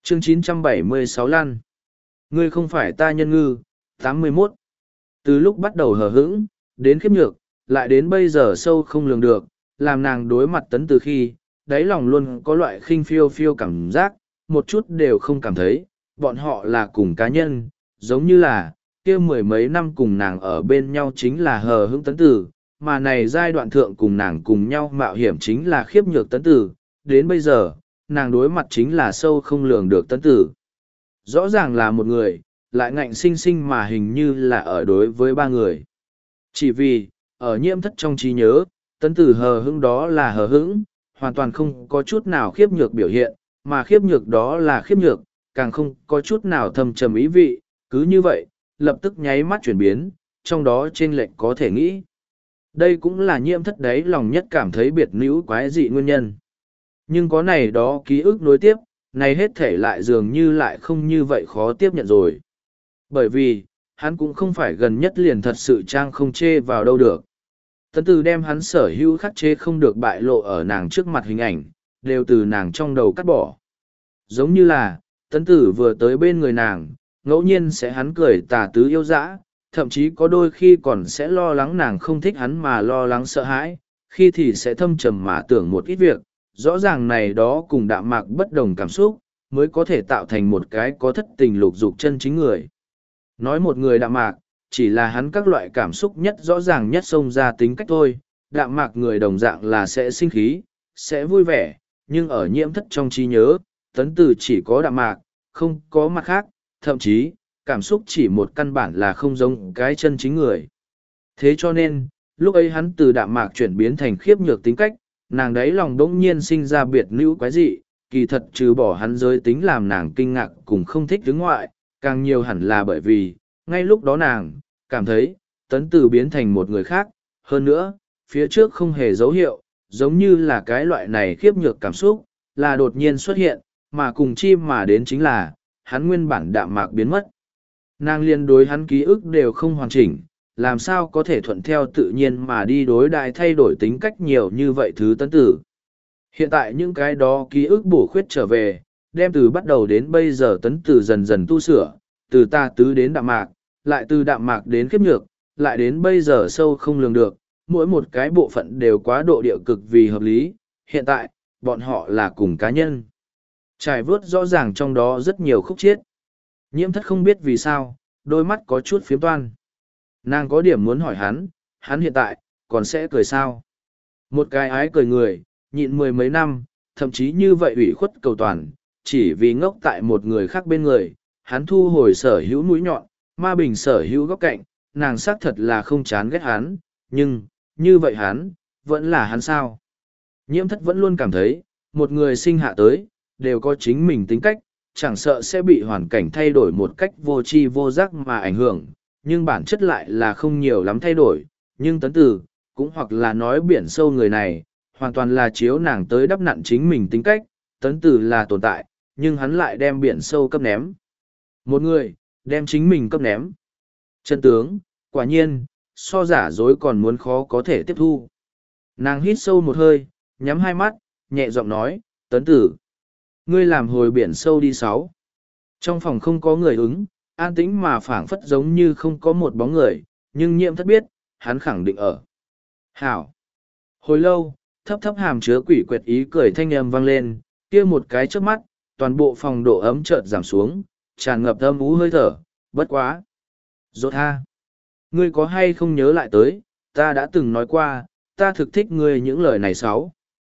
Chương 976 Lăn. Ngươi không phải ta nhân ngư. 81. Từ lúc bắt đầu hờ hững, đến khiếp nhược, lại đến bây giờ sâu không lường được, làm nàng đối mặt Tấn Từ khi, đáy lòng luôn có loại khinh phiêu phiêu cảm giác, một chút đều không cảm thấy, bọn họ là cùng cá nhân, giống như là, kia mười mấy năm cùng nàng ở bên nhau chính là hờ hững Tấn Từ, mà này giai đoạn thượng cùng nàng cùng nhau mạo hiểm chính là khiếp nhược Tấn Từ, đến bây giờ, nàng đối mặt chính là sâu không lường được Tấn Từ. Rõ ràng là một người, lại ngạnh sinh sinh mà hình như là ở đối với ba người. Chỉ vì, ở Nhiễm Thất trong trí nhớ, Tấn Từ hờ hững đó là hờ hững, hoàn toàn không có chút nào khiếp nhược biểu hiện, mà khiếp nhược đó là khiếp nhược, càng không có chút nào thâm trầm ý vị, cứ như vậy, lập tức nháy mắt chuyển biến, trong đó chênh lệch có thể nghĩ. Đây cũng là Nhiễm Thất đấy lòng nhất cảm thấy biệt níu quái dị nguyên nhân. Nhưng có này đó ký ức nối tiếp, này hết thể lại dường như lại không như vậy khó tiếp nhận rồi. Bởi vì, hắn cũng không phải gần nhất liền thật sự trang không chê vào đâu được. Tấn Từ đem hắn sở hữu khắc chế không được bại lộ ở nàng trước mặt hình ảnh, đều từ nàng trong đầu cắt bỏ. Giống như là, Tấn Tử vừa tới bên người nàng, ngẫu nhiên sẽ hắn cười tà tứ yêu dã, thậm chí có đôi khi còn sẽ lo lắng nàng không thích hắn mà lo lắng sợ hãi, khi thì sẽ thâm trầm mà tưởng một ít việc, rõ ràng này đó cùng đạm mạc bất đồng cảm xúc, mới có thể tạo thành một cái có thất tình lục dục chân chính người. Nói một người đạm mạc, chỉ là hắn các loại cảm xúc nhất rõ ràng nhất xông ra tính cách thôi, đạm mạc người đồng dạng là sẽ sinh khí, sẽ vui vẻ, nhưng ở Nhiễm Thất trong trí nhớ, Tấn Từ chỉ có đạm mạc, không có mặt khác, thậm chí, cảm xúc chỉ một căn bản là không giống cái chân chính người. Thế cho nên, lúc ấy hắn từ đạm mạc chuyển biến thành khiếp nhược tính cách, nàng đấy lòng đỗng nhiên sinh ra biệt nữ quái dị, kỳ thật trừ bỏ hắn giới tính làm nàng kinh ngạc cùng không thích đứng ngoại, càng nhiều hẳn là bởi vì, ngay lúc đó nàng, cảm thấy, Tấn Từ biến thành một người khác, hơn nữa, phía trước không hề dấu hiệu, giống như là cái loại này khiếp nhược cảm xúc, là đột nhiên xuất hiện, mà cùng chi mà đến chính là, hắn nguyên bản đạm mạc biến mất. Nàng liên đối hắn ký ức đều không hoàn chỉnh, làm sao có thể thuận theo tự nhiên mà đi đối đại thay đổi tính cách nhiều như vậy thứ Tấn Tử. Hiện tại những cái đó ký ức bổ khuyết trở về, đem từ bắt đầu đến bây giờ Tấn Tử dần dần tu sửa, từ ta tứ đến đạm mạc, lại từ đạm mạc đến khiếp nhược, lại đến bây giờ sâu không lường được, mỗi một cái bộ phận đều quá độ địa cực vì hợp lý, hiện tại, bọn họ là cùng cá nhân. Trải vớt rõ ràng trong đó rất nhiều khúc chiết. Nhiễm Thất không biết vì sao, đôi mắt có chút phiếm toan. Nàng có điểm muốn hỏi hắn hiện tại, còn sẽ cười sao? Một cái ái cười người, nhịn mười mấy năm, thậm chí như vậy ủy khuất cầu toàn, chỉ vì ngốc tại một người khác bên người, hắn thu hồi sở hữu mũi nhọn, ma bình sở hữu góc cạnh, nàng xác thật là không chán ghét hắn, nhưng, như vậy hắn, vẫn là hắn sao? Nhiễm Thất vẫn luôn cảm thấy, một người sinh hạ tới, đều có chính mình tính cách, chẳng sợ sẽ bị hoàn cảnh thay đổi một cách vô tri vô giác mà ảnh hưởng, nhưng bản chất lại là không nhiều lắm thay đổi. Nhưng Tấn Tử, cũng hoặc là nói biển sâu người này, hoàn toàn là chiếu nàng tới đắp nặn chính mình tính cách, Tấn Tử là tồn tại, nhưng hắn lại đem biển sâu cấp ném. Một người, đem chính mình cấp ném. Chân tướng, quả nhiên, so giả dối còn muốn khó có thể tiếp thu. Nàng hít sâu một hơi, nhắm hai mắt, nhẹ giọng nói, Tấn Tử. Ngươi làm hồi biển sâu đi 6. Trong phòng không có người ứng, an tĩnh mà phảng phất giống như không có một bóng người, nhưng Nhiễm Thất biết, hắn khẳng định ở. Hảo. Hồi lâu, thấp thấp hàm chứa quỷ quyệt ý cười thanh âm vang lên, kia một cái trước mắt, toàn bộ phòng độ ấm chợt giảm xuống, tràn ngập âm ú hơi thở, bất quá. Rốt ha. Ngươi có hay không nhớ lại tới, ta đã từng nói qua, ta thực thích ngươi những lời này 6.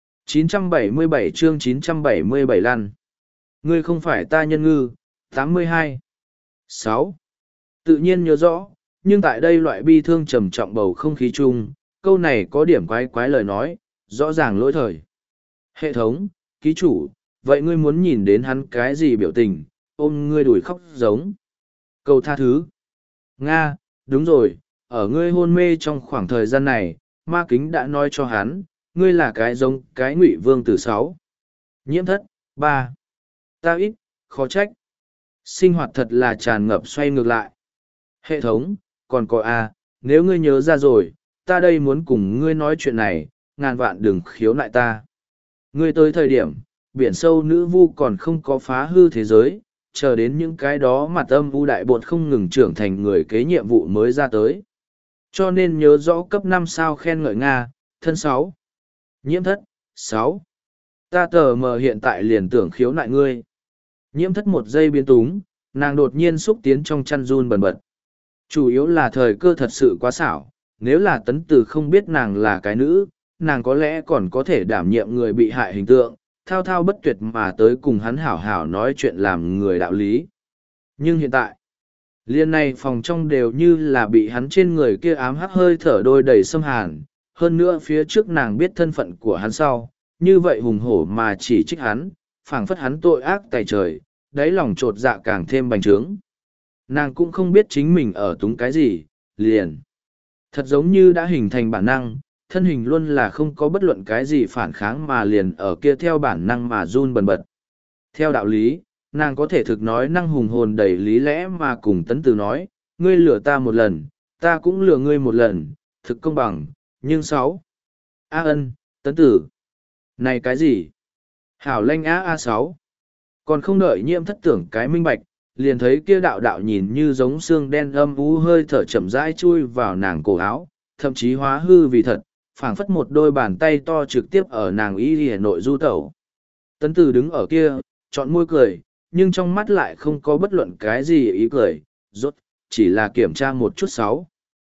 977 chương 977 Lăn. Ngươi không phải ta nhân ngư. 82. 6. Tự nhiên nhớ rõ, nhưng tại đây loại bi thương trầm trọng bầu không khí chung, câu này có điểm quái quái lời nói, rõ ràng lỗi thời. Hệ thống, ký chủ, vậy ngươi muốn nhìn đến hắn cái gì biểu tình, ôm ngươi đùi khóc giống. Cầu tha thứ. Nga, đúng rồi, ở ngươi hôn mê trong khoảng thời gian này, ma kính đã nói cho hắn, ngươi là cái giống cái ngụy vương tử 6. Nhiễm Thất. 3. Ta ít, khó trách. Sinh hoạt thật là tràn ngập xoay ngược lại. Hệ thống, còn có A, nếu ngươi nhớ ra rồi, ta đây muốn cùng ngươi nói chuyện này, ngàn vạn đừng khiếu nại ta. Ngươi tới thời điểm, biển sâu nữ vu còn không có phá hư thế giới, chờ đến những cái đó mặt âm u đại bột không ngừng trưởng thành người kế nhiệm vụ mới ra tới. Cho nên nhớ rõ cấp 5 sao khen ngợi Nga, thân 6. Nhiễm thất, 6. Ta tờ mờ hiện tại liền tưởng khiếu nại ngươi. Nhiễm thất một giây biến túng, nàng đột nhiên xúc tiến trong chăn run bần bật. Chủ yếu là thời cơ thật sự quá xảo, nếu là Tấn Tử không biết nàng là cái nữ, nàng có lẽ còn có thể đảm nhiệm người bị hại hình tượng, thao thao bất tuyệt mà tới cùng hắn hảo hảo nói chuyện làm người đạo lý. Nhưng hiện tại, liên này phòng trong đều như là bị hắn trên người kia ám hắc hơi thở đôi đầy xâm hàn, hơn nữa phía trước nàng biết thân phận của hắn sau, như vậy hùng hổ mà chỉ trích hắn, phảng phất hắn tội ác tày trời, đáy lòng trột dạ càng thêm bành trướng. Nàng cũng không biết chính mình ở túng cái gì, liền. Thật giống như đã hình thành bản năng, thân hình luôn là không có bất luận cái gì phản kháng mà liền ở kia theo bản năng mà run bần bật. Theo đạo lý, nàng có thể thực nói năng hùng hồn đầy lý lẽ mà cùng Tấn Tử nói, ngươi lừa ta một lần, ta cũng lừa ngươi một lần, thực công bằng, nhưng 6. A ân, Tấn Tử. Này cái gì? Hảo lanh A6. Còn không đợi Nhiễm thất tưởng cái minh bạch, liền thấy kia đạo đạo nhìn như giống xương đen âm u hơi thở chậm rãi chui vào nàng cổ áo, thậm chí hóa hư vì thật, phảng phất một đôi bàn tay to trực tiếp ở nàng y hà nội du tẩu. Tấn Tử đứng ở kia, chọn môi cười, nhưng trong mắt lại không có bất luận cái gì ý cười, rốt, chỉ là kiểm tra một chút 6.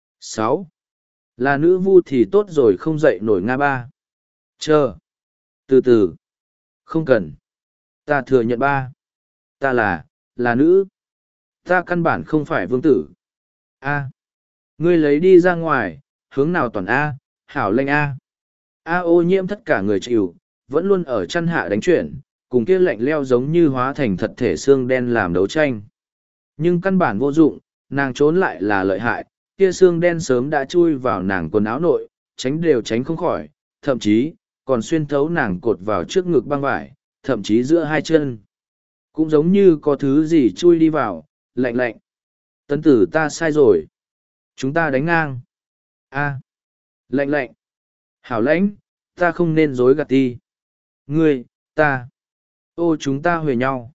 6. Là nữ vu thì tốt rồi không dậy nổi Nga ba. Chờ. Từ từ. Không cần. Ta thừa nhận 3. Ta là nữ. Ta căn bản không phải vương tử. A. Ngươi lấy đi ra ngoài, hướng nào toàn A, hảo lệnh A. A ô nhiễm tất cả người chịu, vẫn luôn ở chăn hạ đánh chuyển, cùng kia lạnh leo giống như hóa thành thật thể xương đen làm đấu tranh. Nhưng căn bản vô dụng, nàng trốn lại là lợi hại, kia xương đen sớm đã chui vào nàng quần áo nội, tránh đều tránh không khỏi, thậm chí, còn xuyên thấu nàng cột vào trước ngực băng vải, thậm chí giữa hai chân. Cũng giống như có thứ gì chui đi vào, lạnh lạnh. Tấn Tử ta sai rồi. Chúng ta đánh ngang. A. Lạnh lạnh. Hảo lãnh, ta không nên dối gạt ti. Ngươi, ta. Ô chúng ta huề nhau.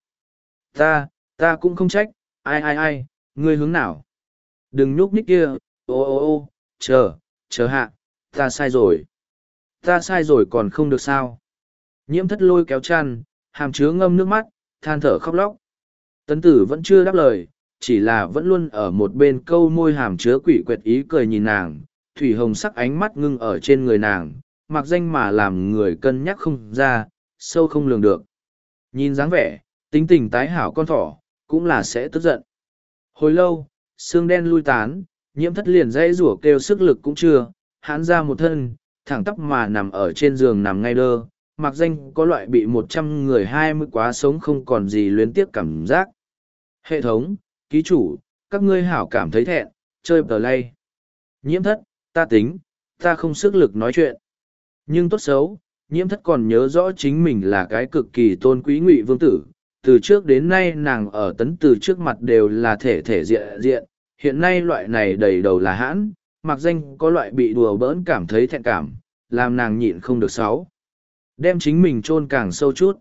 Ta cũng không trách, ai, ngươi hướng nào? Đừng nhúc nhích kia, ô, chờ hạ, ta sai rồi. Ta sai rồi còn không được sao? Nhiễm thất lôi kéo chăn, hàm chứa ngâm nước mắt, than thở khóc lóc. Tấn Tử vẫn chưa đáp lời, chỉ là vẫn luôn ở một bên câu môi hàm chứa quỷ quệt ý cười nhìn nàng, thủy hồng sắc ánh mắt ngưng ở trên người nàng, mặc danh mà làm người cân nhắc không ra, sâu không lường được. Nhìn dáng vẻ, tính tình tái hảo con thỏ, cũng là sẽ tức giận. Hồi lâu, xương đen lui tán, Nhiễm thất liền dãy rủa kêu sức lực cũng chưa, hãn ra một thân, thẳng tắp mà nằm ở trên giường nằm ngay đơ, mặc danh có loại bị 100 người 20 quá sống không còn gì luyến tiếc cảm giác. Hệ thống, ký chủ, các ngươi hảo cảm thấy thẹn, chơi tờ lay. Nhiễm thất, ta tính, ta không sức lực nói chuyện. Nhưng tốt xấu, Nhiễm thất còn nhớ rõ chính mình là cái cực kỳ tôn quý ngụy vương tử. Từ trước đến nay nàng ở Tấn Tử trước mặt đều là thể diện, hiện nay loại này đầy đầu là hãn, mặc danh có loại bị đùa bỡn cảm thấy thẹn cảm, làm nàng nhịn không được 6. Đem chính mình chôn càng sâu chút.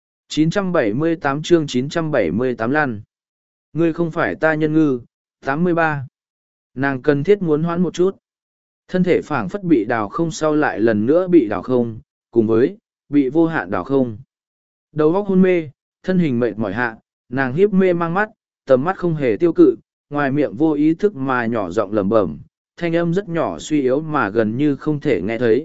978 chương 978 lăn. Ngươi không phải ta nhân ngư. 83. Nàng cần thiết muốn hoãn một chút. Thân thể phảng phất bị đào không sau lại lần nữa bị đào không, cùng với bị vô hạn đào không. Đầu óc hôn mê, thân hình mệt mỏi hạ, nàng hiếp mê mang mắt, tầm mắt không hề tiêu cự, ngoài miệng vô ý thức mà nhỏ giọng lẩm bẩm, thanh âm rất nhỏ suy yếu mà gần như không thể nghe thấy,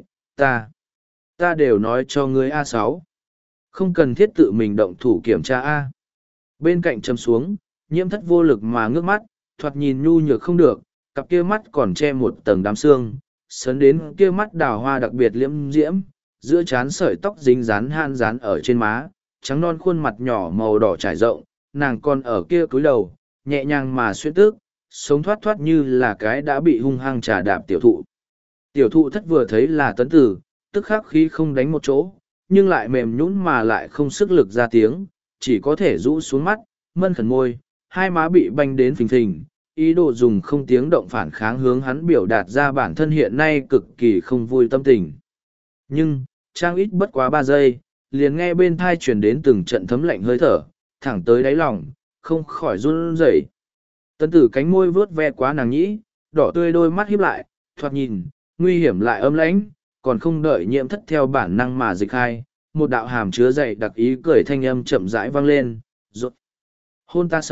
ta đều nói cho ngươi A6. Không cần thiết tự mình động thủ kiểm tra A. Bên cạnh châm xuống, Nhiễm thất vô lực mà ngước mắt, thoạt nhìn nhu nhược không được, cặp kia mắt còn che một tầng đám xương, sấn đến kia mắt đào hoa đặc biệt liễm diễm, giữa trán sợi tóc dính dán han dán ở trên má, trắng non khuôn mặt nhỏ màu đỏ trải rộng, nàng còn ở kia cúi đầu, nhẹ nhàng mà xuyên tước, sống thoát thoát như là cái đã bị hung hăng trà đạp tiểu thụ. Tiểu thụ thất vừa thấy là Tấn Tử, tức khắc khí không đánh một chỗ, nhưng lại mềm nhũn mà lại không sức lực ra tiếng, chỉ có thể rũ xuống mắt, mân khẩn môi, hai má bị banh đến phình phình, ý đồ dùng không tiếng động phản kháng hướng hắn biểu đạt ra bản thân hiện nay cực kỳ không vui tâm tình. Nhưng, trang ít bất quá 3 giây, liền nghe bên thai truyền đến từng trận thấm lạnh hơi thở, thẳng tới đáy lòng, không khỏi run rẩy. Tấn tử cánh môi vướt ve quá nàng nhĩ, đỏ tươi đôi mắt híp lại, thoạt nhìn, nguy hiểm lại ấm lãnh, còn không đợi Nhiễm Thất theo bản năng mà dịch hai, một đạo hàm chứa dày đặc ý cười thanh âm chậm rãi vang lên, rốt. Hôn ta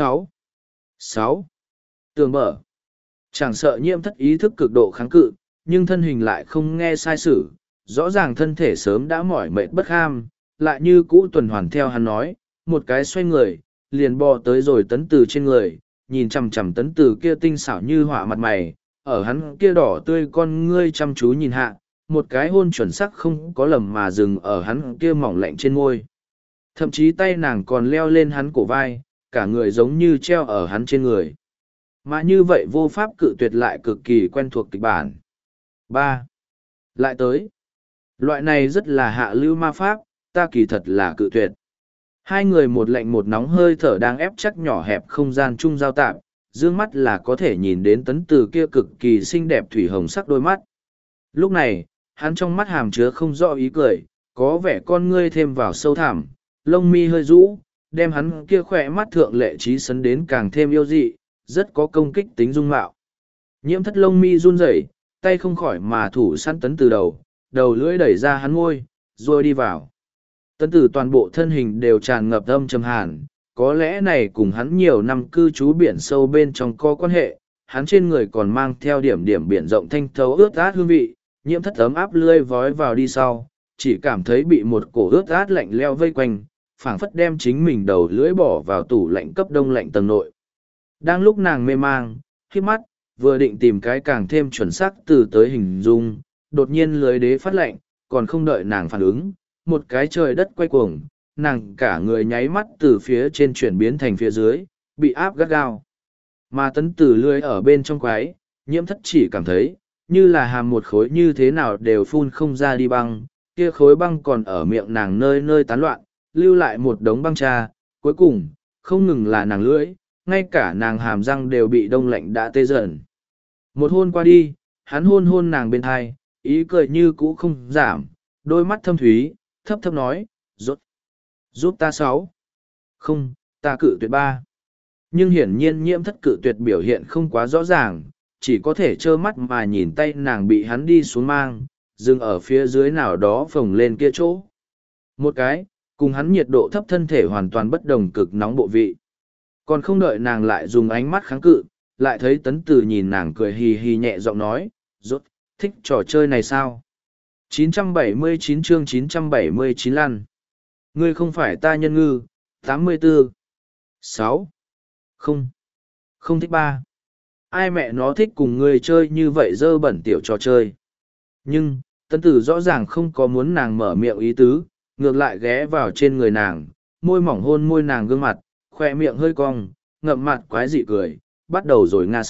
6. Tường mở. Chẳng sợ Nhiễm Thất ý thức cực độ kháng cự, nhưng thân hình lại không nghe sai sử, rõ ràng thân thể sớm đã mỏi mệt bất kham, lại như cũ tuần hoàn theo hắn nói, một cái xoay người, liền bò tới rồi Tấn Tử trên người, nhìn chằm chằm Tấn Tử kia tinh xảo như họa mặt mày, ở hắn kia đỏ tươi con ngươi chăm chú nhìn hạ, một cái hôn chuẩn xác không có lầm mà dừng ở hắn kia mỏng lạnh trên môi. Thậm chí tay nàng còn leo lên hắn cổ vai, cả người giống như treo ở hắn trên người. Mà như vậy vô pháp cự tuyệt lại cực kỳ quen thuộc kịch bản. 3. Lại tới. Loại này rất là hạ lưu ma pháp, ta kỳ thật là cự tuyệt. Hai người một lạnh một nóng hơi thở đang ép chắc nhỏ hẹp không gian chung giao tạp, dương mắt là có thể nhìn đến Tấn Tử kia cực kỳ xinh đẹp thủy hồng sắc đôi mắt. Lúc này, hắn trong mắt hàm chứa không rõ ý cười, có vẻ con ngươi thêm vào sâu thẳm, lông mi hơi rũ, đem hắn kia khỏe mắt thượng lệ trí sấn đến càng thêm yêu dị, rất có công kích tính dung mạo. Nhiễm Thất lông mi run rẩy, tay không khỏi mà thủ săn Tấn Tử đầu lưỡi đẩy ra hắn môi, rồi đi vào. Tấn Tử toàn bộ thân hình đều tràn ngập âm trầm hàn, có lẽ này cùng hắn nhiều năm cư trú biển sâu bên trong có quan hệ, hắn trên người còn mang theo điểm điểm biển rộng thanh thấu ướt át hương vị, Nhiễm Thất ấm áp lươi vói vào đi sau, chỉ cảm thấy bị một cổ ướt át lạnh leo vây quanh, phảng phất đem chính mình đầu lưỡi bỏ vào tủ lạnh cấp đông lạnh tầng nội. Đang lúc nàng mê mang, khi mắt, vừa định tìm cái càng thêm chuẩn xác từ tới hình dung, đột nhiên lưới đế phát lạnh, còn không đợi nàng phản ứng, một cái trời đất quay cuồng, nàng cả người nháy mắt từ phía trên chuyển biến thành phía dưới, bị áp gắt gao. Mà Tấn Tử lưới ở bên trong quái, Nhiễm Thất chỉ cảm thấy, như là hàm một khối như thế nào đều phun không ra đi băng, kia khối băng còn ở miệng nàng nơi nơi tán loạn, lưu lại một đống băng trà, cuối cùng, không ngừng là nàng lưỡi, ngay cả nàng hàm răng đều bị đông lạnh đã tê dần. Một hôn qua đi, hắn hôn hôn nàng bên thai, ý cười như cũ không giảm, đôi mắt thâm thúy, thấp thấp nói, rốt. Giúp ta 6. Không, ta cự tuyệt 3. Nhưng hiển nhiên Nhiễm Thất cự tuyệt biểu hiện không quá rõ ràng, chỉ có thể trơ mắt mà nhìn tay nàng bị hắn đi xuống mang, dừng ở phía dưới nào đó phồng lên kia chỗ. Một cái, cùng hắn nhiệt độ thấp thân thể hoàn toàn bất đồng cực nóng bộ vị. Còn không đợi nàng lại dùng ánh mắt kháng cự, lại thấy Tấn Tử nhìn nàng cười hì hì nhẹ giọng nói, rốt, thích trò chơi này sao? 979 chương 979 lăn. Ngươi không phải ta nhân ngư, 84. 6. Không thích 3. Ai mẹ nó thích cùng ngươi chơi như vậy dơ bẩn tiểu trò chơi. Nhưng, Tấn Tử rõ ràng không có muốn nàng mở miệng ý tứ, ngược lại ghé vào trên người nàng, môi mỏng hôn môi nàng gương mặt, khoe miệng hơi cong, ngậm mặt quái dị cười, bắt đầu rồi nga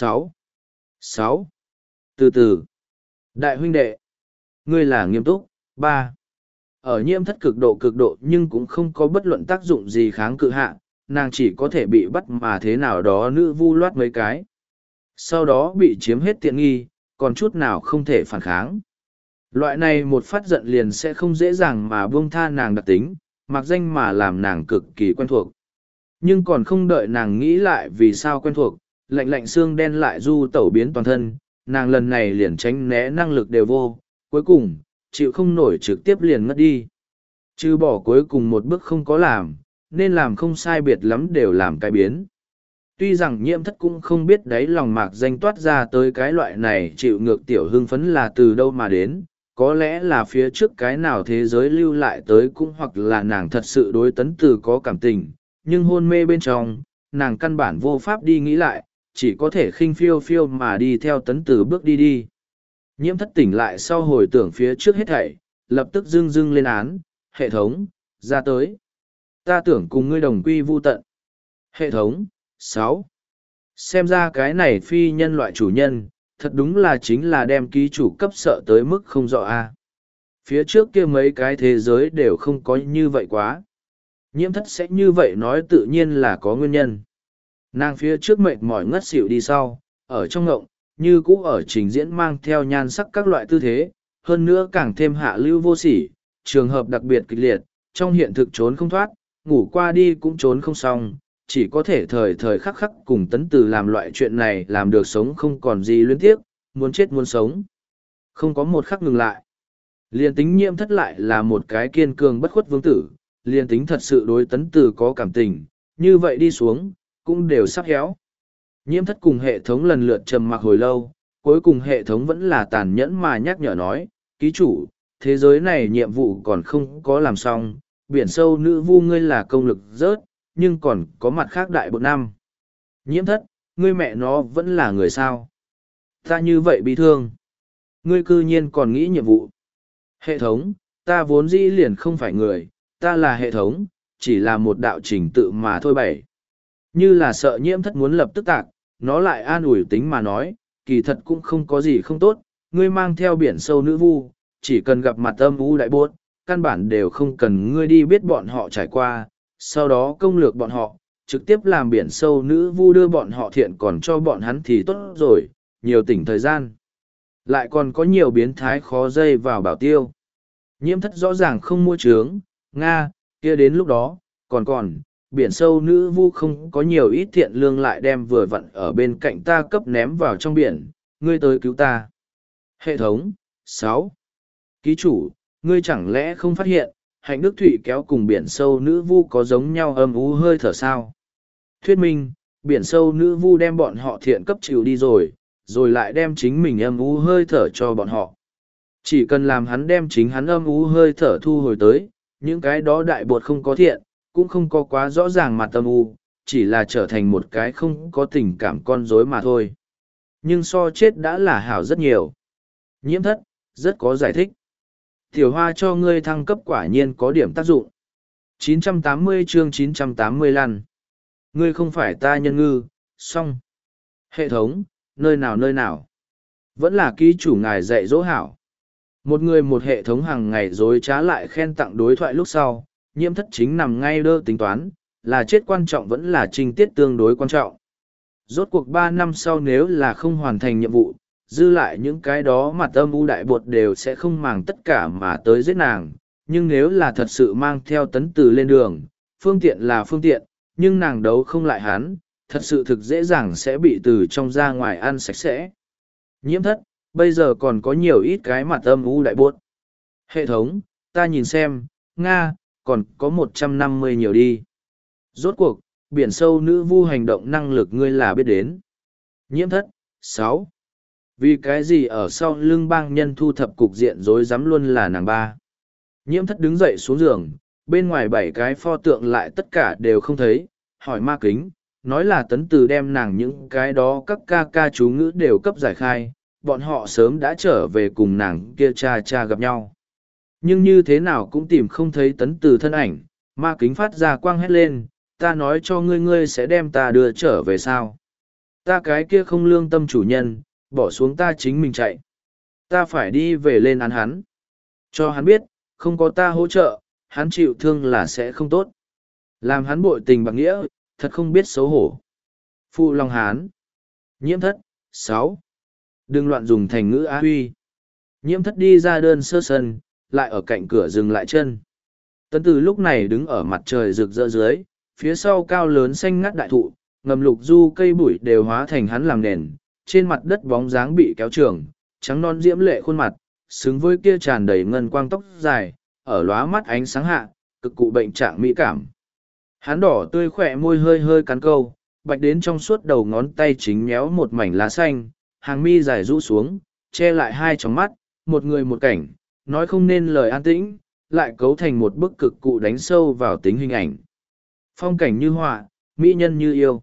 6. Từ từ. Đại huynh đệ. Ngươi là nghiêm túc. 3. Ở Nhiễm Thất cực độ nhưng cũng không có bất luận tác dụng gì kháng cự hạ, nàng chỉ có thể bị bắt mà thế nào đó nữ vu loát mấy cái. Sau đó bị chiếm hết tiện nghi, còn chút nào không thể phản kháng. Loại này một phát giận liền sẽ không dễ dàng mà buông tha nàng đặc tính, mặc danh mà làm nàng cực kỳ quen thuộc. Nhưng còn không đợi nàng nghĩ lại vì sao quen thuộc, lạnh lạnh xương đen lại du tẩu biến toàn thân, nàng lần này liền tránh né năng lực đều vô, cuối cùng, chịu không nổi trực tiếp liền ngất đi. Chứ bỏ cuối cùng một bước không có làm, nên làm không sai biệt lắm đều làm cái biến. Tuy rằng Nhiễm Thất cũng không biết đấy lòng mạc danh toát ra tới cái loại này chịu ngược tiểu hưng phấn là từ đâu mà đến, có lẽ là phía trước cái nào thế giới lưu lại tới cũng hoặc là nàng thật sự đối Tấn Tử có cảm tình, nhưng hôn mê bên trong, nàng căn bản vô pháp đi nghĩ lại, chỉ có thể khinh phiêu phiêu mà đi theo Tấn Tử bước đi. Nhiễm Thất tỉnh lại sau hồi tưởng phía trước hết thảy, lập tức dưng dưng lên án, hệ thống, ra tới. Ta tưởng cùng ngươi đồng quy vu tận. Hệ thống, 6. Xem ra cái này phi nhân loại chủ nhân, thật đúng là chính là đem ký chủ cấp sợ tới mức không rõ a. Phía trước kia mấy cái thế giới đều không có như vậy quá. Nhiễm Thất sẽ như vậy nói tự nhiên là có nguyên nhân. Nàng phía trước mệt mỏi ngất xỉu đi sau, ở trong ngộng, như cũ ở trình diễn mang theo nhan sắc các loại tư thế, hơn nữa càng thêm hạ lưu vô sỉ, trường hợp đặc biệt kịch liệt, trong hiện thực trốn không thoát, ngủ qua đi cũng trốn không xong, chỉ có thể thời thời khắc khắc cùng Tấn Từ làm loại chuyện này làm được sống không còn gì luyến tiếc, muốn chết muốn sống. Không có một khắc ngừng lại. Liên tính Nhiễm Thất lại là một cái kiên cường bất khuất vương tử, liên tính thật sự đối Tấn Từ có cảm tình, như vậy đi xuống, cũng đều sắp héo. Nhiễm Thất cùng hệ thống lần lượt trầm mặc hồi lâu, cuối cùng hệ thống vẫn là tàn nhẫn mà nhắc nhở nói, ký chủ, thế giới này nhiệm vụ còn không có làm xong, biển sâu nữ vu ngươi là công lực rớt, nhưng còn có mặt khác đại bộ năm. Nhiễm Thất, ngươi mẹ nó vẫn là người sao? Ta như vậy bị thương. Ngươi cư nhiên còn nghĩ nhiệm vụ. Hệ thống, ta vốn dĩ liền không phải người, ta là hệ thống, chỉ là một đạo trình tự mà thôi bảy. Như là sợ Nhiễm Thất muốn lập tức tạc, nó lại an ủi tính mà nói, kỳ thật cũng không có gì không tốt, ngươi mang theo biển sâu nữ vu, chỉ cần gặp mặt âm u đại bốt, căn bản đều không cần ngươi đi biết bọn họ trải qua, sau đó công lược bọn họ, trực tiếp làm biển sâu nữ vu đưa bọn họ thiện còn cho bọn hắn thì tốt rồi, nhiều tỉnh thời gian. Lại còn có nhiều biến thái khó dây vào bảo tiêu. Nhiễm Thất rõ ràng không mua trướng, Nga, kia đến lúc đó, còn, biển sâu nữ vu không có nhiều ít thiện lương lại đem vừa vặn ở bên cạnh ta cấp ném vào trong biển, ngươi tới cứu ta. Hệ thống, 6. Ký chủ, ngươi chẳng lẽ không phát hiện, hạnh đức thủy kéo cùng biển sâu nữ vu có giống nhau âm u hơi thở sao? Thuyết minh, biển sâu nữ vu đem bọn họ thiện cấp chịu đi rồi lại đem chính mình âm u hơi thở cho bọn họ. Chỉ cần làm hắn đem chính hắn âm u hơi thở thu hồi tới, những cái đó đại bột không có thiện, cũng không có quá rõ ràng mặt âm u, chỉ là trở thành một cái không có tình cảm con rối mà thôi. Nhưng so chết đã là hảo rất nhiều. Nhiễm Thất, rất có giải thích. Tiểu Hoa cho ngươi thăng cấp quả nhiên có điểm tác dụng. 980 chương 980 lăn. Ngươi không phải ta nhân ngư, xong. Hệ thống, nơi nào. Vẫn là ký chủ ngài dạy dỗ hảo. Một người một hệ thống hàng ngày dối trá lại khen tặng đối thoại lúc sau, Nhiễm Thất chính nằm ngay đơ tính toán, là chết quan trọng vẫn là trình tiết tương đối quan trọng. Rốt cuộc 3 năm sau nếu là không hoàn thành nhiệm vụ, dư lại những cái đó mặt âm u đại bột đều sẽ không màng tất cả mà tới giết nàng. Nhưng nếu là thật sự mang theo Tấn Từ lên đường, phương tiện là phương tiện, nhưng nàng đấu không lại hắn, thật sự thực dễ dàng sẽ bị từ trong ra ngoài ăn sạch sẽ. Nhiễm Thất, bây giờ còn có nhiều ít cái mặt âm u đại bột. Hệ thống, ta nhìn xem, Nga, còn có 150 nhiều đi. Rốt cuộc, biển sâu nữ vu hành động năng lực ngươi là biết đến. Nhiễm Thất, 6. Vì cái gì ở sau lưng bang nhân thu thập cục diện rối rắm luôn là nàng ba. Nhiễm Thất đứng dậy xuống giường, bên ngoài 7 cái pho tượng lại tất cả đều không thấy, hỏi Ma Kính, nói là Tấn Từ đem nàng những cái đó các ca ca chú ngữ đều cấp giải khai, bọn họ sớm đã trở về cùng nàng kia cha gặp nhau. Nhưng như thế nào cũng tìm không thấy Tấn Từ thân ảnh, Ma Kính phát ra quang hét lên, ta nói cho ngươi sẽ đem ta đưa trở về sao. Ta cái kia không lương tâm chủ nhân, bỏ xuống ta chính mình chạy. Ta phải đi về lên án hắn. Cho hắn biết, không có ta hỗ trợ, hắn chịu thương là sẽ không tốt. Làm hắn bội tình bạc nghĩa, thật không biết xấu hổ. Phụ Long Hán. Nhiễm Thất, 6. Đừng loạn dùng thành ngữ á huy. Nhiễm Thất đi ra đơn sơ sân, lại ở cạnh cửa dừng lại chân. Tấn Từ lúc này đứng ở mặt trời rực rỡ dưới, phía sau cao lớn xanh ngắt đại thụ, ngầm lục du cây bụi đều hóa thành hắn làm nền, trên mặt đất bóng dáng bị kéo trường, trắng non diễm lệ khuôn mặt, xứng với kia tràn đầy ngân quang tóc dài, ở lóa mắt ánh sáng hạ, cực cụ bệnh trạng mỹ cảm. Hắn đỏ tươi khỏe môi hơi hơi cắn câu, bạch đến trong suốt đầu ngón tay chính méo một mảnh lá xanh, hàng mi dài rũ xuống, che lại hai tròng mắt, một người một cảnh, nói không nên lời an tĩnh, lại cấu thành một bức cực cụ đánh sâu vào tính hình ảnh. Phong cảnh như họa, mỹ nhân như yêu.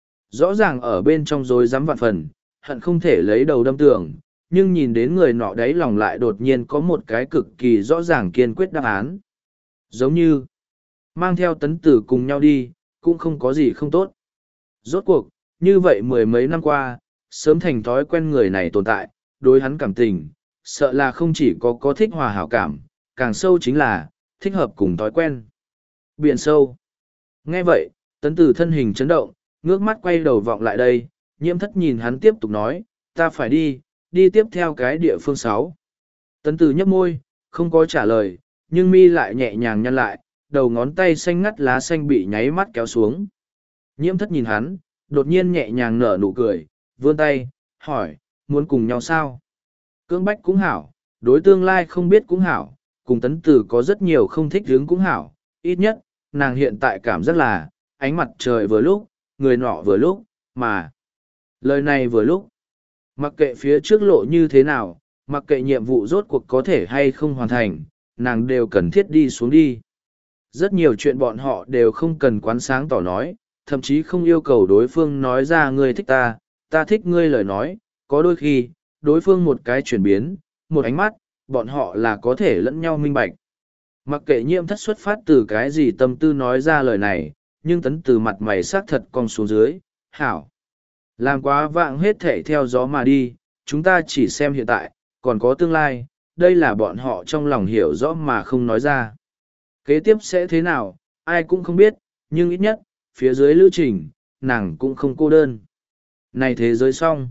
Rõ ràng ở bên trong rối rắm vạn phần, hận không thể lấy đầu đâm tường, nhưng nhìn đến người nọ đấy lòng lại đột nhiên có một cái cực kỳ rõ ràng kiên quyết đáp án. Giống như, mang theo Tấn Từ cùng nhau đi, cũng không có gì không tốt. Rốt cuộc, như vậy mười mấy năm qua, sớm thành thói quen người này tồn tại, đối hắn cảm tình, sợ là không chỉ có thích hòa hảo cảm, càng sâu chính là, thích hợp cùng thói quen. Biển sâu. Nghe vậy, Tấn Từ thân hình chấn động, ngước mắt quay đầu vọng lại đây, Nhiễm Thất nhìn hắn tiếp tục nói, ta phải đi tiếp theo cái địa phương 6. Tấn Từ nhấp môi, không có trả lời, nhưng mi lại nhẹ nhàng nhăn lại, đầu ngón tay xanh ngắt lá xanh bị nháy mắt kéo xuống. Nhiễm thất nhìn hắn, đột nhiên nhẹ nhàng nở nụ cười, vươn tay, hỏi, muốn cùng nhau sao? Cưỡng bách cũng hảo, đối tương lai không biết cũng hảo, cùng tấn tử có rất nhiều không thích hướng cũng hảo, ít nhất, nàng hiện tại cảm giác là, ánh mặt trời vừa lúc, người nọ vừa lúc, mà lời này vừa lúc. Mặc kệ phía trước lộ như thế nào, mặc kệ nhiệm vụ rốt cuộc có thể hay không hoàn thành, nàng đều cần thiết đi xuống đi. Rất nhiều chuyện bọn họ đều không cần quán sáng tỏ nói, thậm chí không yêu cầu đối phương nói ra ngươi thích ta, ta thích ngươi lời nói, có đôi khi, đối phương một cái chuyển biến, một ánh mắt, bọn họ là có thể lẫn nhau minh bạch. Mặc kệ Nhiễm thất xuất phát từ cái gì tâm tư nói ra lời này, nhưng tấn từ mặt mày xác thật cong xuống dưới, hảo. Làm quá vạng hết thể theo gió mà đi, chúng ta chỉ xem hiện tại, còn có tương lai, đây là bọn họ trong lòng hiểu rõ mà không nói ra. Kế tiếp sẽ thế nào, ai cũng không biết, nhưng ít nhất, phía dưới lữ trình, nàng cũng không cô đơn. Này thế giới xong.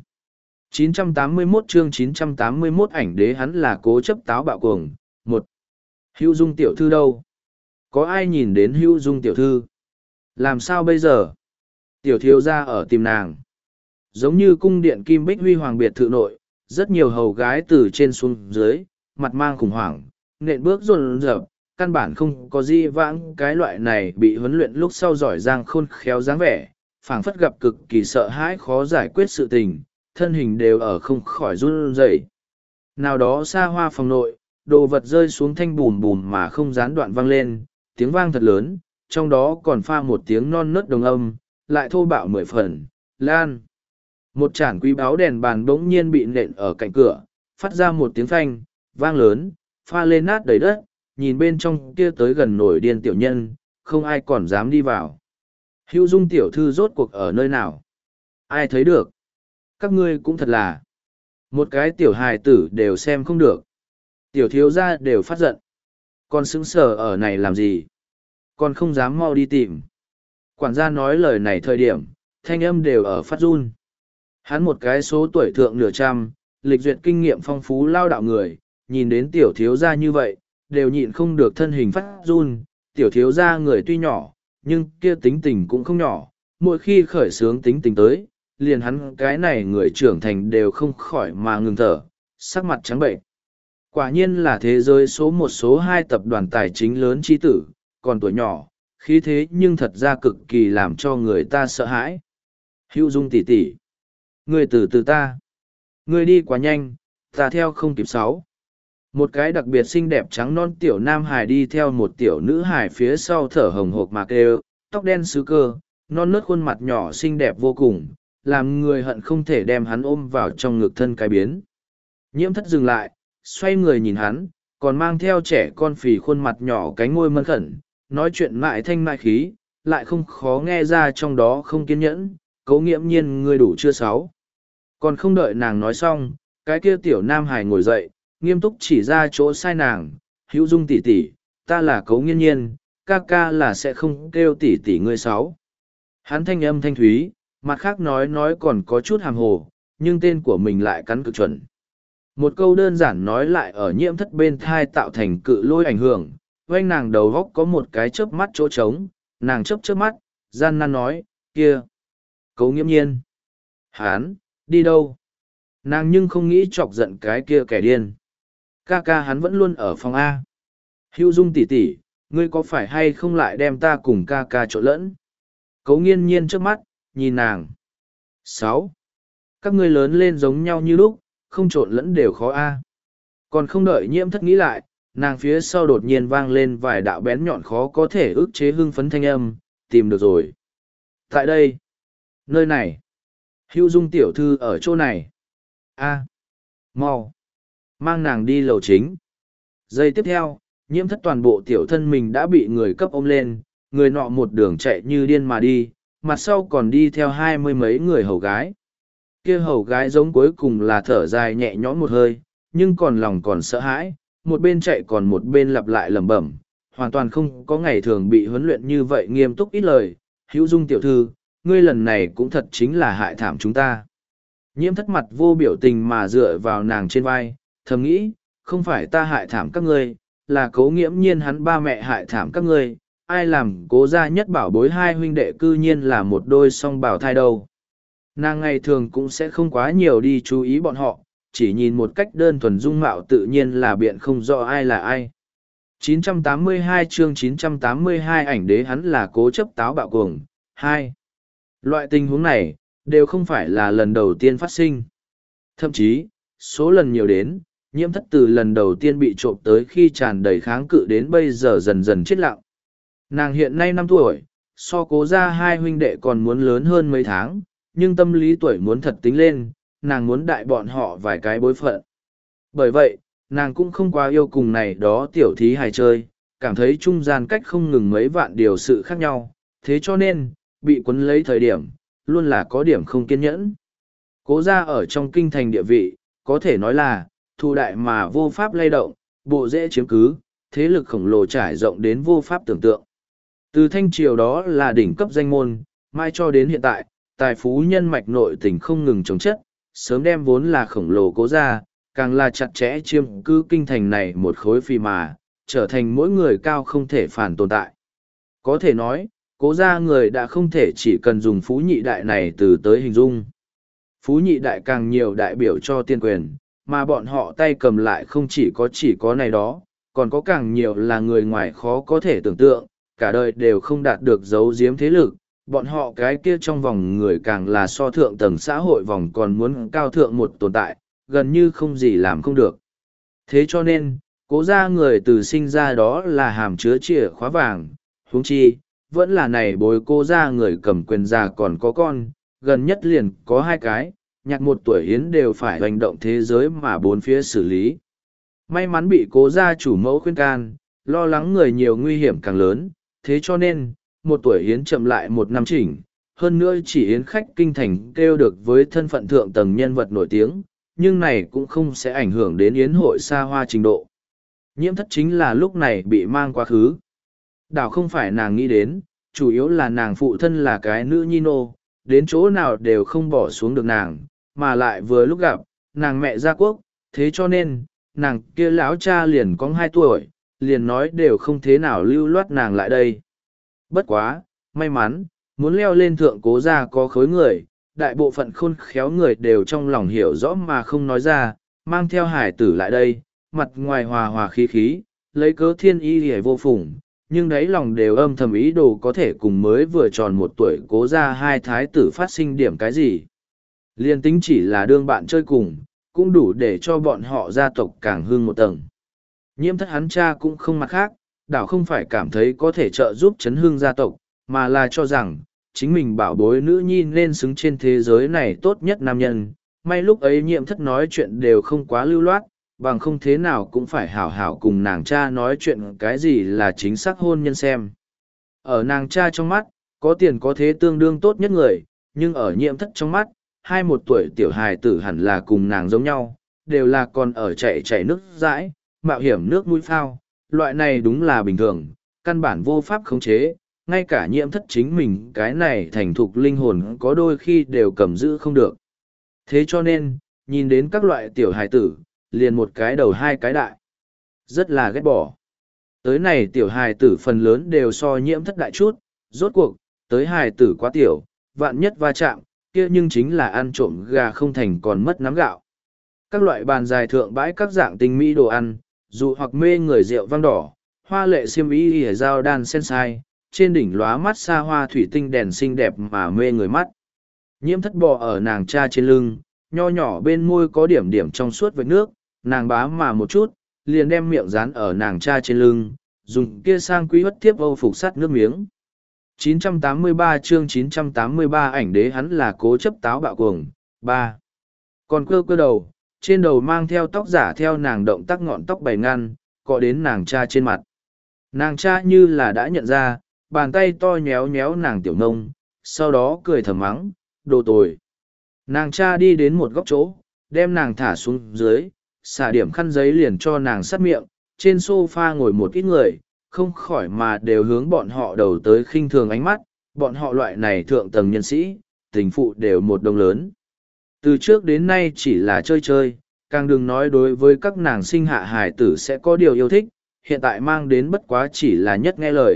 981 chương 981 ảnh đế hắn là cố chấp táo bạo cuồng. Một. Hữu Dung tiểu thư đâu? Có ai nhìn đến Hữu Dung tiểu thư? Làm sao bây giờ? Tiểu thiếu gia ở tìm nàng. Giống như cung điện Kim Bích Huy Hoàng biệt thự nội, rất nhiều hầu gái từ trên xuống dưới, mặt mang khủng hoảng, nện bước run rợp, căn bản không có gì vãng cái loại này bị huấn luyện lúc sau giỏi giang khôn khéo dáng vẻ, phảng phất gặp cực kỳ sợ hãi khó giải quyết sự tình, thân hình đều ở không khỏi run rẩy. Nào đó xa hoa phòng nội, đồ vật rơi xuống thanh bùm bùm mà không gián đoạn vang lên, tiếng vang thật lớn, trong đó còn pha một tiếng non nớt đồng âm, lại thô bạo mười phần, lan. Một chản quý báo đèn bàn bỗng nhiên bị nện ở cạnh cửa, phát ra một tiếng phanh, vang lớn, pha lên nát đầy đất, nhìn bên trong kia tới gần nổi điên tiểu nhân, không ai còn dám đi vào. Hữu Dung tiểu thư rốt cuộc ở nơi nào? Ai thấy được? Các ngươi cũng thật là, một cái tiểu hài tử đều xem không được. Tiểu thiếu gia đều phát giận. Còn sững sờ ở này làm gì? Còn không dám mau đi tìm. Quản gia nói lời này thời điểm, thanh âm đều ở phát run. Hắn một cái số tuổi thượng nửa trăm, lịch duyệt kinh nghiệm phong phú lao đạo người, nhìn đến tiểu thiếu gia như vậy, đều nhịn không được thân hình phát run. Tiểu thiếu gia người tuy nhỏ, nhưng kia tính tình cũng không nhỏ, mỗi khi khởi sướng tính tình tới, liền hắn cái này người trưởng thành đều không khỏi mà ngừng thở, sắc mặt trắng bệnh. Quả nhiên là thế giới số một số hai tập đoàn tài chính lớn chi tử, còn tuổi nhỏ, khí thế nhưng thật ra cực kỳ làm cho người ta sợ hãi. Hữu Dung tỷ tỷ, ngươi từ từ ta, ngươi đi quá nhanh, ta theo không kịp sáu. Một cái đặc biệt xinh đẹp trắng non tiểu nam hài đi theo một tiểu nữ hài phía sau thở hồng hộc mà kêu, tóc đen sứ cơ, non nớt khuôn mặt nhỏ xinh đẹp vô cùng, làm người hận không thể đem hắn ôm vào trong ngực thân cái biến. Nhiễm thất dừng lại, xoay người nhìn hắn, còn mang theo trẻ con phì khuôn mặt nhỏ cánh môi mân khẩn, nói chuyện mại thanh mại khí, lại không khó nghe ra trong đó không kiên nhẫn, Cố Nghiễm Nhiên ngươi đủ chưa sáu. Còn không đợi nàng nói xong, cái kia tiểu nam hải ngồi dậy, nghiêm túc chỉ ra chỗ sai nàng, Hữu Dung tỷ tỷ, ta là Cố Nghiên Nhiên, ca ca là sẽ không kêu tỷ tỷ ngươi sáu. Hắn thanh âm thanh thúy, mặt khác nói còn có chút hàm hồ, nhưng tên của mình lại cắn cực chuẩn. Một câu đơn giản nói lại ở Nhiễm thất bên thai tạo thành cự lôi ảnh hưởng, quanh nàng đầu góc có một cái chớp mắt chỗ trống, nàng chớp mắt, gian nan nói, kia, Cố Nghiễm Nhiên. Hắn, đi đâu? Nàng nhưng không nghĩ chọc giận cái kia kẻ điên. Ca ca hắn vẫn luôn ở phòng A. Hữu Dung tỷ tỷ, ngươi có phải hay không lại đem ta cùng ca ca trộn lẫn? Cố Nghiên Nhiên trước mắt, nhìn nàng. 6. Các ngươi lớn lên giống nhau như lúc, không trộn lẫn đều khó A. Còn không đợi Nhiễm thất nghĩ lại, nàng phía sau đột nhiên vang lên vài đạo bén nhọn khó có thể ức chế hưng phấn thanh âm, tìm được rồi. Tại đây, nơi này, Hữu Dung tiểu thư ở chỗ này. A. Mau. Mang nàng đi lầu chính. Giây tiếp theo, Nhiễm thất toàn bộ tiểu thân mình đã bị người cấp ôm lên, người nọ một đường chạy như điên mà đi, mặt sau còn đi theo 20 mấy người hầu gái. Kia hầu gái giống cuối cùng là thở dài nhẹ nhõm một hơi, nhưng còn lòng còn sợ hãi, một bên chạy còn một bên lặp lại lẩm bẩm, hoàn toàn không có ngày thường bị huấn luyện như vậy nghiêm túc ít lời. Hữu Dung tiểu thư, ngươi lần này cũng thật chính là hại thảm chúng ta. Nhiễm thất mặt vô biểu tình mà dựa vào nàng trên vai, thầm nghĩ, không phải ta hại thảm các ngươi, là Cố Nghiễm Nhiên hắn ba mẹ hại thảm các ngươi, ai làm cố gia nhất bảo bối hai huynh đệ cư nhiên là một đôi song bảo thai đâu. Nàng ngày thường cũng sẽ không quá nhiều đi chú ý bọn họ, chỉ nhìn một cách đơn thuần dung mạo tự nhiên là biện không rõ ai là ai. 982 chương 982 ảnh đế hắn là cố chấp táo bạo cuồng. 2. Loại tình huống này, đều không phải là lần đầu tiên phát sinh. Thậm chí, số lần nhiều đến, Nhiễm Thất từ lần đầu tiên bị trộm tới khi tràn đầy kháng cự đến bây giờ dần dần chết lặng. Nàng hiện nay 5 tuổi, so cố gia hai huynh đệ còn muốn lớn hơn mấy tháng, nhưng tâm lý tuổi muốn thật tính lên, nàng muốn đại bọn họ vài cái bối phận. Bởi vậy, nàng cũng không quá yêu cùng này đó tiểu thí hài chơi, cảm thấy trung gian cách không ngừng mấy vạn điều sự khác nhau, thế cho nên, bị quấn lấy thời điểm, luôn là có điểm không kiên nhẫn. Cố gia ở trong kinh thành địa vị, có thể nói là, thu đại mà vô pháp lay động, bộ dễ chiếm cứ, thế lực khổng lồ trải rộng đến vô pháp tưởng tượng. Từ thanh triều đó là đỉnh cấp danh môn, mai cho đến hiện tại, tài phú nhân mạch nội tình không ngừng chống chất, sớm đem vốn là khổng lồ cố gia, càng là chặt chẽ chiếm cứ kinh thành này một khối phi mà, trở thành mỗi người cao không thể phản tồn tại. Có thể nói, cố gia người đã không thể chỉ cần dùng phú nhị đại này từ tới hình dung. Phú nhị đại càng nhiều đại biểu cho tiên quyền, mà bọn họ tay cầm lại không chỉ có này đó, còn có càng nhiều là người ngoài khó có thể tưởng tượng, cả đời đều không đạt được giấu giếm thế lực, bọn họ cái kia trong vòng người càng là so thượng tầng xã hội vòng còn muốn cao thượng một tồn tại, gần như không gì làm không được. Thế cho nên, cố gia người từ sinh ra đó là hàm chứa chìa khóa vàng, huống chi, vẫn là này bối cố gia người cầm quyền già còn có con, gần nhất liền có 2 cái, nhạc 1 tuổi hiến đều phải hành động thế giới mà bốn phía xử lý. May mắn bị cố gia chủ mẫu khuyên can, lo lắng người nhiều nguy hiểm càng lớn, thế cho nên, 1 tuổi hiến chậm lại 1 năm chỉnh, hơn nữa chỉ hiến khách kinh thành kêu được với thân phận thượng tầng nhân vật nổi tiếng, nhưng này cũng không sẽ ảnh hưởng đến yến hội xa hoa trình độ. Nhiễm Thất chính là lúc này bị mang quá khứ. Đảo không phải nàng nghĩ đến, chủ yếu là nàng phụ thân là cái nữ nhi nô, đến chỗ nào đều không bỏ xuống được nàng, mà lại vừa lúc gặp, nàng mẹ ra quốc, thế cho nên, nàng kia lão cha liền có 2 tuổi, liền nói đều không thế nào lưu loát nàng lại đây. Bất quá, may mắn, muốn leo lên thượng cố gia có khối người, đại bộ phận khôn khéo người đều trong lòng hiểu rõ mà không nói ra, mang theo hải tử lại đây, mặt ngoài hòa hòa khí khí, lấy cớ thiên y hề vô phùng, nhưng đáy lòng đều âm thầm ý đồ có thể cùng mới vừa tròn 1 tuổi cố gia 2 thái tử phát sinh điểm cái gì. Liên tính chỉ là đương bạn chơi cùng, cũng đủ để cho bọn họ gia tộc càng hưng một tầng. Nhiễm Thất hắn cha cũng không mặt khác, đảo không phải cảm thấy có thể trợ giúp chấn hưng gia tộc, mà là cho rằng, chính mình bảo bối nữ nhi nên xứng trên thế giới này tốt nhất nam nhân. May lúc ấy Nhiễm Thất nói chuyện đều không quá lưu loát, bằng không thế nào cũng phải hảo hảo cùng nàng cha nói chuyện cái gì là chính xác hôn nhân xem. Ở nàng cha trong mắt, có tiền có thế tương đương tốt nhất người, nhưng ở Nhiễm Thất trong mắt, 21 tuổi tiểu hài tử hẳn là cùng nàng giống nhau, đều là còn ở chạy nước dãi, mạo hiểm nước mũi phao, loại này đúng là bình thường, căn bản vô pháp khống chế, ngay cả Nhiễm Thất chính mình cái này thành thục linh hồn có đôi khi đều cầm giữ không được. Thế cho nên, nhìn đến các loại tiểu hài tử, liền một cái đầu 2 cái đại. Rất là ghét bỏ. Tới này tiểu hài tử phần lớn đều so Nhiễm Thất đại chút, rốt cuộc, tới hài tử quá tiểu, vạn nhất va chạm, kia nhưng chính là ăn trộm gà không thành còn mất nắm gạo. Các loại bàn dài thượng bãi các dạng tinh mỹ đồ ăn, dù hoặc mê người rượu vang đỏ, hoa lệ xiêm y hề dao đan sen sai, trên đỉnh lóa mắt xa hoa thủy tinh đèn xinh đẹp mà mê người mắt. Nhiễm Thất bò ở nàng cha trên lưng, nho nhỏ bên môi có điểm điểm trong suốt vệt nước, nàng bá mà một chút, liền đem miệng dán ở nàng cha trên lưng, dùng kia sang quý bất tiếp âu phục sắt nước miếng. 983 chương 983 ảnh đế hắn là cố chấp táo bạo cuồng. 3. Còn cơ đầu, trên đầu mang theo tóc giả theo nàng động tác ngọn tóc bày ngăn, cọ đến nàng cha trên mặt. Nàng cha như là đã nhận ra, bàn tay to nhéo nhéo nàng tiểu nông, sau đó cười thầm mắng, đồ tồi. Nàng cha đi đến một góc chỗ, đem nàng thả xuống dưới, xả điểm khăn giấy liền cho nàng sát miệng, trên sofa ngồi một ít người, không khỏi mà đều hướng bọn họ đầu tới khinh thường ánh mắt, bọn họ loại này thượng tầng nhân sĩ, tình phụ đều một đồng lớn. Từ trước đến nay chỉ là chơi chơi, càng đừng nói đối với các nàng sinh hạ hài tử sẽ có điều yêu thích, hiện tại mang đến bất quá chỉ là nhất nghe lời,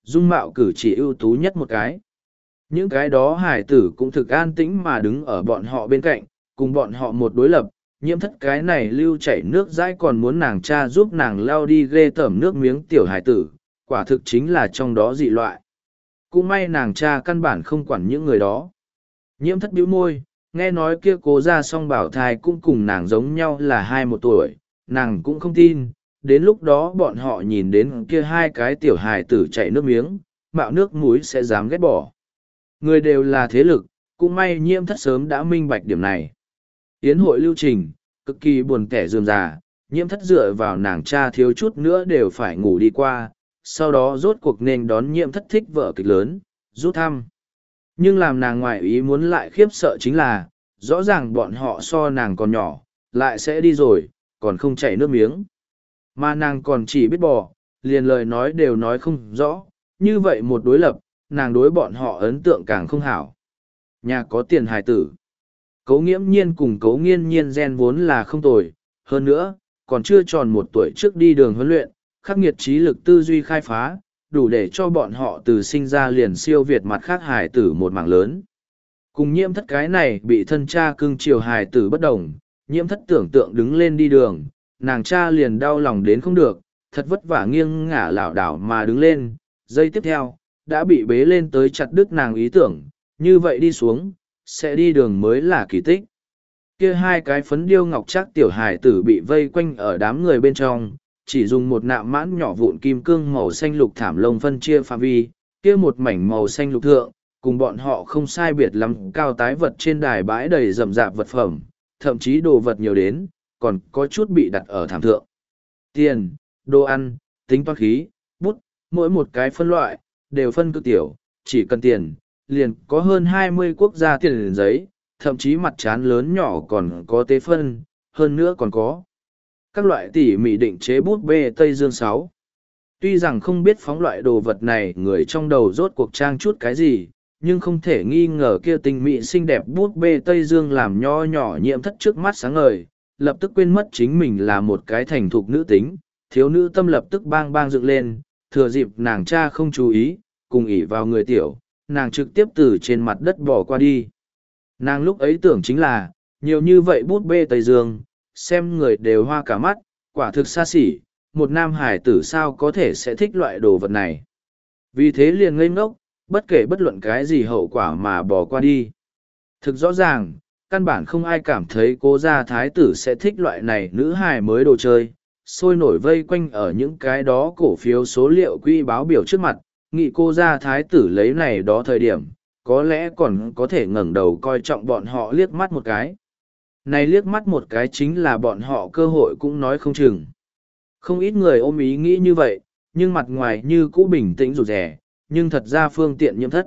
dung mạo cử chỉ ưu tú nhất một cái. Những cái đó hải tử cũng thực an tĩnh mà đứng ở bọn họ bên cạnh, cùng bọn họ một đối lập. Nhiễm thất cái này lưu chảy nước dãi còn muốn nàng cha giúp nàng lao đi ghê tởm nước miếng tiểu hải tử, quả thực chính là trong đó dị loại. Cũng may nàng cha căn bản không quản những người đó. Nhiễm thất bĩu môi, nghe nói kia cố ra song bảo thai cũng cùng nàng giống nhau là 21 tuổi, nàng cũng không tin, đến lúc đó bọn họ nhìn đến kia hai cái tiểu hài tử chảy nước miếng, mạo nước mũi sẽ dám ghét bỏ. Người đều là thế lực, cũng may nhiễm thất sớm đã minh bạch điểm này. Yến hội lưu trình, cực kỳ buồn kẻ rườm rà, nhiễm thất dựa vào nàng cha thiếu chút nữa đều phải ngủ đi qua, sau đó rốt cuộc nên đón nhiễm thất thích vợ kịch lớn, rút thăm. Nhưng làm nàng ngoại ý muốn lại khiếp sợ chính là, rõ ràng bọn họ so nàng còn nhỏ, lại sẽ đi rồi, còn không chảy nước miếng. Mà nàng còn chỉ biết bò, liền lời nói đều nói không rõ, như vậy một đối lập, nàng đối bọn họ ấn tượng càng không hảo. Nhà có tiền hài tử. Cấu nghiễm nhiên cùng cấu nghiên nhiên gen vốn là không tồi, hơn nữa, còn chưa tròn 1 tuổi trước đi đường huấn luyện, khắc nghiệt trí lực tư duy khai phá, đủ để cho bọn họ từ sinh ra liền siêu việt mặt khác hài tử một mảng lớn. Cùng nhiễm thất cái này bị thân cha cưng chiều hài tử bất đồng, nhiễm thất tưởng tượng đứng lên đi đường, nàng cha liền đau lòng đến không được, thật vất vả nghiêng ngả lảo đảo mà đứng lên, giây tiếp theo, đã bị bế lên tới chặt đứt nàng ý tưởng, như vậy đi xuống, sẽ đi đường mới là kỳ tích. Kia hai cái phấn điêu ngọc trác tiểu hài tử bị vây quanh ở đám người bên trong, chỉ dùng một nạm mãn nhỏ vụn kim cương màu xanh lục thảm lông phân chia phạm vi, kia một mảnh màu xanh lục thượng, cùng bọn họ không sai biệt lắm cao tái vật trên đài bãi đầy rậm rạp vật phẩm, thậm chí đồ vật nhiều đến, còn có chút bị đặt ở thảm thượng. Tiền, đồ ăn, tính toán khí, bút, mỗi một cái phân loại, đều phân cực tiểu, chỉ cần tiền, liền có hơn 20 quốc gia tiền liền giấy, thậm chí mặt trán lớn nhỏ còn có tế phân, hơn nữa còn có các loại tỉ mỉ định chế bút bê Tây Dương 6. Tuy rằng không biết phóng loại đồ vật này người trong đầu rốt cuộc trang chút cái gì, nhưng không thể nghi ngờ kia tình mỹ xinh đẹp bút bê Tây Dương làm nho nhỏ nhiễm thất trước mắt sáng ngời, lập tức quên mất chính mình là một cái thành thục nữ tính, thiếu nữ tâm lập tức bang bang dựng lên, thừa dịp nàng cha không chú ý, cùng ỉ vào người tiểu, nàng trực tiếp từ trên mặt đất bỏ qua đi. Nàng lúc ấy tưởng chính là, nhiều như vậy bút bê Tây Dương, xem người đều hoa cả mắt, quả thực xa xỉ, một nam hải tử sao có thể sẽ thích loại đồ vật này. Vì thế liền ngây ngốc, bất kể bất luận cái gì hậu quả mà bỏ qua đi. Thực rõ ràng, căn bản không ai cảm thấy cô gia thái tử sẽ thích loại này nữ hài mới đồ chơi, sôi nổi vây quanh ở những cái đó cổ phiếu số liệu quỹ báo biểu trước mặt, nghị cô gia thái tử lấy này đó thời điểm, có lẽ còn có thể ngẩng đầu coi trọng bọn họ liếc mắt một cái. Này liếc mắt một cái chính là bọn họ cơ hội cũng nói không chừng. Không ít người ôm ý nghĩ như vậy, nhưng mặt ngoài như cũ bình tĩnh rụt rẻ, nhưng thật ra phương tiện nhiễm thất.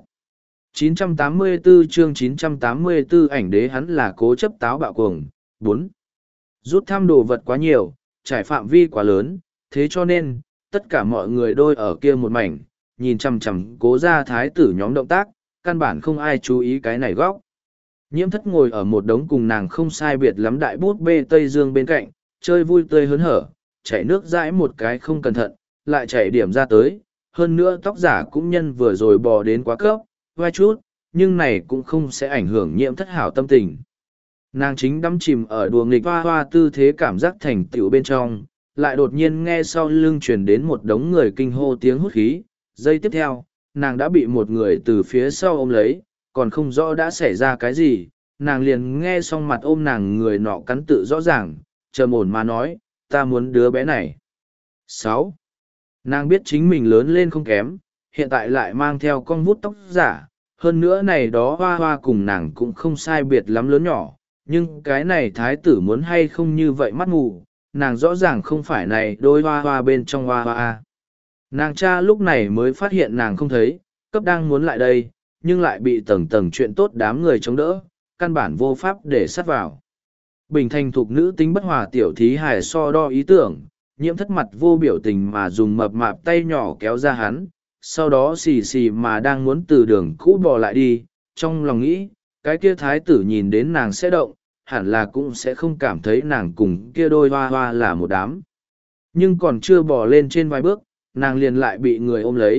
984 chương 984 ảnh đế hắn là cố chấp táo bạo cuồng. 4. Rút thăm đồ vật quá nhiều, trải phạm vi quá lớn, thế cho nên, tất cả mọi người đôi ở kia một mảnh, nhìn chằm chằm cố ra thái tử nhóm động tác, căn bản không ai chú ý cái này góc. Nhiễm thất ngồi ở một đống cùng nàng không sai biệt lắm đại bút bê Tây Dương bên cạnh, chơi vui tươi hớn hở, chảy nước dãi một cái không cẩn thận, lại chảy điểm ra tới, hơn nữa tóc giả cũng nhân vừa rồi bò đến quá cấp, vai chút, nhưng này cũng không sẽ ảnh hưởng nhiễm thất hảo tâm tình. Nàng chính đắm chìm ở đùa nghịch hoa hoa tư thế cảm giác thành tựu bên trong, lại đột nhiên nghe sau lưng truyền đến một đống người kinh hô tiếng hút khí, giây tiếp theo, nàng đã bị một người từ phía sau ôm lấy, còn không rõ đã xảy ra cái gì, nàng liền nghe xong mặt ôm nàng người nọ cắn tự rõ ràng, trầm ổn mà nói, ta muốn đứa bé này. 6. Nàng biết chính mình lớn lên không kém, hiện tại lại mang theo con vút tóc giả, hơn nữa này đó hoa hoa cùng nàng cũng không sai biệt lắm lớn nhỏ, nhưng cái này thái tử muốn hay không như vậy mắt mù, nàng rõ ràng không phải này đôi hoa hoa bên trong hoa hoa. Nàng cha lúc này mới phát hiện nàng không thấy, cấp đang muốn lại đây, nhưng lại bị tầng tầng chuyện tốt đám người chống đỡ, căn bản vô pháp để sát vào. Bình thành thục nữ tính bất hòa tiểu thí hài so đo ý tưởng, nhiễm thất mặt vô biểu tình mà dùng mập mạp tay nhỏ kéo ra hắn, sau đó xì xì mà đang muốn từ đường cũ bò lại đi, trong lòng nghĩ, cái kia thái tử nhìn đến nàng sẽ động, hẳn là cũng sẽ không cảm thấy nàng cùng kia đôi hoa hoa là một đám. Nhưng còn chưa bò lên trên vài bước, nàng liền lại bị người ôm lấy,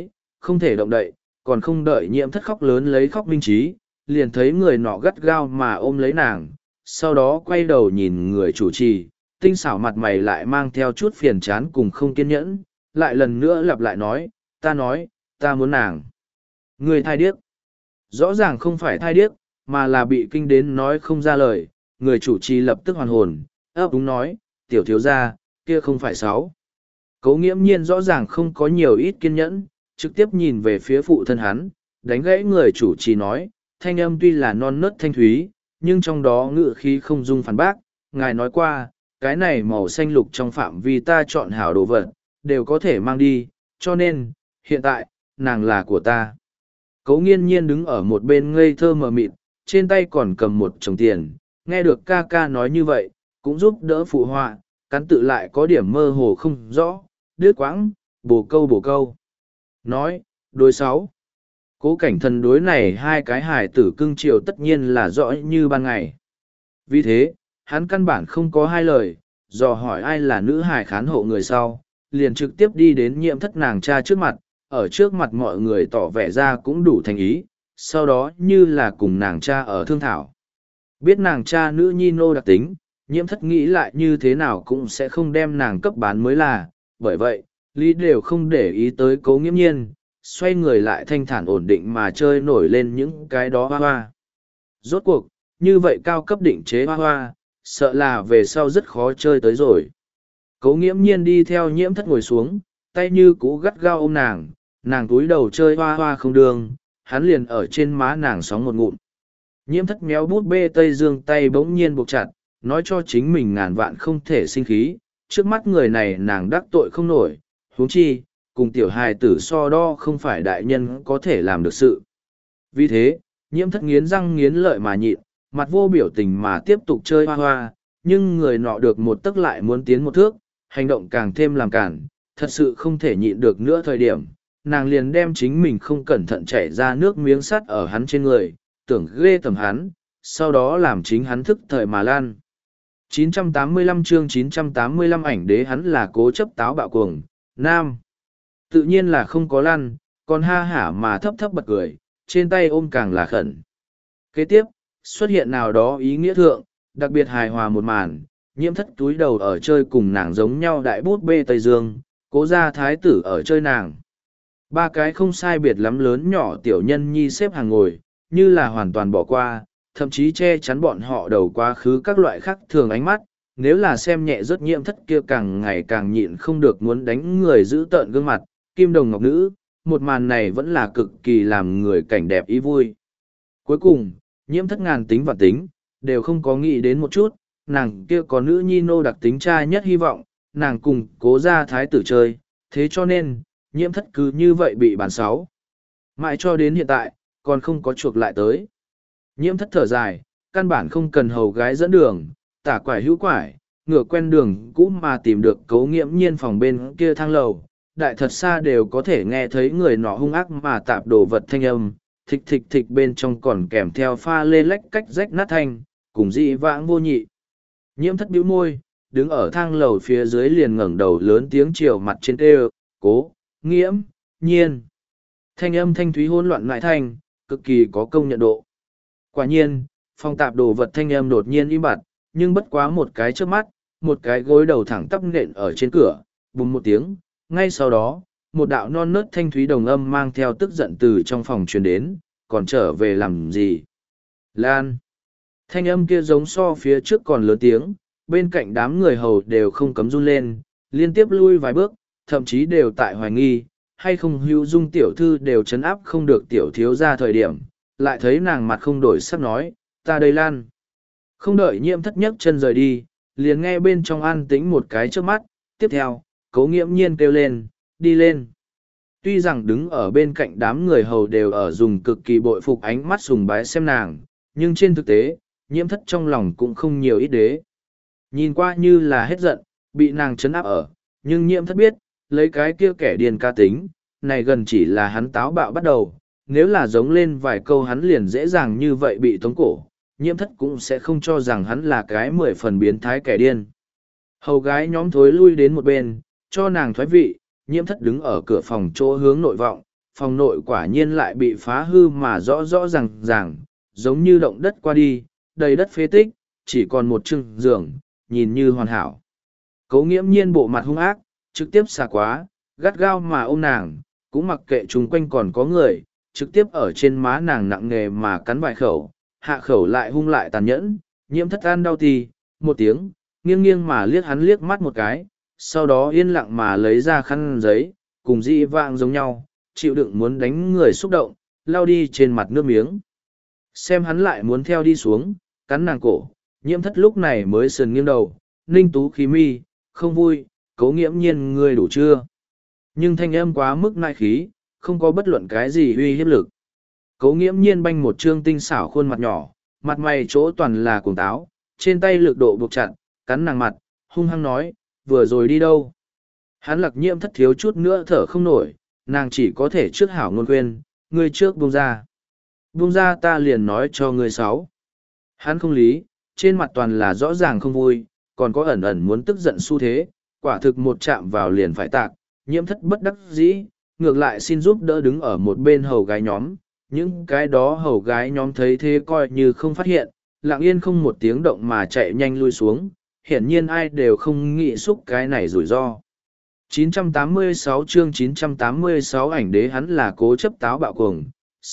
không thể động đậy, còn không đợi nhiễm thất khóc lớn lấy khóc minh trí, liền thấy người nọ gắt gao mà ôm lấy nàng, sau đó quay đầu nhìn người chủ trì, tinh xảo mặt mày lại mang theo chút phiền chán cùng không kiên nhẫn, lại lần nữa lặp lại nói, ta muốn nàng. Người thai điếc. Rõ ràng không phải thai điếc, mà là bị kinh đến nói không ra lời, người chủ trì lập tức hoàn hồn, ấp úng nói, tiểu thiếu gia, kia không phải sáu. Cố nghiễm nhiên rõ ràng không có nhiều ít kiên nhẫn, trực tiếp nhìn về phía phụ thân hắn, đánh gãy người chủ trì nói, thanh âm tuy là non nớt thanh thúy, nhưng trong đó ngự khí không dung phản bác, ngài nói qua, cái này màu xanh lục trong phạm vi ta chọn hảo đồ vật, đều có thể mang đi, cho nên, hiện tại, nàng là của ta. Cố nghiên nhiên đứng ở một bên ngây thơ mờ mịt, trên tay còn cầm một chồng tiền, nghe được ca ca nói như vậy, cũng giúp đỡ phụ họa, cắn tự lại có điểm mơ hồ không rõ, đứt quãng, bổ câu. Nói, đối sáu. Cố cảnh thần đối này hai cái hài tử cưng chiều tất nhiên là rõ như ban ngày. Vì thế, hắn căn bản không có hai lời, dò hỏi ai là nữ hài khán hộ người sau, liền trực tiếp đi đến nhiễm thất nàng cha trước mặt, ở trước mặt mọi người tỏ vẻ ra cũng đủ thành ý, sau đó như là cùng nàng cha ở thương thảo. Biết nàng cha nữ nhi nô đặc tính, nhiễm thất nghĩ lại như thế nào cũng sẽ không đem nàng cấp bán mới là, bởi vậy, lý đều không để ý tới Cố nghiễm nhiên, xoay người lại thanh thản ổn định mà chơi nổi lên những cái đó hoa hoa. Rốt cuộc, như vậy cao cấp định chế hoa hoa, sợ là về sau rất khó chơi tới rồi. Cố nghiễm nhiên đi theo nhiễm thất ngồi xuống, tay như cũ gắt gao ôm nàng túi đầu chơi hoa hoa không đường, hắn liền ở trên má nàng sóng một ngụm. Nhiễm thất méo bút bê Tây Dương tay bỗng nhiên buộc chặt, nói cho chính mình ngàn vạn không thể sinh khí, trước mắt người này nàng đắc tội không nổi, huống chi, cùng tiểu hài tử so đo không phải đại nhân có thể làm được sự. Vì thế, nhiễm thất nghiến răng nghiến lợi mà nhịn, mặt vô biểu tình mà tiếp tục chơi hoa hoa, nhưng người nọ được một tấc lại muốn tiến một thước, hành động càng thêm làm cản, thật sự không thể nhịn được nữa thời điểm, nàng liền đem chính mình không cẩn thận chảy ra nước miếng sắt ở hắn trên người, tưởng ghê tầm hắn, sau đó làm chính hắn thức thời mà lan. 985 chương 985 ảnh đế hắn là cố chấp táo bạo cuồng, nam. Tự nhiên là không có lăn, còn ha hả mà thấp thấp bật cười, trên tay ôm càng là khẩn. Kế tiếp, xuất hiện nào đó ý nghĩa thượng, đặc biệt hài hòa một màn, nhiễm thất túi đầu ở chơi cùng nàng giống nhau đại bút bê Tây Dương, cố gia thái tử ở chơi nàng. Ba cái không sai biệt lắm lớn nhỏ tiểu nhân nhi xếp hàng ngồi, như là hoàn toàn bỏ qua, thậm chí che chắn bọn họ đầu quá khứ các loại khác thường ánh mắt, nếu là xem nhẹ rất nhiễm thất kia càng ngày càng nhịn không được muốn đánh người giữ tợn gương mặt, kim đồng ngọc nữ, một màn này vẫn là cực kỳ làm người cảnh đẹp ý vui. Cuối cùng, nhiễm thất ngàn tính và tính, đều không có nghĩ đến một chút, nàng kia có nữ nhi nô đặc tính trai nhất hy vọng, nàng cùng cố gia thái tử chơi, thế cho nên, nhiễm thất cứ như vậy bị bàn sáu. Mãi cho đến hiện tại, còn không có chuộc lại tới. Nhiễm thất thở dài, căn bản không cần hầu gái dẫn đường, tả quải hữu quải, ngựa quen đường cũ mà tìm được Cố nghiễm nhiên phòng bên kia thang lầu. Đại thật xa đều có thể nghe thấy người nọ hung ác mà tạp đồ vật thanh âm, thịch thịch thịch bên trong còn kèm theo pha lê lách cách rách nát thanh, cùng dị vãng vô nhị. Nhiễm thất bĩu môi, đứng ở thang lầu phía dưới liền ngẩng đầu lớn tiếng chiều mặt trên kêu, Cố, nghiễm, nhiên. Thanh âm thanh thúy hỗn loạn lại thanh, cực kỳ có công nhận độ. Quả nhiên, phòng tạp đồ vật thanh âm đột nhiên im bặt, nhưng bất quá một cái trước mắt, một cái gối đầu thẳng tắp nện ở trên cửa, bùng một tiếng, ngay sau đó, một đạo non nớt thanh thúy đồng âm mang theo tức giận từ trong phòng truyền đến, còn trở về làm gì? Lan! Thanh âm kia giống so phía trước còn lớn tiếng, bên cạnh đám người hầu đều không cấm run lên, liên tiếp lui vài bước, thậm chí đều tại hoài nghi, hay không hữu dung tiểu thư đều chấn áp không được tiểu thiếu ra thời điểm, lại thấy nàng mặt không đổi sắc nói, ta đây Lan. Không đợi nhiễm thất nhấc chân rời đi, liền nghe bên trong an tĩnh một cái trước mắt, tiếp theo, Cố nghiễm nhiên kêu lên, đi lên. Tuy rằng đứng ở bên cạnh đám người hầu đều ở dùng cực kỳ bội phục ánh mắt sùng bái xem nàng, nhưng trên thực tế, nhiễm thất trong lòng cũng không nhiều ít đế. Nhìn qua như là hết giận, bị nàng trấn áp ở, nhưng nhiễm thất biết, lấy cái kia kẻ điên ca tính, này gần chỉ là hắn táo bạo bắt đầu, nếu là giống lên vài câu hắn liền dễ dàng như vậy bị tống cổ, nhiễm thất cũng sẽ không cho rằng hắn là cái 10 phần biến thái kẻ điên. Hầu gái nhóm thối lui đến một bên, cho nàng thoái vị, nhiễm thất đứng ở cửa phòng chỗ hướng nội vọng, phòng nội quả nhiên lại bị phá hư mà rõ rõ ràng, giống như động đất qua đi, đầy đất phế tích, chỉ còn một chừng giường, nhìn như hoàn hảo. Cố Nghiễm Nhiên bộ mặt hung ác, trực tiếp xả quá, gắt gao mà ôm nàng, cũng mặc kệ chung quanh còn có người, trực tiếp ở trên má nàng nặng nề mà cắn vài khẩu, hạ khẩu lại hung lại tàn nhẫn, Nhiễm Thất ăn đau tì, một tiếng, nghiêng nghiêng mà liếc hắn liếc mắt một cái, sau đó yên lặng mà lấy ra khăn giấy, cùng dị vạng giống nhau, chịu đựng muốn đánh người xúc động, lao đi trên mặt nước miếng. Xem hắn lại muốn theo đi xuống, cắn nàng cổ, Nhiễm Thất lúc này mới sườn nghiêng đầu, ninh tú khí mi, không vui, Cố Nghiễm Nhiên ngươi đủ chưa? Nhưng thanh âm quá mức nai khí, không có bất luận cái gì uy hiếp lực. Cố Nghiễm Nhiên banh một trương tinh xảo khuôn mặt nhỏ, mặt mày chỗ toàn là cuồng táo, trên tay lực độ buộc chặt, cắn nàng mặt, hung hăng nói, vừa rồi đi đâu? Hắn Lạc Nhiễm Thất thiếu chút nữa thở không nổi, nàng chỉ có thể trước hảo ngôn khuyên, ngươi trước buông ra. Buông ra ta liền nói cho ngươi sáu. Hắn không lý, trên mặt toàn là rõ ràng không vui, còn có ẩn ẩn muốn tức giận xu thế, quả thực một chạm vào liền phải tạc, Nhiễm Thất bất đắc dĩ, ngược lại xin giúp đỡ đứng ở một bên hầu gái nhóm. Những cái đó hầu gái nhóm thấy thế coi như không phát hiện, lặng yên không một tiếng động mà chạy nhanh lui xuống, hiển nhiên ai đều không nghĩ xúc cái này rủi ro. 986 chương 986 ảnh đế hắn là cố chấp táo bạo cuồng.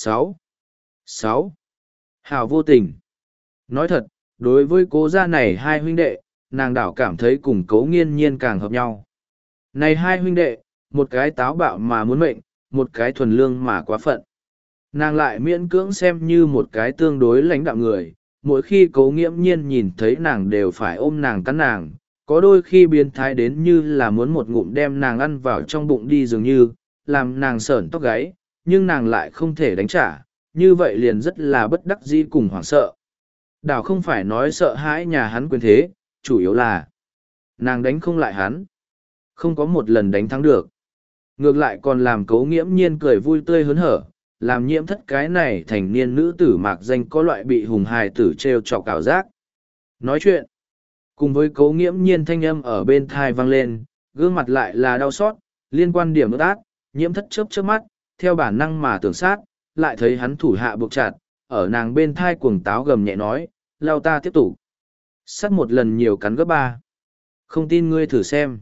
6. Hào vô tình. Nói thật, đối với cố gia này hai huynh đệ, nàng đảo cảm thấy cùng Cố Nghiên Nhiên càng hợp nhau. Này hai huynh đệ, một cái táo bạo mà muốn mệnh, một cái thuần lương mà quá phận. Nàng lại miễn cưỡng xem như một cái tương đối lãnh đạm người, mỗi khi Cố Nghiễm Nhiên nhìn thấy nàng đều phải ôm nàng cắn nàng, có đôi khi biến thái đến như là muốn một ngụm đem nàng ăn vào trong bụng đi dường như, làm nàng sởn tóc gáy, nhưng nàng lại không thể đánh trả, như vậy liền rất là bất đắc dĩ cùng hoảng sợ. Đảo không phải nói sợ hãi nhà hắn quyền thế, chủ yếu là nàng đánh không lại hắn, không có một lần đánh thắng được. Ngược lại còn làm Cố Nghiễm Nhiên cười vui tươi hớn hở, làm Nhiễm Thất cái này thành niên nữ tử mạc danh có loại bị hùng hài tử trêu chọc ảo giác. Nói chuyện, cùng với Cố Nghiễm Nhiên thanh âm ở bên thai vang lên, gương mặt lại là đau xót, liên quan điểm ướt át, Nhiễm Thất chớp mắt, theo bản năng mà tưởng sát, lại thấy hắn thủ hạ buộc chặt, ở nàng bên thai cuồng táo gầm nhẹ nói, lao ta tiếp tục. Sát một lần nhiều cắn gấp 3. Không tin ngươi thử xem.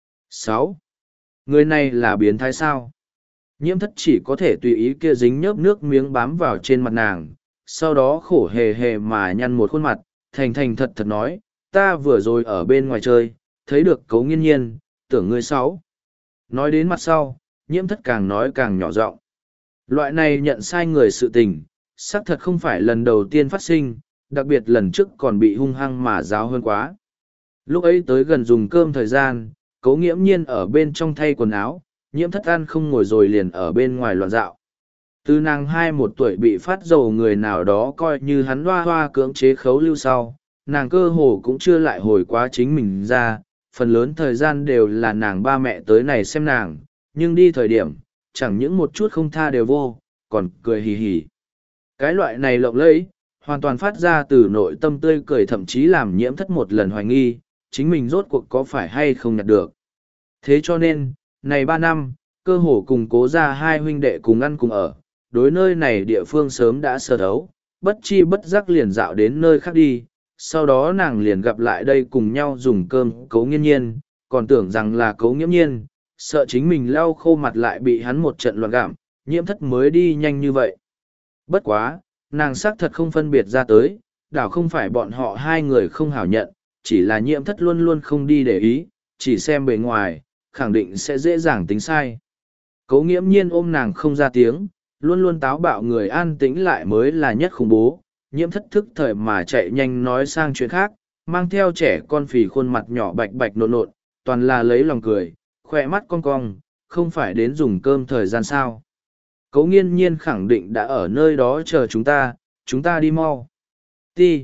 6. Người này là biến thái sao? Nhiễm Thất chỉ có thể tùy ý kia dính nhớp nước miếng bám vào trên mặt nàng, sau đó khổ hề hề mà nhăn một khuôn mặt, thành thành thật thật nói, ta vừa rồi ở bên ngoài chơi, thấy được Cố Nghiên Nhiên, tưởng ngươi sáu. Nói đến mặt sau, Nhiễm Thất càng nói càng nhỏ giọng. Loại này nhận sai người sự tình, xác thật không phải lần đầu tiên phát sinh, đặc biệt lần trước còn bị hung hăng mà giáo hơn quá. Lúc ấy tới gần dùng cơm thời gian, Cố Nghiễm Nhiên ở bên trong thay quần áo, Nhiễm Thất ăn không ngồi rồi liền ở bên ngoài loạn dạo. Từ nàng 21 tuổi bị phát dầu người nào đó coi như hắn hoa hoa cưỡng chế khấu lưu sau, nàng cơ hồ cũng chưa lại hồi quá chính mình ra, phần lớn thời gian đều là nàng ba mẹ tới này xem nàng, nhưng đi thời điểm, chẳng những một chút không tha đều vô, còn cười hì hì. Cái loại này lộng lẫy, hoàn toàn phát ra từ nội tâm tươi cười, thậm chí làm Nhiễm Thất một lần hoài nghi, chính mình rốt cuộc có phải hay không nhặt được. Thế cho nên, này 3 năm, cơ hồ cùng Cố gia hai huynh đệ cùng ăn cùng ở, đối nơi này địa phương sớm đã sơ thấu, bất chi bất giác liền dạo đến nơi khác đi, sau đó nàng liền gặp lại đây cùng nhau dùng cơm Cố Nghiên Nhiên, còn tưởng rằng là Cố Nghiễm Nhiên, sợ chính mình lau khô mặt lại bị hắn một trận loạn gặm, Nhiễm Thất mới đi nhanh như vậy. Bất quá, nàng xác thật không phân biệt ra tới, đảo không phải bọn họ hai người không hảo nhận, chỉ là Nhiễm Thất luôn luôn không đi để ý, chỉ xem bề ngoài, khẳng định sẽ dễ dàng tính sai. Cố Nghiễm Nhiên ôm nàng không ra tiếng, luôn luôn táo bạo người an tĩnh lại mới là nhất khủng bố. Nhiễm Thất thức thời mà chạy nhanh nói sang chuyện khác, mang theo trẻ con phì khuôn mặt nhỏ bạch bạch nộn nộn, toàn là lấy lòng cười, khỏe mắt cong cong, không phải đến dùng cơm thời gian sao. Cố Nghiên Nhiên khẳng định đã ở nơi đó chờ chúng ta đi mau. Ti.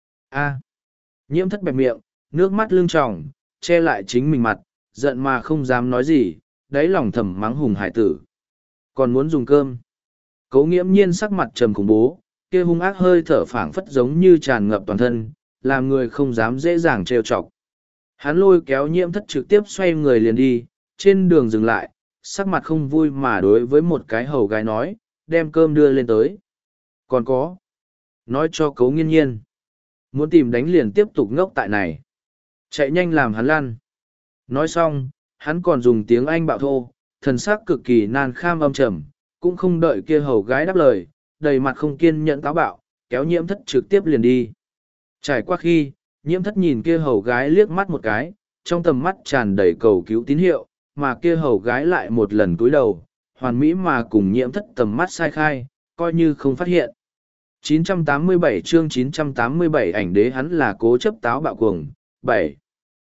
A. Nhiễm Thất bẹp miệng, nước mắt lưng tròng, che lại chính mình mặt, giận mà không dám nói gì, đáy lòng thầm mắng hùng hải tử. Còn muốn dùng cơm. Cố Nghiễm Nhiên sắc mặt trầm khủng bố, kia hung ác hơi thở phảng phất giống như tràn ngập toàn thân, làm người không dám dễ dàng trêu chọc. Hắn lôi kéo Nhiễm Thất trực tiếp xoay người liền đi, trên đường dừng lại, sắc mặt không vui mà đối với một cái hầu gái nói, đem cơm đưa lên tới. Còn có, nói cho Cố Nghiên Nhiên, muốn tìm đánh liền tiếp tục ngốc tại này. Chạy nhanh làm hắn lăn. Nói xong, hắn còn dùng tiếng Anh bạo thô, thần sắc cực kỳ nan kham âm trầm, cũng không đợi kia hầu gái đáp lời, đầy mặt không kiên nhẫn táo bạo, kéo Nhiễm Thất trực tiếp liền đi. Trải qua khi, Nhiễm Thất nhìn kia hầu gái liếc mắt một cái, trong tầm mắt tràn đầy cầu cứu tín hiệu, mà kia hầu gái lại một lần cúi đầu, hoàn mỹ mà cùng Nhiễm Thất tầm mắt sai khai, coi như không phát hiện. 987 chương 987 ảnh đế hắn là cố chấp táo bạo cuồng. 7.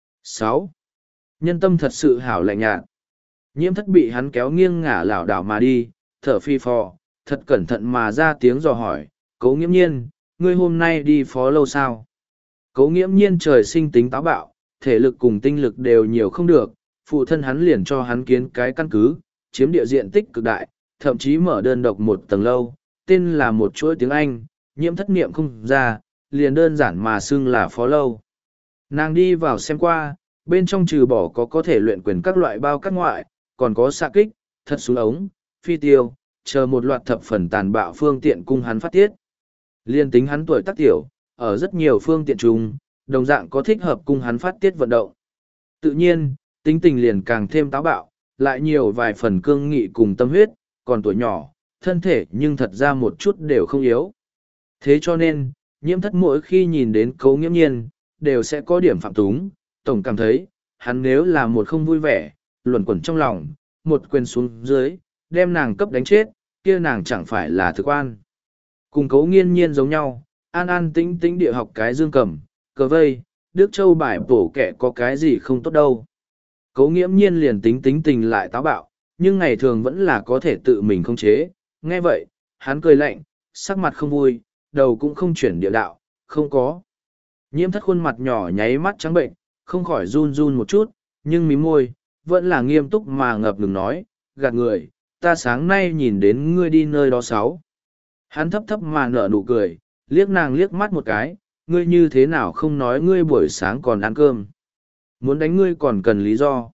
6. Nhân tâm thật sự hảo lạnh nhạt. Nhiễm Thất bị hắn kéo nghiêng ngả lảo đảo mà đi, thở phi phò, thật cẩn thận mà ra tiếng dò hỏi, Cố Nghiễm Nhiên, ngươi hôm nay đi phó lâu sao? Cố Nghiễm Nhiên trời sinh tính táo bạo, thể lực cùng tinh lực đều nhiều không được, phụ thân hắn liền cho hắn kiến cái căn cứ, chiếm địa diện tích cực đại, thậm chí mở đơn độc một tầng lâu, tên là một chuỗi tiếng Anh, Nhiễm Thất niệm không ra, liền đơn giản mà xưng là phó lâu. Nàng đi vào xem qua, bên trong trừ bỏ có thể luyện quyền các loại bao các ngoại, còn có xạ kích, thật súng ống, phi tiêu, chờ một loạt thập phần tàn bạo phương tiện cung hắn phát tiết. Liên tính hắn tuổi tác tiểu, ở rất nhiều phương tiện chung, đồng dạng có thích hợp cung hắn phát tiết vận động. Tự nhiên, tính tình liền càng thêm táo bạo, lại nhiều vài phần cương nghị cùng tâm huyết, còn tuổi nhỏ, thân thể nhưng thật ra một chút đều không yếu. Thế cho nên, Nhiễm Thất mỗi khi nhìn đến Cố Nghiễm Nhiên, đều sẽ có điểm phạm túng, tổng cảm thấy, hắn nếu là một không vui vẻ, luẩn quẩn trong lòng, một quyền xuống dưới, đem nàng cấp đánh chết, kia nàng chẳng phải là thực quan. Cùng Cố Nghiên Nhiên giống nhau, an an tĩnh tĩnh địa học cái dương cầm, cờ vây, Đức Châu bài bổ kẻ có cái gì không tốt đâu. Cố Nghiễm Nhiên liền tính tình lại táo bạo, nhưng ngày thường vẫn là có thể tự mình khống chế. Nghe vậy, hắn cười lạnh, sắc mặt không vui, đầu cũng không chuyển địa đạo, không có. Nhiễm Thất khuôn mặt nhỏ nháy mắt trắng bệnh, không khỏi run run một chút, nhưng mím môi, vẫn là nghiêm túc mà ngập ngừng nói, gạt người, ta sáng nay nhìn đến ngươi đi nơi đó sáu. Hắn thấp thấp mà nở nụ cười, liếc nàng liếc mắt một cái, ngươi như thế nào không nói ngươi buổi sáng còn ăn cơm. Muốn đánh ngươi còn cần lý do.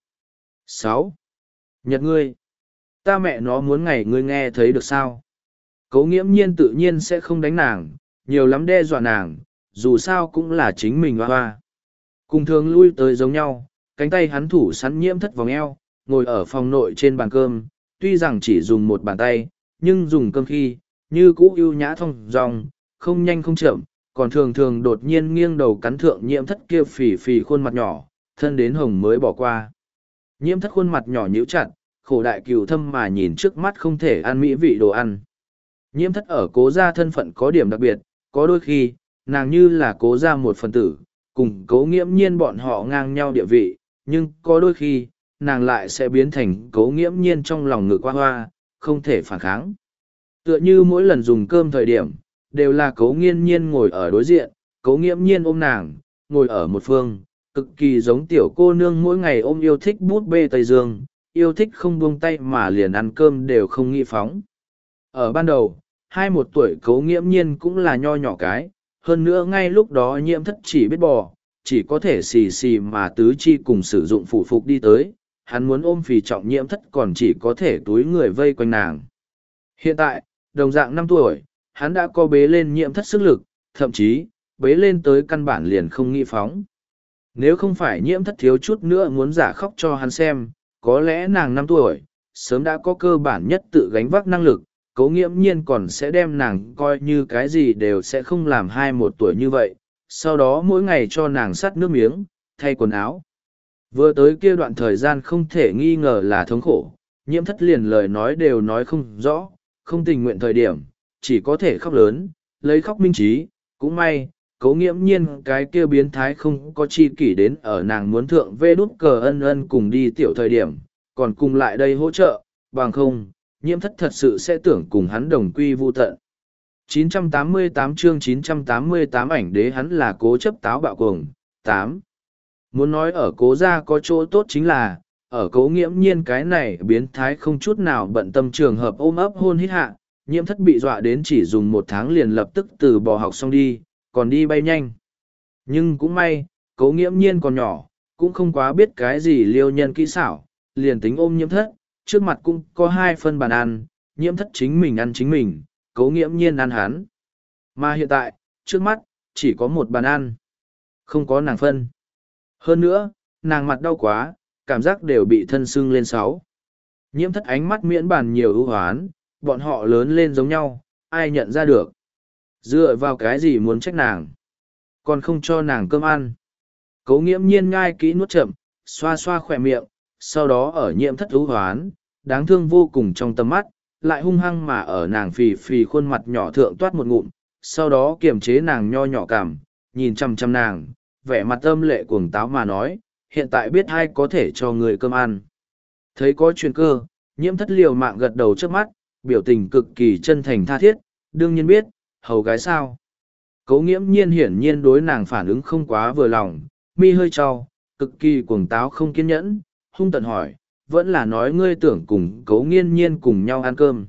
6. Nhật ngươi. Ta mẹ nó muốn ngày ngươi nghe thấy được sao. Cố Nghiễm Nhiên tự nhiên sẽ không đánh nàng, nhiều lắm đe dọa nàng, dù sao cũng là chính mình hoa hoa. Cùng thường lui tới giống nhau, cánh tay hắn thủ sẵn Nhiễm Thất vòng eo, ngồi ở phòng nội trên bàn cơm, tuy rằng chỉ dùng một bàn tay, nhưng dùng cơm khi, như cũ ưu nhã thong dong, không nhanh không chậm, còn thường thường đột nhiên nghiêng đầu cắn thượng Nhiễm Thất kia phì phì khuôn mặt nhỏ, thân đến hồng mới bỏ qua. Nhiễm Thất khuôn mặt nhỏ nhíu chặt, khổ đại cừu thâm mà nhìn trước mắt không thể ăn mỹ vị đồ ăn. Nhiễm Thất ở Cố gia thân phận có điểm đặc biệt, có đôi khi, nàng như là Cố gia một phần tử, cùng Cố Nghiễm Nhiên bọn họ ngang nhau địa vị, nhưng có đôi khi, nàng lại sẽ biến thành Cố Nghiễm Nhiên trong lòng ngực hoa hoa, không thể phản kháng. Tựa như mỗi lần dùng cơm thời điểm, đều là Cố Nghiên Nhiên ngồi ở đối diện, Cố Nghiễm Nhiên ôm nàng, ngồi ở một phương, cực kỳ giống tiểu cô nương mỗi ngày ôm yêu thích bút bê Tây Dương, yêu thích không buông tay mà liền ăn cơm đều không nghĩ phóng. Ở ban đầu, 21 tuổi Cố Nghiễm Nhiên cũng là nho nhỏ cái, hơn nữa ngay lúc đó Nhiễm Thất chỉ biết bò, chỉ có thể xì xì mà tứ chi cùng sử dụng phụ phục đi tới, hắn muốn ôm phì trọng Nhiễm Thất còn chỉ có thể túi người vây quanh nàng. Hiện tại, đồng dạng 5 tuổi, hắn đã có bế lên Nhiễm Thất sức lực, thậm chí, bế lên tới căn bản liền không nghĩ phóng. Nếu không phải Nhiễm Thất thiếu chút nữa muốn giả khóc cho hắn xem, có lẽ nàng 5 tuổi, sớm đã có cơ bản nhất tự gánh vác năng lực, Cố Nghiễm Nhiên còn sẽ đem nàng coi như cái gì đều sẽ không làm 21 tuổi như vậy, sau đó mỗi ngày cho nàng sắt nước miếng, thay quần áo. Vừa tới kia đoạn thời gian không thể nghi ngờ là thống khổ, Nhiễm Thất liền lời nói đều nói không rõ, không tình nguyện thời điểm, chỉ có thể khóc lớn, lấy khóc minh trí, cũng may, Cố Nghiễm Nhiên cái kia biến thái không có chi kỷ đến ở nàng muốn thượng vê đút cờ ân ân cùng đi tiểu thời điểm, còn cùng lại đây hỗ trợ, bằng không, Nhiễm Thất thật sự sẽ tưởng cùng hắn đồng quy vu tận. 988 chương 988 ảnh đế hắn là cố chấp táo bạo cuồng. 8. Muốn nói ở Cố gia có chỗ tốt chính là, ở Cố Nghiễm Nhiên cái này biến thái không chút nào bận tâm trường hợp ôm ấp hôn hít hạ, Nhiễm Thất bị dọa đến chỉ dùng 1 tháng liền lập tức từ bỏ học xong đi, còn đi bay nhanh. Nhưng cũng may, Cố Nghiễm Nhiên còn nhỏ, cũng không quá biết cái gì liêu nhân kỹ xảo, liền tính ôm Nhiễm Thất, trước mặt cũng có 2 phân bàn ăn, Nhiễm Thất chính mình ăn chính mình, Cố Nghiễm Nhiên ăn hắn. Mà hiện tại, trước mắt, chỉ có 1 bàn ăn. Không có nàng phân. Hơn nữa, nàng mặt đau quá, cảm giác đều bị thân sưng lên 6. Nhiễm Thất ánh mắt miễn bàn nhiều ưu hoán, bọn họ lớn lên giống nhau, ai nhận ra được. Dựa vào cái gì muốn trách nàng, còn không cho nàng cơm ăn. Cố Nghiễm Nhiên ngai kỹ nuốt chậm, xoa xoa khỏe miệng, sau đó ở Nhiễm Thất ưu hoán, đáng thương vô cùng trong tầm mắt, lại hung hăng mà ở nàng phì phì khuôn mặt nhỏ thượng toát một ngụm, sau đó kiềm chế nàng nho nhỏ cảm, nhìn chăm chăm nàng, vẻ mặt âm lệ cuồng táo mà nói, hiện tại biết ai có thể cho người cơm ăn. Thấy có chuyện cơ, Nhiễm Thất liều mạng gật đầu trước mắt, biểu tình cực kỳ chân thành tha thiết, đương nhiên biết, hầu gái sao. Cố Nghiễm Nhiên hiển nhiên đối nàng phản ứng không quá vừa lòng, mi hơi trao, cực kỳ cuồng táo không kiên nhẫn, hung tận hỏi, vẫn là nói ngươi tưởng cùng Cố Nghiên Nhiên cùng nhau ăn cơm.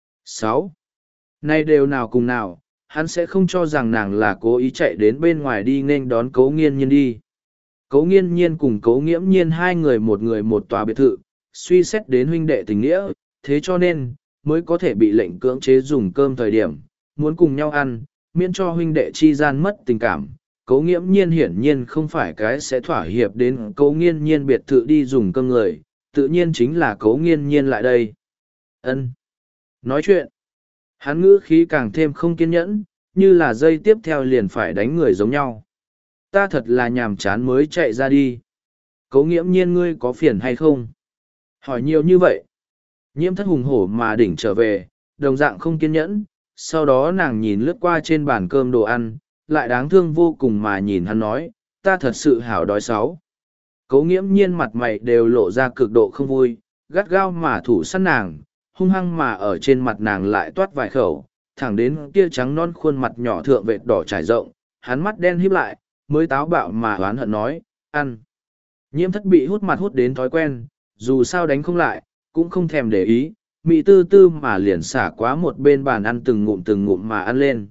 6. Nay đều nào cùng nào, hắn sẽ không cho rằng nàng là cố ý chạy đến bên ngoài đi nên đón Cố Nghiên Nhiên đi. Cố Nghiên Nhiên cùng Cố Nghiễm Nhiên 2 người một tòa biệt thự, suy xét đến huynh đệ tình nghĩa, thế cho nên, mới có thể bị lệnh cưỡng chế dùng cơm thời điểm, muốn cùng nhau ăn, miễn cho huynh đệ chi gian mất tình cảm. Cố Nghiễm Nhiên hiển nhiên không phải cái sẽ thỏa hiệp đến Cố Nghiên Nhiên biệt thự đi dùng cơm người, tự nhiên chính là Cố Nghiên Nhiên lại đây. Ân. Nói chuyện. Hắn ngữ khí càng thêm không kiên nhẫn, như là dây tiếp theo liền phải đánh người giống nhau. Ta thật là nhàm chán mới chạy ra đi. Cố Nghiễm Nhiên ngươi có phiền hay không? Hỏi nhiều như vậy. Nhiễm Thất hùng hổ mà đỉnh trở về, đồng dạng không kiên nhẫn, sau đó nàng nhìn lướt qua trên bàn cơm đồ ăn, lại đáng thương vô cùng mà nhìn hắn nói, ta thật sự hảo đói 6. Cố Nghiễm Nhiên mặt mày đều lộ ra cực độ không vui, gắt gao mà thủ săn nàng, hung hăng mà ở trên mặt nàng lại toát vài khẩu, thẳng đến kia trắng non khuôn mặt nhỏ thượng vệt đỏ trải rộng, hắn mắt đen híp lại, mới táo bạo mà oán hận nói, ăn. Nhiễm Thất bị hút mặt hút đến thói quen, dù sao đánh không lại, cũng không thèm để ý, mị tư tư mà liền xả quá một bên bàn ăn từng ngụm mà ăn lên.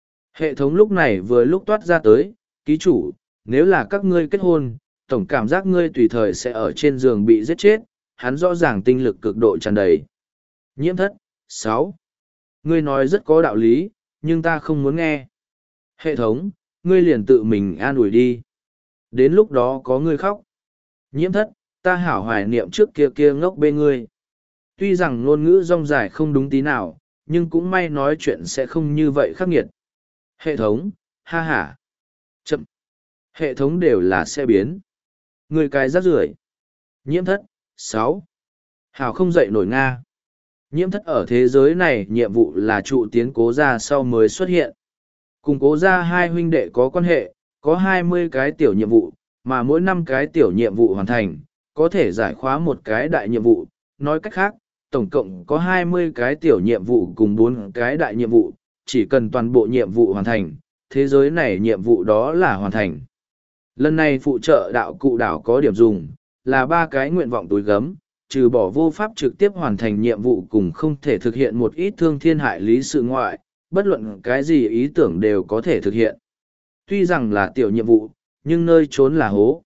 Hệ thống lúc này vừa lúc toát ra tới, ký chủ, nếu là các ngươi kết hôn, tổng cảm giác ngươi tùy thời sẽ ở trên giường bị giết chết, hắn rõ ràng tinh lực cực độ tràn đầy. Nhiễm Thất, 6. Ngươi nói rất có đạo lý, nhưng ta không muốn nghe. Hệ thống, ngươi liền tự mình an ủi đi. Đến lúc đó có ngươi khóc. Nhiễm Thất, ta hảo hoài niệm trước kia kia ngốc bê ngươi. Tuy rằng ngôn ngữ rong dài không đúng tí nào, nhưng cũng may nói chuyện sẽ không như vậy khắc nghiệt. Hệ thống, ha ha. Chậm. Hệ thống đều là xe biến. Người cái rác rưởi. Nhiễm Thất, 6. Hảo không dậy nổi Nga. Nhiễm Thất ở thế giới này nhiệm vụ là trụ tiến Cố gia sau mới xuất hiện. Cùng Cố gia 2 huynh đệ có quan hệ, có 20 cái tiểu nhiệm vụ, mà mỗi 5 cái tiểu nhiệm vụ hoàn thành, có thể giải khóa một cái đại nhiệm vụ. Nói cách khác, tổng cộng có 20 cái tiểu nhiệm vụ cùng 4 cái đại nhiệm vụ, chỉ cần toàn bộ nhiệm vụ hoàn thành, thế giới này nhiệm vụ đó là hoàn thành. Lần này phụ trợ đạo cụ đảo có điểm dùng, là 3 cái nguyện vọng túi gấm, trừ bỏ vô pháp trực tiếp hoàn thành nhiệm vụ cùng không thể thực hiện một ít thương thiên hại lý sự ngoại, bất luận cái gì ý tưởng đều có thể thực hiện. Tuy rằng là tiểu nhiệm vụ, nhưng nơi trốn là hố.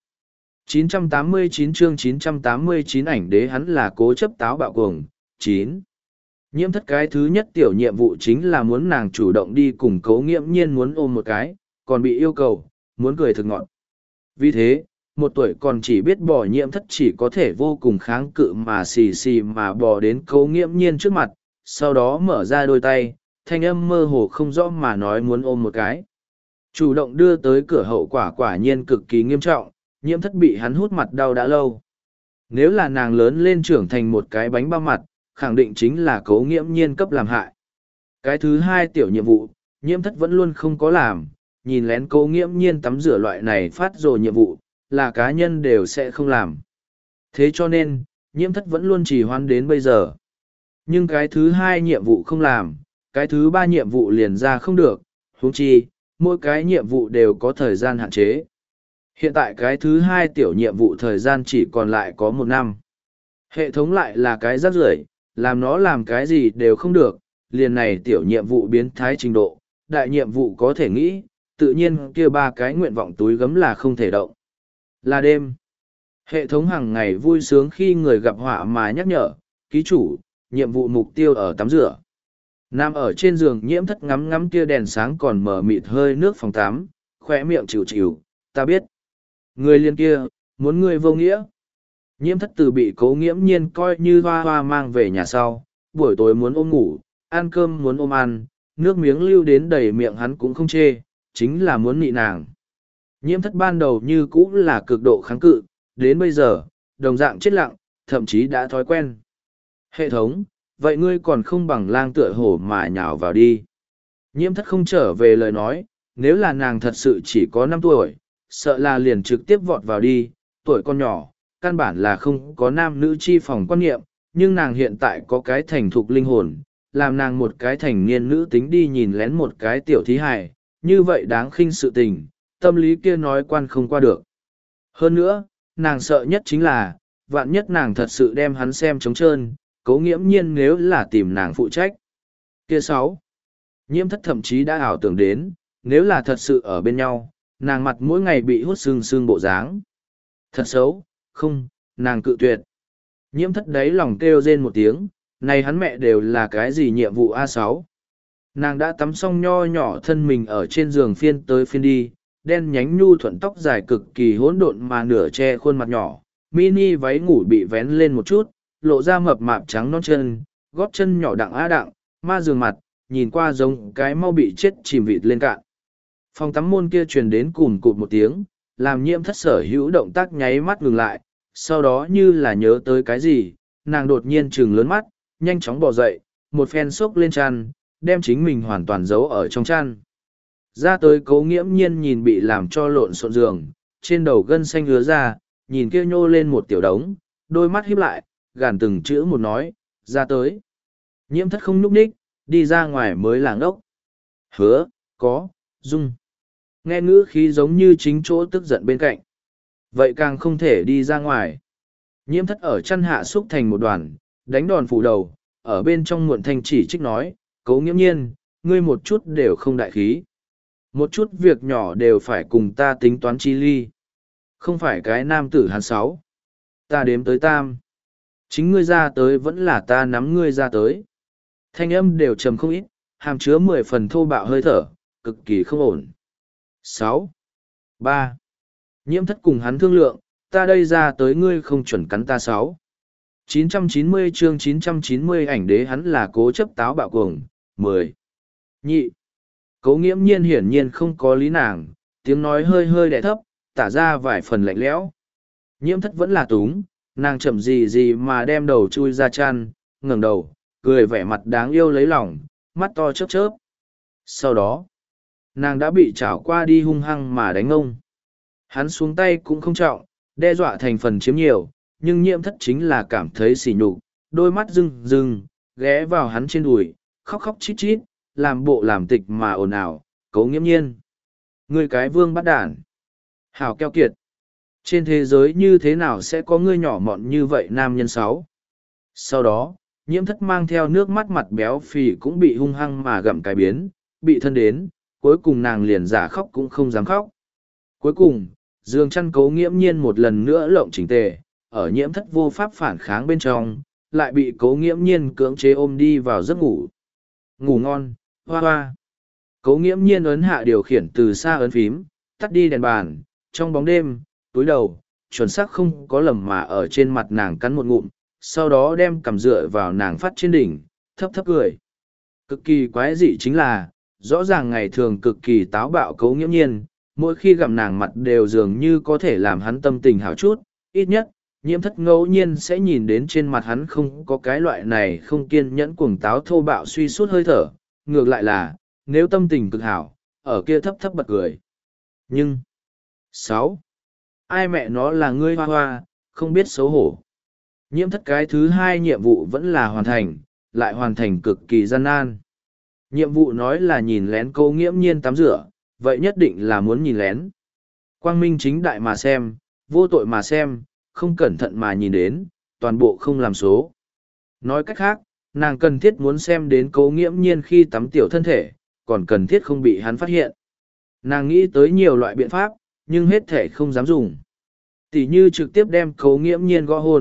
989 chương 989 ảnh đế hắn là cố chấp táo bạo cuồng. 9. Nhiễm Thất cái thứ nhất tiểu nhiệm vụ chính là muốn nàng chủ động đi cùng Cố Nghiễm Nhiên muốn ôm một cái, còn bị yêu cầu, muốn cười thực ngọn. Vì thế, 1 tuổi còn chỉ biết bỏ Nhiễm Thất chỉ có thể vô cùng kháng cự mà xì xì mà bò đến Cố Nghiễm Nhiên trước mặt, sau đó mở ra đôi tay, thanh âm mơ hồ không rõ mà nói muốn ôm một cái. Chủ động đưa tới cửa hậu quả quả nhiên cực kỳ nghiêm trọng, Nhiễm Thất bị hắn hút mặt đau đã lâu. Nếu là nàng lớn lên trưởng thành một cái bánh bao mặt, khẳng định chính là Cố Nghiễm Nhiên cấp làm hại. Cái thứ 2 tiểu nhiệm vụ, Nhiễm Thất vẫn luôn không có làm, nhìn lén Cố Nghiễm Nhiên tắm rửa loại này phát rồ nhiệm vụ, là cá nhân đều sẽ không làm. Thế cho nên, Nhiễm Thất vẫn luôn trì hoãn đến bây giờ. Nhưng cái thứ 2 nhiệm vụ không làm, cái thứ 3 nhiệm vụ liền ra không được, huống chi, mỗi cái nhiệm vụ đều có thời gian hạn chế. Hiện tại cái thứ 2 tiểu nhiệm vụ thời gian chỉ còn lại có 1 năm. Hệ thống lại là cái rác rưởi, làm nó làm cái gì đều không được, liền này tiểu nhiệm vụ biến thái trình độ, đại nhiệm vụ có thể nghĩ, tự nhiên kia 3 cái nguyện vọng túi gấm là không thể động. Là đêm. Hệ thống hàng ngày vui sướng khi người gặp họa mà nhắc nhở, ký chủ, nhiệm vụ mục tiêu ở tắm rửa. Nằm ở trên giường Nhiễm Thất ngắm ngắm kia đèn sáng còn mở mịt hơi nước phòng tắm, khỏe miệng chịu chịu, ta biết. Người liên kia, muốn ngươi vô nghĩa. Nhiễm Thất từ bị Cố Nghiễm Nhiên coi như hoa hoa mang về nhà sau, buổi tối muốn ôm ngủ, ăn cơm muốn ôm ăn, nước miếng lưu đến đầy miệng hắn cũng không chê, chính là muốn nị nàng. Nhiễm Thất ban đầu như cũ là cực độ kháng cự, đến bây giờ, đồng dạng chết lặng, thậm chí đã thói quen. Hệ thống, vậy ngươi còn không bằng lang tựa hổ mà nhào vào đi. Nhiễm Thất không trở về lời nói, nếu là nàng thật sự chỉ có 5 tuổi, sợ là liền trực tiếp vọt vào đi, tuổi con nhỏ, căn bản là không có nam nữ chi phòng quan niệm, nhưng nàng hiện tại có cái thành thục linh hồn, làm nàng một cái thành niên nữ tính đi nhìn lén một cái tiểu thí hài, như vậy đáng khinh sự tình, tâm lý kia nói quan không qua được. Hơn nữa, nàng sợ nhất chính là, vạn nhất nàng thật sự đem hắn xem trống trơn, Cố Nghiễm Nhiên nếu là tìm nàng phụ trách. Kia 6. Nhiễm Thất thậm chí đã ảo tưởng đến, nếu là thật sự ở bên nhau, nàng mặt mỗi ngày bị hút sưng sưng bộ dáng. Thật xấu, không, nàng cự tuyệt. Nhiễm Thất đáy lòng kêu rên một tiếng, này hắn mẹ đều là cái gì nhiệm vụ A6. Nàng đã tắm xong nho nhỏ thân mình ở trên giường phiên tới phiên đi, đen nhánh nhu thuận tóc dài cực kỳ hỗn độn mà nửa che khuôn mặt nhỏ, mini váy ngủ bị vén lên một chút, lộ ra mập mạp trắng non chân, gót chân nhỏ đặng á đặng, ma giường mặt, nhìn qua giống cái mau bị chết chìm vịt lên cạn. Phòng tắm môn kia truyền đến cùn cụt một tiếng, làm Nhiễm Thất sở hữu động tác nháy mắt ngừng lại, sau đó như là nhớ tới cái gì, nàng đột nhiên trừng lớn mắt, nhanh chóng bò dậy, một phen xốc lên chăn, đem chính mình hoàn toàn giấu ở trong chăn. Ra tới Cố Nghiễm Nhiên nhìn bị làm cho lộn xộn giường, trên đầu gân xanh ứa ra, nhìn kia nhô lên một tiểu đống, đôi mắt híp lại, gàn từng chữ một nói, ra tới. Nhiễm Thất không nhúc nhích, đi ra ngoài mới làng ốc. Hứa, có, dung. Nghe ngữ khí giống như chính chỗ tức giận bên cạnh. Vậy càng không thể đi ra ngoài. Nhiễm Thất ở chăn hạ xúc thành một đoàn, đánh đòn phủ đầu, ở bên trong muộn thanh chỉ trích nói, Cố Nghiễm Nhiên, ngươi một chút đều không đại khí. Một chút việc nhỏ đều phải cùng ta tính toán chi ly. Không phải cái nam tử hắn 6. Ta đếm tới tam. Chính ngươi ra tới vẫn là ta nắm ngươi ra tới. Thanh âm đều trầm không ít, hàm chứa 10 phần thô bạo hơi thở, cực kỳ không ổn. 6. 3. Nhiễm Thất cùng hắn thương lượng, ta đây ra tới ngươi không chuẩn cắn ta 6. 990 chương 990 ảnh đế hắn là cố chấp táo bạo cuồng. 10. Nhị. Cố Nghiễm Nhiên hiển nhiên không có lý nàng, tiếng nói hơi hơi đẻ thấp, tả ra vài phần lạnh lẽo. Nhiễm Thất vẫn là túng, nàng chậm gì gì mà đem đầu chui ra chăn, ngẩng đầu, cười vẻ mặt đáng yêu lấy lòng, mắt to chớp chớp. Sau đó, nàng đã bị chảo qua đi hung hăng mà đánh ông. Hắn xuống tay cũng không trọng, đe dọa thành phần chiếm nhiều, nhưng Nhiễm Thất chính là cảm thấy sỉ nhục, đôi mắt rưng rưng, ghé vào hắn trên đùi, khóc khóc chít chít, làm bộ làm tịch mà ồn ào, Cố Nghiễm Nhiên. Ngươi cái vương bắt đản. Hảo keo kiệt. Trên thế giới như thế nào sẽ có ngươi nhỏ mọn như vậy nam nhân 6. Sau đó, Nhiễm Thất mang theo nước mắt mặt béo phì cũng bị hung hăng mà gặm cái biến, bị thân đến, cuối cùng nàng liền giả khóc cũng không dám khóc. Cuối cùng, giường chăn Cố Nghiễm Nhiên một lần nữa lộng chỉnh tề, ở Nhiễm Thất vô pháp phản kháng bên trong, lại bị Cố Nghiễm Nhiên cưỡng chế ôm đi vào giấc ngủ. Ngủ ngon, hoa hoa. Cố Nghiễm Nhiên ấn hạ điều khiển từ xa ấn phím, tắt đi đèn bàn, trong bóng đêm, túi đầu, chuẩn xác không có lầm mà ở trên mặt nàng cắn một ngụm, sau đó đem cằm dựa vào nàng phát trên đỉnh, thấp thấp cười. Cực kỳ quái dị chính là, rõ ràng ngày thường cực kỳ táo bạo Cố Nghiễm Nhiên, mỗi khi gặm nàng mặt đều dường như có thể làm hắn tâm tình hảo chút, ít nhất, Nhiễm Thất ngẫu nhiên sẽ nhìn đến trên mặt hắn không có cái loại này không kiên nhẫn cuồng táo thô bạo suy sút hơi thở, ngược lại là, nếu tâm tình cực hảo, ở kia thấp thấp bật cười. Nhưng, 6. Ai mẹ nó là ngươi hoa hoa, không biết xấu hổ. Nhiễm Thất cái thứ 2 nhiệm vụ vẫn là hoàn thành, lại hoàn thành cực kỳ gian nan. Nhiệm vụ nói là nhìn lén Cố Nghiễm Nhiên tắm rửa, vậy nhất định là muốn nhìn lén. Quang minh chính đại mà xem, vô tội mà xem, không cẩn thận mà nhìn đến, toàn bộ không làm số. Nói cách khác, nàng cần thiết muốn xem đến Cố Nghiễm Nhiên khi tắm tiểu thân thể, còn cần thiết không bị hắn phát hiện. Nàng nghĩ tới nhiều loại biện pháp, nhưng hết thể không dám dùng. Tỷ như trực tiếp đem Cố Nghiễm Nhiên gõ hôn,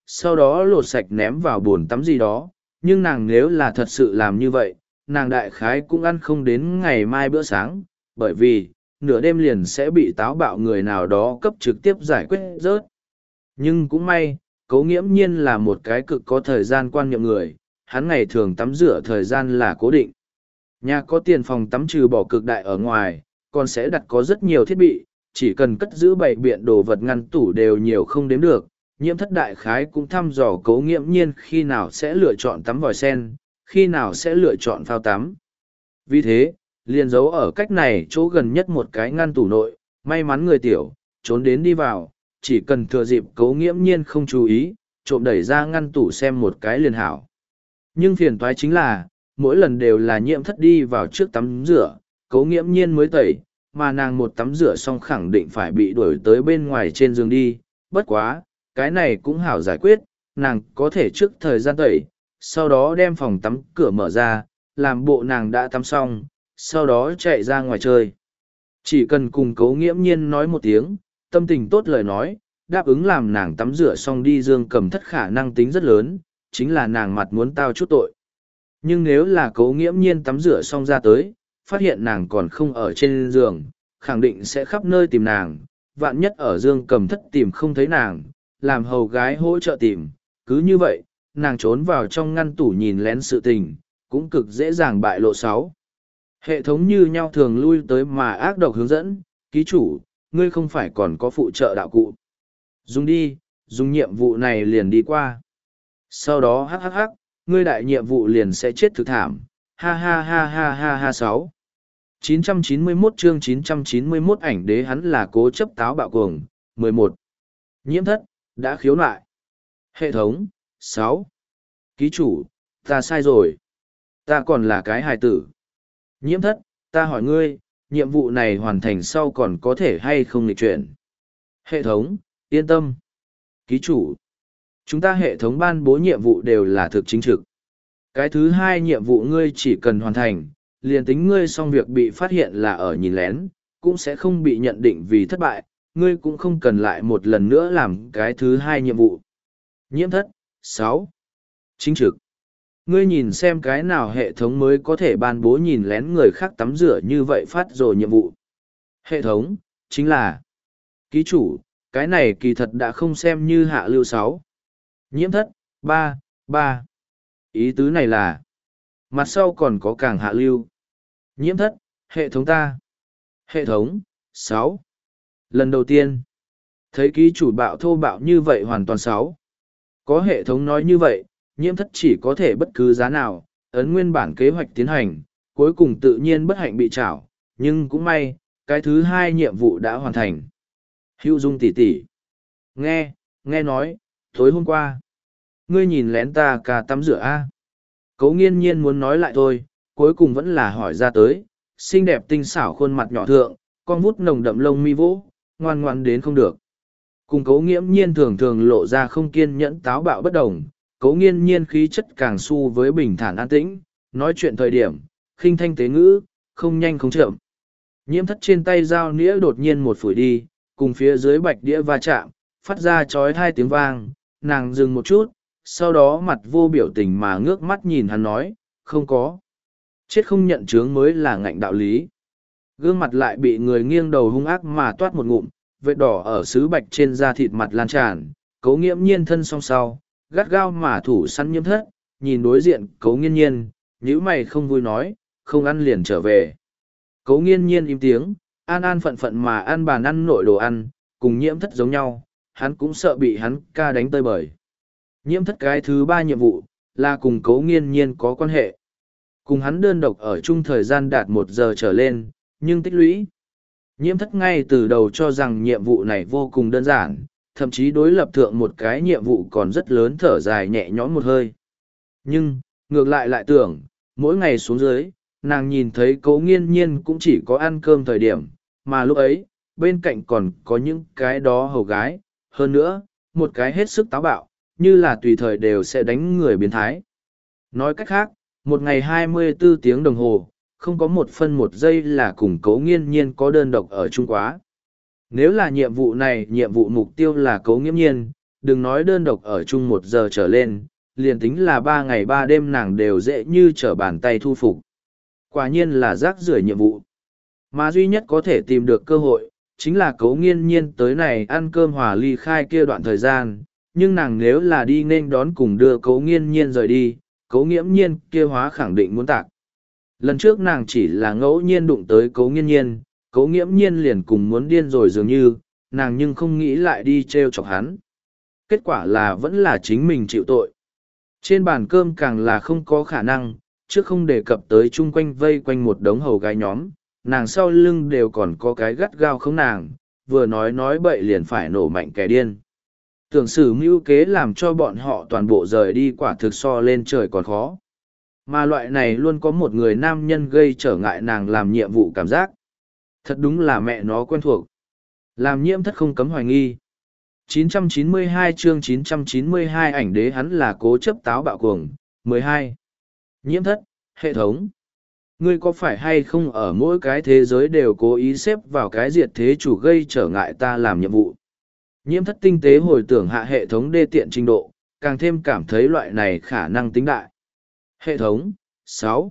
sau đó lột sạch ném vào bồn tắm gì đó, nhưng nàng nếu là thật sự làm như vậy, nàng đại khái cũng ăn không đến ngày mai bữa sáng, bởi vì, nửa đêm liền sẽ bị táo bạo người nào đó cấp trực tiếp giải quyết rớt. Nhưng cũng may, Cố Nghiễm Nhiên là một cái cực có thời gian quan niệm người, hắn ngày thường tắm rửa thời gian là cố định. Nhà có tiền phòng tắm trừ bỏ cực đại ở ngoài, còn sẽ đặt có rất nhiều thiết bị, chỉ cần cất giữ bày biện đồ vật ngăn tủ đều nhiều không đếm được. Nhiễm Thất đại khái cũng thăm dò Cố Nghiễm Nhiên khi nào sẽ lựa chọn tắm vòi sen, khi nào sẽ lựa chọn phao tắm. Vì thế, liền giấu ở cách này chỗ gần nhất một cái ngăn tủ nội, may mắn người tiểu, trốn đến đi vào, chỉ cần thừa dịp Cố Nghiễm Nhiên không chú ý, trộm đẩy ra ngăn tủ xem một cái liền hảo. Nhưng phiền toái chính là, mỗi lần đều là Nhiễm Thất đi vào trước tắm rửa, Cố Nghiễm Nhiên mới tẩy, mà nàng một tắm rửa xong khẳng định phải bị đuổi tới bên ngoài trên giường đi, bất quá, cái này cũng hảo giải quyết, nàng có thể trước thời gian tẩy, sau đó đem phòng tắm cửa mở ra, làm bộ nàng đã tắm xong, sau đó chạy ra ngoài chơi. Chỉ cần cùng Cố Nghiễm Nhiên nói một tiếng, tâm tình tốt lời nói, đáp ứng làm nàng tắm rửa xong đi Dương Cầm Thất khả năng tính rất lớn, chính là nàng mặt muốn tao chút tội. Nhưng nếu là Cố Nghiễm Nhiên tắm rửa xong ra tới, phát hiện nàng còn không ở trên giường, khẳng định sẽ khắp nơi tìm nàng, vạn nhất ở Dương Cầm Thất tìm không thấy nàng, làm hầu gái hỗ trợ tìm, cứ như vậy, nàng trốn vào trong ngăn tủ nhìn lén sự tình, cũng cực dễ dàng bại lộ sáu. Hệ thống như nhau thường lui tới mà ác độc hướng dẫn, ký chủ, ngươi không phải còn có phụ trợ đạo cụ. Dùng đi, dùng nhiệm vụ này liền đi qua. Sau đó hắc, ngươi đại nhiệm vụ liền sẽ chết thực thảm, ha ha ha ha ha ha 6. 991 chương 991 ảnh đế hắn là cố chấp táo bạo cuồng, 11. Nhiễm Thất, đã khiếu nại. Hệ thống, 6. Ký chủ, ta sai rồi. Ta còn là cái hài tử. Nhiễm Thất, ta hỏi ngươi, nhiệm vụ này hoàn thành sau còn có thể hay không nghịch chuyển. Hệ thống, yên tâm. Ký chủ, chúng ta hệ thống ban bố nhiệm vụ đều là thực chính trực. Cái thứ hai nhiệm vụ ngươi chỉ cần hoàn thành, liền tính ngươi xong việc bị phát hiện là ở nhìn lén, cũng sẽ không bị nhận định vì thất bại, ngươi cũng không cần lại một lần nữa làm cái thứ hai nhiệm vụ. Nhiễm Thất, 6. Chính trực. Ngươi nhìn xem cái nào hệ thống mới có thể ban bố nhìn lén người khác tắm rửa như vậy phát rồi nhiệm vụ. Hệ thống, chính là ký chủ, cái này kỳ thật đã không xem như hạ lưu 6. Nhiễm Thất, 3. Ý tứ này là mặt sau còn có càng hạ lưu. Nhiễm Thất, hệ thống ta. Hệ thống, 6. Lần đầu tiên, thấy ký chủ bạo thô bạo như vậy hoàn toàn 6. Có hệ thống nói như vậy, Nhiễm Thất chỉ có thể bất cứ giá nào, ấn nguyên bản kế hoạch tiến hành, cuối cùng tự nhiên bất hạnh bị trảo, nhưng cũng may, cái thứ hai nhiệm vụ đã hoàn thành. Hữu Dung tỷ tỷ. Nghe nói, tối hôm qua, ngươi nhìn lén ta cả tắm rửa a. Cố Nghiên Nhiên muốn nói lại thôi, cuối cùng vẫn là hỏi ra tới, xinh đẹp tinh xảo khuôn mặt nhỏ thượng, con vút nồng đậm lông mi vỗ, ngoan ngoan đến không được. Cùng Cố Nghiễm Nhiên thường thường lộ ra không kiên nhẫn táo bạo bất đồng, Cố Nghiên Nhiên khí chất càng su với bình thản an tĩnh, nói chuyện thời điểm, khinh thanh tế ngữ, không nhanh không chậm. Nhiễm Thất trên tay dao nĩa đột nhiên một phủi đi, cùng phía dưới bạch đĩa va chạm, phát ra chói hai tiếng vang, nàng dừng một chút, sau đó mặt vô biểu tình mà ngước mắt nhìn hắn nói, không có. Chết không nhận chướng mới là ngạnh đạo lý. Gương mặt lại bị người nghiêng đầu hung ác mà toát một ngụm, vết đỏ ở sứ bạch trên da thịt mặt lan tràn, Cố Nghiễm Nhiên thân song sau, gắt gao mà thủ săn Nhiễm Thất, nhìn đối diện Cố Nghiên Nhiên, nhíu mày không vui nói, không ăn liền trở về. Cố Nghiên Nhiên im tiếng, an an phận phận mà ăn bàn ăn nội đồ ăn, cùng Nhiễm Thất giống nhau, hắn cũng sợ bị hắn ca đánh tơi bời. Nhiễm Thất cái thứ ba nhiệm vụ, là cùng Cố Nghiên Nhiên có quan hệ. Cùng hắn đơn độc ở chung thời gian đạt 1 giờ trở lên, nhưng tích lũy. Nhiễm Thất ngay từ đầu cho rằng nhiệm vụ này vô cùng đơn giản, thậm chí đối lập thượng một cái nhiệm vụ còn rất lớn thở dài nhẹ nhõm một hơi. Nhưng, ngược lại tưởng, mỗi ngày xuống dưới, nàng nhìn thấy Cố Nghiên Nhiên cũng chỉ có ăn cơm thời điểm, mà lúc ấy, bên cạnh còn có những cái đó hầu gái, hơn nữa, một cái hết sức táo bạo, như là tùy thời đều sẽ đánh người biến thái. Nói cách khác, một ngày 24 tiếng đồng hồ, không có 1 phân 1 giây là cùng Cố Nghiên Nhiên có đơn độc ở chung quá. Nếu là nhiệm vụ này, nhiệm vụ mục tiêu là Cố Nghiễm Nhiên, đừng nói đơn độc ở chung 1 giờ trở lên, liền tính là 3 ngày 3 đêm nàng đều dễ như trở bàn tay thu phục. Quả nhiên là rác rưởi nhiệm vụ. Mà duy nhất có thể tìm được cơ hội, chính là Cố Nghiên Nhiên tới này ăn cơm hòa ly khai kia đoạn thời gian, nhưng nàng nếu là đi nên đón cùng đưa Cố Nghiên Nhiên rời đi, Cố Nghiễm Nhiên kia hóa khẳng định muốn tạc. Lần trước nàng chỉ là ngẫu nhiên đụng tới Cố Nghiên Nhiên, Cố Nghiễm Nhiên liền cùng muốn điên rồi dường như, nàng nhưng không nghĩ lại đi trêu chọc hắn. Kết quả là vẫn là chính mình chịu tội. Trên bàn cơm càng là không có khả năng, trước không đề cập tới chung quanh vây quanh một đống hầu gái nhóm, nàng sau lưng đều còn có cái gắt gao không nàng, vừa nói bậy liền phải nổ mạnh kẻ điên. Tưởng sử mưu kế làm cho bọn họ toàn bộ rời đi quả thực so lên trời còn khó. Mà loại này luôn có một người nam nhân gây trở ngại nàng làm nhiệm vụ cảm giác. Thật đúng là mẹ nó quen thuộc. Làm Nhiễm Thất không cấm hoài nghi. 992 chương 992 ảnh đế hắn là cố chấp táo bạo cuồng. 12. Nhiễm Thất, hệ thống. Ngươi có phải hay không ở mỗi cái thế giới đều cố ý xếp vào cái diệt thế chủ gây trở ngại ta làm nhiệm vụ? Nhiễm Thất tinh tế hồi tưởng hạ hệ thống đê tiện trình độ, càng thêm cảm thấy loại này khả năng tính đại. Hệ thống, 6.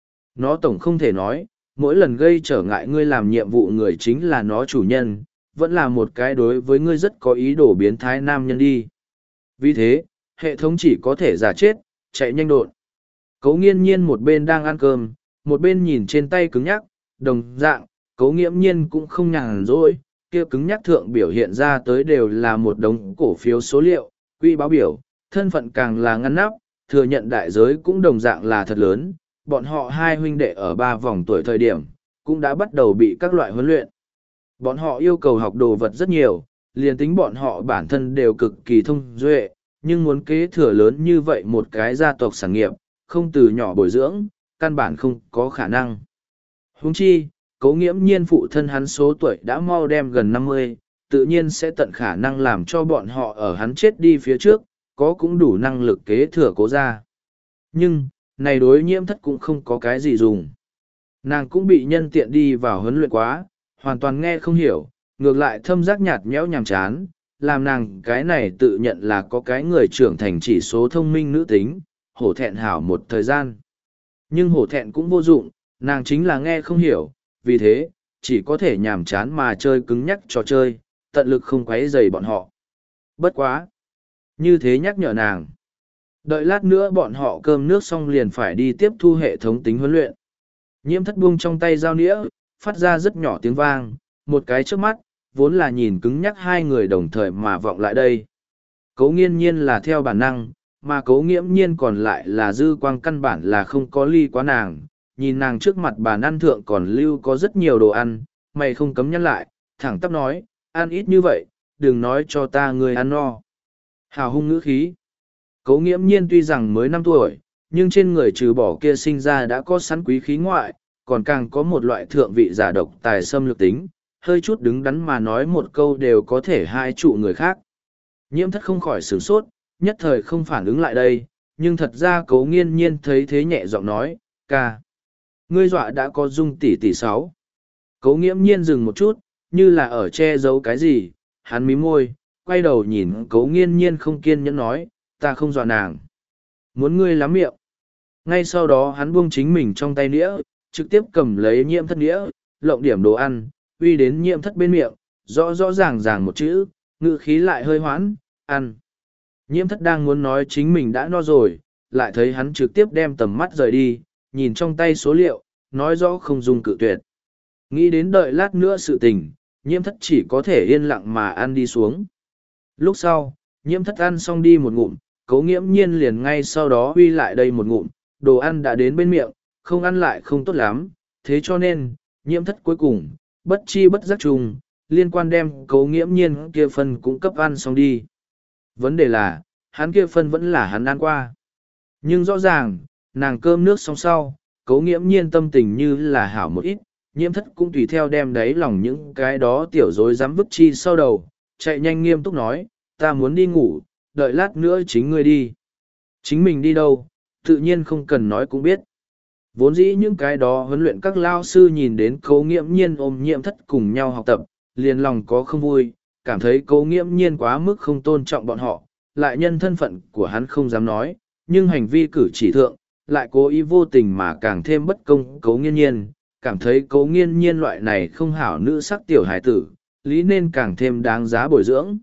Nó tổng không thể nói, mỗi lần gây trở ngại ngươi làm nhiệm vụ người chính là nó chủ nhân, vẫn là một cái đối với ngươi rất có ý đồ biến thái nam nhân đi. Vì thế, hệ thống chỉ có thể giả chết, chạy nhanh đột. Cố Nghiên Nhiên một bên đang ăn cơm, một bên nhìn trên tay cứng nhắc, đồng dạng, Cố Nghiễm Nhiên cũng không nhàn rỗi, kia cứng nhắc thượng biểu hiện ra tới đều là một đống cổ phiếu số liệu, quỹ báo biểu, thân phận càng là ngăn nắp, thừa nhận đại giới cũng đồng dạng là thật lớn, bọn họ hai huynh đệ ở 3 vòng tuổi thời điểm, cũng đã bắt đầu bị các loại huấn luyện. Bọn họ yêu cầu học đồ vật rất nhiều, liền tính bọn họ bản thân đều cực kỳ thông duệ, nhưng muốn kế thừa lớn như vậy một cái gia tộc sản nghiệp, không từ nhỏ bồi dưỡng, căn bản không có khả năng. Huống chi, Cố Nghiễm Nhiên phụ thân hắn số tuổi đã mau đem gần 50, tự nhiên sẽ tận khả năng làm cho bọn họ ở hắn chết đi phía trước, có cũng đủ năng lực kế thừa Cố gia. Nhưng, này đối Nhiễm Thất cũng không có cái gì dùng. Nàng cũng bị nhân tiện đi vào huấn luyện quá, hoàn toàn nghe không hiểu, ngược lại thâm giác nhạt nhẽo nhàm chán, làm nàng cái này tự nhận là có cái người trưởng thành chỉ số thông minh nữ tính, hổ thẹn hảo một thời gian. Nhưng hổ thẹn cũng vô dụng, nàng chính là nghe không hiểu, vì thế, chỉ có thể nhàm chán mà chơi cứng nhắc trò chơi, tận lực không quấy rầy bọn họ. Bất quá! Như thế nhắc nhở nàng. Đợi lát nữa bọn họ cơm nước xong liền phải đi tiếp thu hệ thống tính huấn luyện. Nhiễm Thất buông trong tay dao nĩa, phát ra rất nhỏ tiếng vang, một cái trước mắt, vốn là nhìn cứng nhắc hai người đồng thời mà vọng lại đây. Cố Nghiên Nhiên là theo bản năng, mà Cố Nghiễm Nhiên còn lại là dư quang căn bản là không có ly quá nàng, nhìn nàng trước mặt bàn ăn thượng còn lưu có rất nhiều đồ ăn, mày không cấm nhắc lại, thẳng tắp nói, ăn ít như vậy, đừng nói cho ta người ăn no. Hào hung ngữ khí. Cố Nghiễm Nhiên tuy rằng mới 5 tuổi, nhưng trên người trừ bỏ kia sinh ra đã có sẵn quý khí ngoại, còn càng có một loại thượng vị giả độc tài xâm lược tính, hơi chút đứng đắn mà nói một câu đều có thể hai trụ người khác. Nhiễm Thất không khỏi sửng sốt, nhất thời không phản ứng lại đây, nhưng thật ra Cố Nghiên Nhiên thấy thế nhẹ giọng nói, ca. Ngươi dọa đã có dung tỷ 6. Cố Nghiễm Nhiên dừng một chút, như là ở che giấu cái gì, hắn mím môi, quay đầu nhìn Cố Nghiên Nhiên không kiên nhẫn nói, ta không dọa nàng. Muốn ngươi lắm miệng. Ngay sau đó hắn buông chính mình trong tay nĩa, trực tiếp cầm lấy Nhiễm Thất nĩa, lộng điểm đồ ăn, uy đến Nhiễm Thất bên miệng, rõ rõ ràng ràng một chữ, ngữ khí lại hơi hoãn, ăn. Nhiễm Thất đang muốn nói chính mình đã no rồi, lại thấy hắn trực tiếp đem tầm mắt rời đi, nhìn trong tay số liệu, nói rõ không dùng cự tuyệt. Nghĩ đến đợi lát nữa sự tình, Nhiễm Thất chỉ có thể yên lặng mà ăn đi xuống. Lúc sau, Nhiễm Thất ăn xong đi một ngụm, Cố Nghiễm Nhiên liền ngay sau đó huy lại đây một ngụm, đồ ăn đã đến bên miệng, không ăn lại không tốt lắm, thế cho nên, Nhiễm Thất cuối cùng, bất chi bất giác chung, liên quan đem Cố Nghiễm Nhiên kia phân cũng cấp ăn xong đi. Vấn đề là, hắn kia phân vẫn là hắn ăn qua. Nhưng rõ ràng, nàng cơm nước xong sau, Cố Nghiễm Nhiên tâm tình như là hảo một ít, Nhiễm Thất cũng tùy theo đem đáy lòng những cái đó tiểu dối dám vứt chi sau đầu, chạy nhanh nghiêm túc nói, ta muốn đi ngủ, đợi lát nữa chính ngươi đi. Chính mình đi đâu, tự nhiên không cần nói cũng biết. Vốn dĩ những cái đó huấn luyện các lao sư nhìn đến Cố Nghiễm Nhiên ôm Nhiễm Thất cùng nhau học tập, liền lòng có không vui, cảm thấy Cố Nghiễm Nhiên quá mức không tôn trọng bọn họ, lại nhân thân phận của hắn không dám nói, nhưng hành vi cử chỉ thượng, lại cố ý vô tình mà càng thêm bất công Cố Nghiên Nhiên, cảm thấy Cố Nghiên Nhiên loại này không hảo nữ sắc tiểu hài tử, lý nên càng thêm đáng giá bồi dưỡng.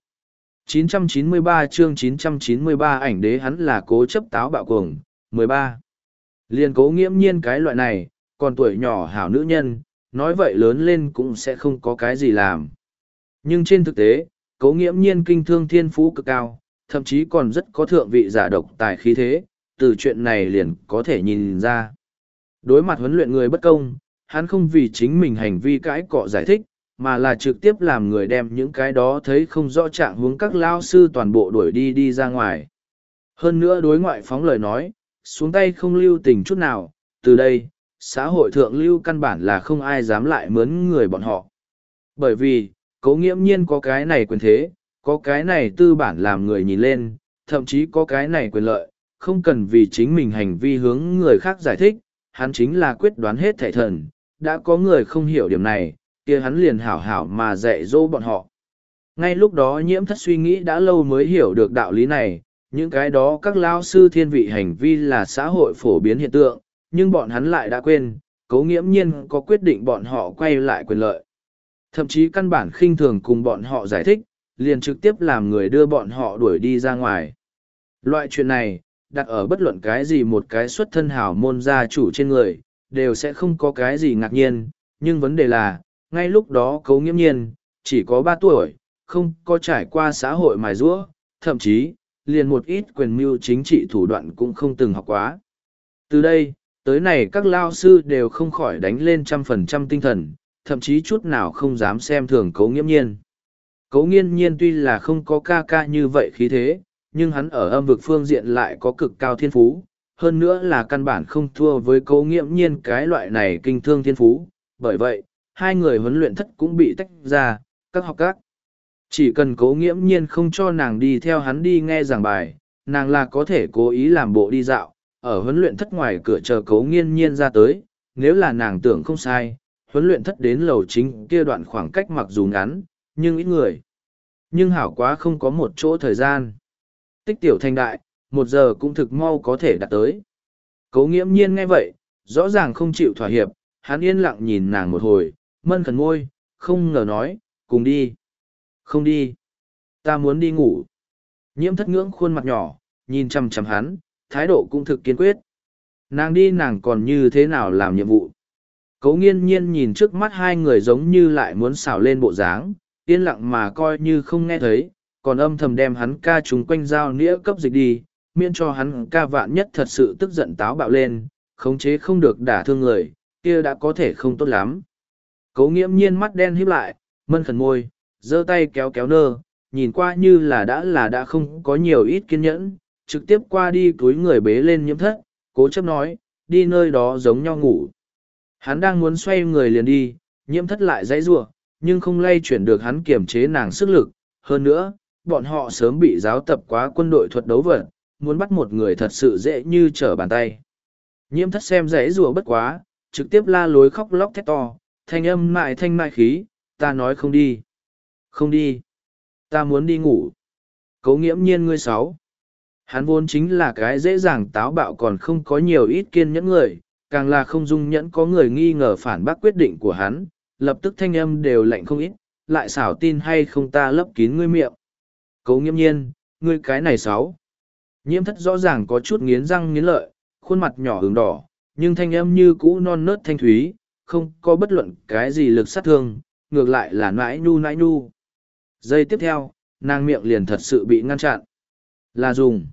993 chương 993 ảnh đế hắn là cố chấp táo bạo cuồng, 13. Liên Cố Nghiễm Nhiên cái loại này, còn tuổi nhỏ hảo nữ nhân, nói vậy lớn lên cũng sẽ không có cái gì làm. Nhưng trên thực tế, Cố Nghiễm Nhiên kinh thương thiên phú cực cao, thậm chí còn rất có thượng vị giả độc tài khí thế, từ chuyện này liền có thể nhìn ra. Đối mặt huấn luyện người bất công, hắn không vì chính mình hành vi cãi cọ giải thích, mà là trực tiếp làm người đem những cái đó thấy không rõ trạng huống các lao sư toàn bộ đuổi đi ra ngoài. Hơn nữa đối ngoại phóng lời nói, xuống tay không lưu tình chút nào, từ đây, xã hội thượng lưu căn bản là không ai dám lại mướn người bọn họ. Bởi vì, Cố Nghiễm Nhiên có cái này quyền thế, có cái này tư bản làm người nhìn lên, thậm chí có cái này quyền lợi, không cần vì chính mình hành vi hướng người khác giải thích, hắn chính là quyết đoán hết thảy thần, đã có người không hiểu điểm này, kia hắn liền hảo hảo mà dạy dỗ bọn họ. Ngay lúc đó Nhiễm Thất suy nghĩ đã lâu mới hiểu được đạo lý này, những cái đó các lao sư thiên vị hành vi là xã hội phổ biến hiện tượng, nhưng bọn hắn lại đã quên, Cố Nghiễm Nhiên có quyết định bọn họ quay lại quyền lợi. Thậm chí căn bản khinh thường cùng bọn họ giải thích, liền trực tiếp làm người đưa bọn họ đuổi đi ra ngoài. Loại chuyện này, đặt ở bất luận cái gì một cái xuất thân hảo môn gia chủ trên người, đều sẽ không có cái gì ngạc nhiên, nhưng vấn đề là, ngay lúc đó Cố Nghiễm Nhiên, chỉ có 3 tuổi, không có trải qua xã hội mài giũa, thậm chí, liền một ít quyền mưu chính trị thủ đoạn cũng không từng học quá. Từ đây, tới này các lao sư đều không khỏi đánh lên 100% tinh thần, thậm chí chút nào không dám xem thường Cố Nghiễm Nhiên. Cố Nghiên Nhiên tuy là không có ca ca như vậy khí thế, nhưng hắn ở âm vực phương diện lại có cực cao thiên phú, hơn nữa là căn bản không thua với Cố Nghiễm Nhiên cái loại này kinh thương thiên phú, bởi vậy, hai người huấn luyện thất cũng bị tách ra, các học các. Chỉ cần Cố Nghiễm Nhiên không cho nàng đi theo hắn đi nghe giảng bài, nàng là có thể cố ý làm bộ đi dạo, ở huấn luyện thất ngoài cửa chờ Cố Nghiên Nhiên ra tới, nếu là nàng tưởng không sai, huấn luyện thất đến lầu chính kia đoạn khoảng cách mặc dù ngắn, nhưng ít người. Nhưng hảo quá không có một chỗ thời gian. Tích tiểu thành đại, 1 giờ cũng thực mau có thể đạt tới. Cố Nghiễm Nhiên nghe vậy, rõ ràng không chịu thỏa hiệp, hắn yên lặng nhìn nàng một hồi, mân khẩn môi, không ngờ nói, cùng đi. Không đi. Ta muốn đi ngủ. Nhiễm Thất ngưỡng khuôn mặt nhỏ, nhìn chằm chằm hắn, thái độ cũng thực kiên quyết. Nàng đi nàng còn như thế nào làm nhiệm vụ. Cố Nghiên Nhiên nhìn trước mắt hai người giống như lại muốn xảo lên bộ dáng, yên lặng mà coi như không nghe thấy, còn âm thầm đem hắn ca chúng quanh dao nĩa cấp dịch đi, miễn cho hắn ca vạn nhất thật sự tức giận táo bạo lên, khống chế không được đả thương người, kia đã có thể không tốt lắm. Cố Nghiễm Nhiên mắt đen híp lại, mân khẩn môi, giơ tay kéo kéo nơ, nhìn qua như là đã không có nhiều ít kiên nhẫn, trực tiếp qua đi túi người bế lên Nhiễm Thất, cố chấp nói, đi nơi đó giống nhau ngủ. Hắn đang muốn xoay người liền đi, Nhiễm Thất lại dãy rủa, nhưng không lay chuyển được hắn kiềm chế nàng sức lực. Hơn nữa, bọn họ sớm bị giáo tập quá quân đội thuật đấu vật, muốn bắt một người thật sự dễ như trở bàn tay. Nhiễm Thất xem dãy rủa bất quá, trực tiếp la lối khóc lóc thét to, thanh âm mại thanh mại khí, ta nói không đi. Không đi. Ta muốn đi ngủ. Cố Nghiễm Nhiên ngươi 6. Hắn vốn chính là cái dễ dàng táo bạo còn không có nhiều ít kiên nhẫn người, càng là không dung nhẫn có người nghi ngờ phản bác quyết định của hắn, lập tức thanh âm đều lạnh không ít, lại xảo tin hay không ta lấp kín ngươi miệng. Cố Nghiễm Nhiên, ngươi cái này 6. Nhiễm Thất rõ ràng có chút nghiến răng nghiến lợi, khuôn mặt nhỏ ửng đỏ, nhưng thanh âm như cũ non nớt thanh thúy, không có bất luận cái gì lực sát thương, ngược lại là nãi nhu. Giây tiếp theo, nàng miệng liền thật sự bị ngăn chặn. Là dùng.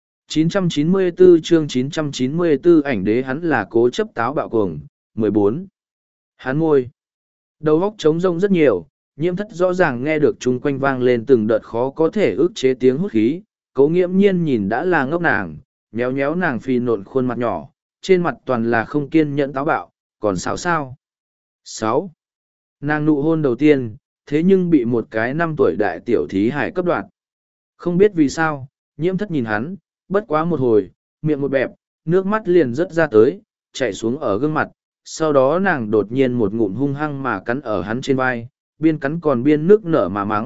994 chương 994 ảnh đế hắn là cố chấp táo bạo cuồng, 14. Hắn môi. Đầu óc trống rông rất nhiều, Nhiễm Thất rõ ràng nghe được chung quanh vang lên từng đợt khó có thể ức chế tiếng hút khí. Cố Nghiễm Nhiên nhìn đã là ngốc nàng, nhéo nhéo nàng phì nộn khuôn mặt nhỏ, trên mặt toàn là không kiên nhẫn táo bạo, còn sao? 6. Nàng nụ hôn đầu tiên, thế nhưng bị một cái 5 tuổi đại tiểu thí hải cấp đoạt. Không biết vì sao, Nhiễm Thất nhìn hắn, bất quá một hồi, miệng một bẹp, nước mắt liền rớt ra tới, chảy xuống ở gương mặt, sau đó nàng đột nhiên một ngụm hung hăng mà cắn ở hắn trên vai, biên cắn còn biên nước nở mà mắng,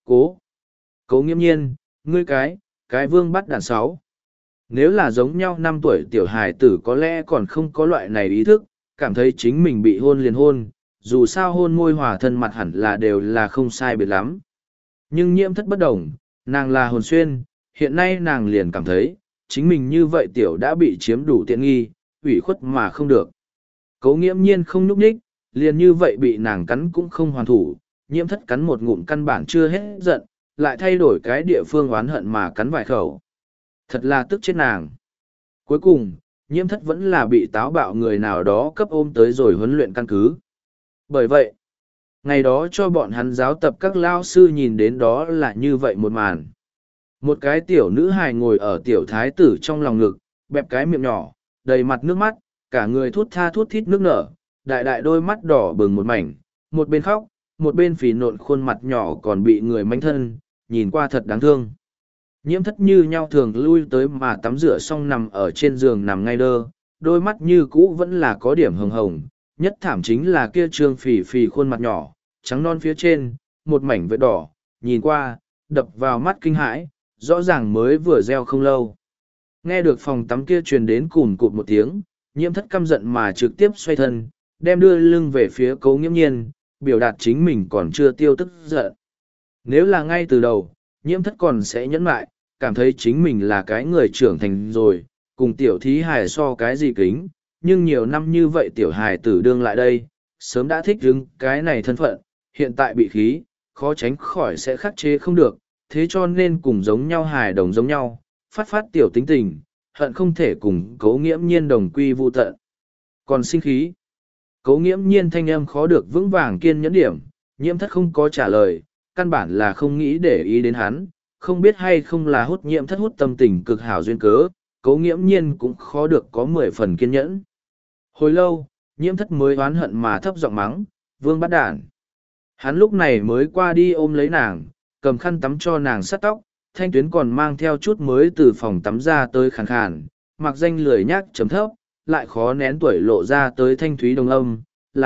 Cố nghiễm nhiên, ngươi cái vương bắt đàn sáu. Nếu là giống nhau 5 tuổi tiểu hài tử có lẽ còn không có loại này ý thức, cảm thấy chính mình bị hôn liền hôn, dù sao hôn môi hòa thân mặt hẳn là đều là không sai biệt lắm. Nhưng Nhiễm Thất bất đồng, nàng là hồn xuyên, hiện nay nàng liền cảm thấy, chính mình như vậy tiểu đã bị chiếm đủ tiện nghi, ủy khuất mà không được. Cố nghiễm nhiên không nhúc nhích, liền như vậy bị nàng cắn cũng không hoàn thủ, Nhiễm Thất cắn một ngụm căn bản chưa hết giận, lại thay đổi cái địa phương oán hận mà cắn vài khẩu. Thật là tức chết nàng. Cuối cùng, Nhiễm Thất vẫn là bị táo bạo người nào đó cấp ôm tới rồi huấn luyện căn cứ. Bởi vậy, ngày đó cho bọn hắn giáo tập các lao sư nhìn đến đó là như vậy một màn. Một cái tiểu nữ hài ngồi ở tiểu thái tử trong lòng ngực, bẹp cái miệng nhỏ, đầy mặt nước mắt, cả người thút tha thút thít nước nở, đại đại đôi mắt đỏ bừng một mảnh, một bên khóc, một bên phì nộn khuôn mặt nhỏ còn bị người manh thân, nhìn qua thật đáng thương. Nhiễm Thất như nhau thường lui tới mà tắm rửa xong nằm ở trên giường nằm ngay đơ, đôi mắt như cũ vẫn là có điểm hồng hồng, nhất thảm chính là kia trương phì phì khuôn mặt nhỏ, trắng non phía trên, một mảnh vết đỏ, nhìn qua, đập vào mắt kinh hãi, rõ ràng mới vừa gieo không lâu. Nghe được phòng tắm kia truyền đến cùn cụt một tiếng, Nhiễm Thất căm giận mà trực tiếp xoay thân, đem đưa lưng về phía Cố nghiễm nhiên, biểu đạt chính mình còn chưa tiêu tức giận. Nếu là ngay từ đầu, Nhiễm Thất còn sẽ nhẫn lại, cảm thấy chính mình là cái người trưởng thành rồi, cùng tiểu thí hài so cái gì kính, nhưng nhiều năm như vậy tiểu hài tử đương lại đây, sớm đã thích ứng cái này thân phận, hiện tại bị khí, khó tránh khỏi sẽ khắc chế không được, thế cho nên cùng giống nhau hài đồng giống nhau, phát phát tiểu tính tình, hận không thể cùng Cố nghiễm nhiên đồng quy vu tận. Còn sinh khí, Cố nghiễm nhiên thanh âm khó được vững vàng kiên nhẫn điểm, Nhiễm Thất không có trả lời, căn bản là không nghĩ để ý đến hắn, không biết hay không là hút Nhiễm Thất hút tâm tình cực hảo duyên cớ, Cố nghiễm nhiên cũng khó được có 10 phần kiên nhẫn. Hồi lâu, Nhiễm Thất mới oán hận mà thấp giọng mắng, vương bắt đản. Hắn lúc này mới qua đi ôm lấy nàng, cầm khăn tắm cho nàng sắt tóc, Thanh Tuyến còn mang theo chút mới từ phòng tắm ra tới khàn khàn, mặc danh lười nhác chấm thấp, lại khó nén tuổi lộ ra tới thanh thúy đồng âm,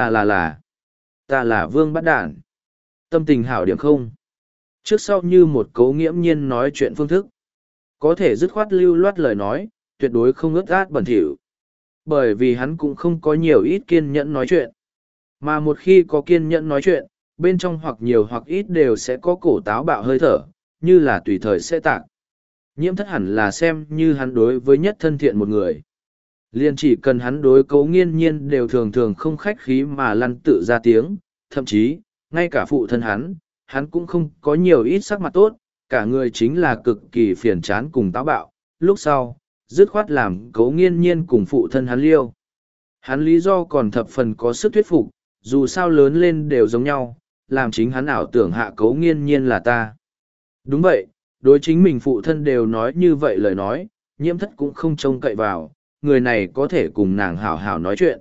là. Ta là vương bắt đản. Tâm tình hảo điểm không? Trước sau như một Cố nghiễm nhiên nói chuyện phương thức. Có thể dứt khoát lưu loát lời nói, tuyệt đối không ướt át bẩn thỉu. Bởi vì hắn cũng không có nhiều ít kiên nhẫn nói chuyện. Mà một khi có kiên nhẫn nói chuyện, bên trong hoặc nhiều hoặc ít đều sẽ có cổ táo bạo hơi thở, như là tùy thời sẽ tạc. Nhiễm Thất hẳn là xem như hắn đối với nhất thân thiện một người. Liên chỉ cần hắn đối Cố nghiên nhiên đều thường thường không khách khí mà lăn tự ra tiếng, thậm chí, ngay cả phụ thân hắn cũng không có nhiều ít sắc mặt tốt, cả người chính là cực kỳ phiền chán cùng táo bạo, lúc sau, dứt khoát làm Cố nghiên nhiên cùng phụ thân hắn liêu. Hắn lý do còn thập phần có sức thuyết phục, dù sao lớn lên đều giống nhau, làm chính hắn ảo tưởng hạ Cố nghiên nhiên là ta. Đúng vậy, đối chính mình phụ thân đều nói như vậy lời nói, Nhiễm Thất cũng không trông cậy vào, người này có thể cùng nàng hảo hảo nói chuyện.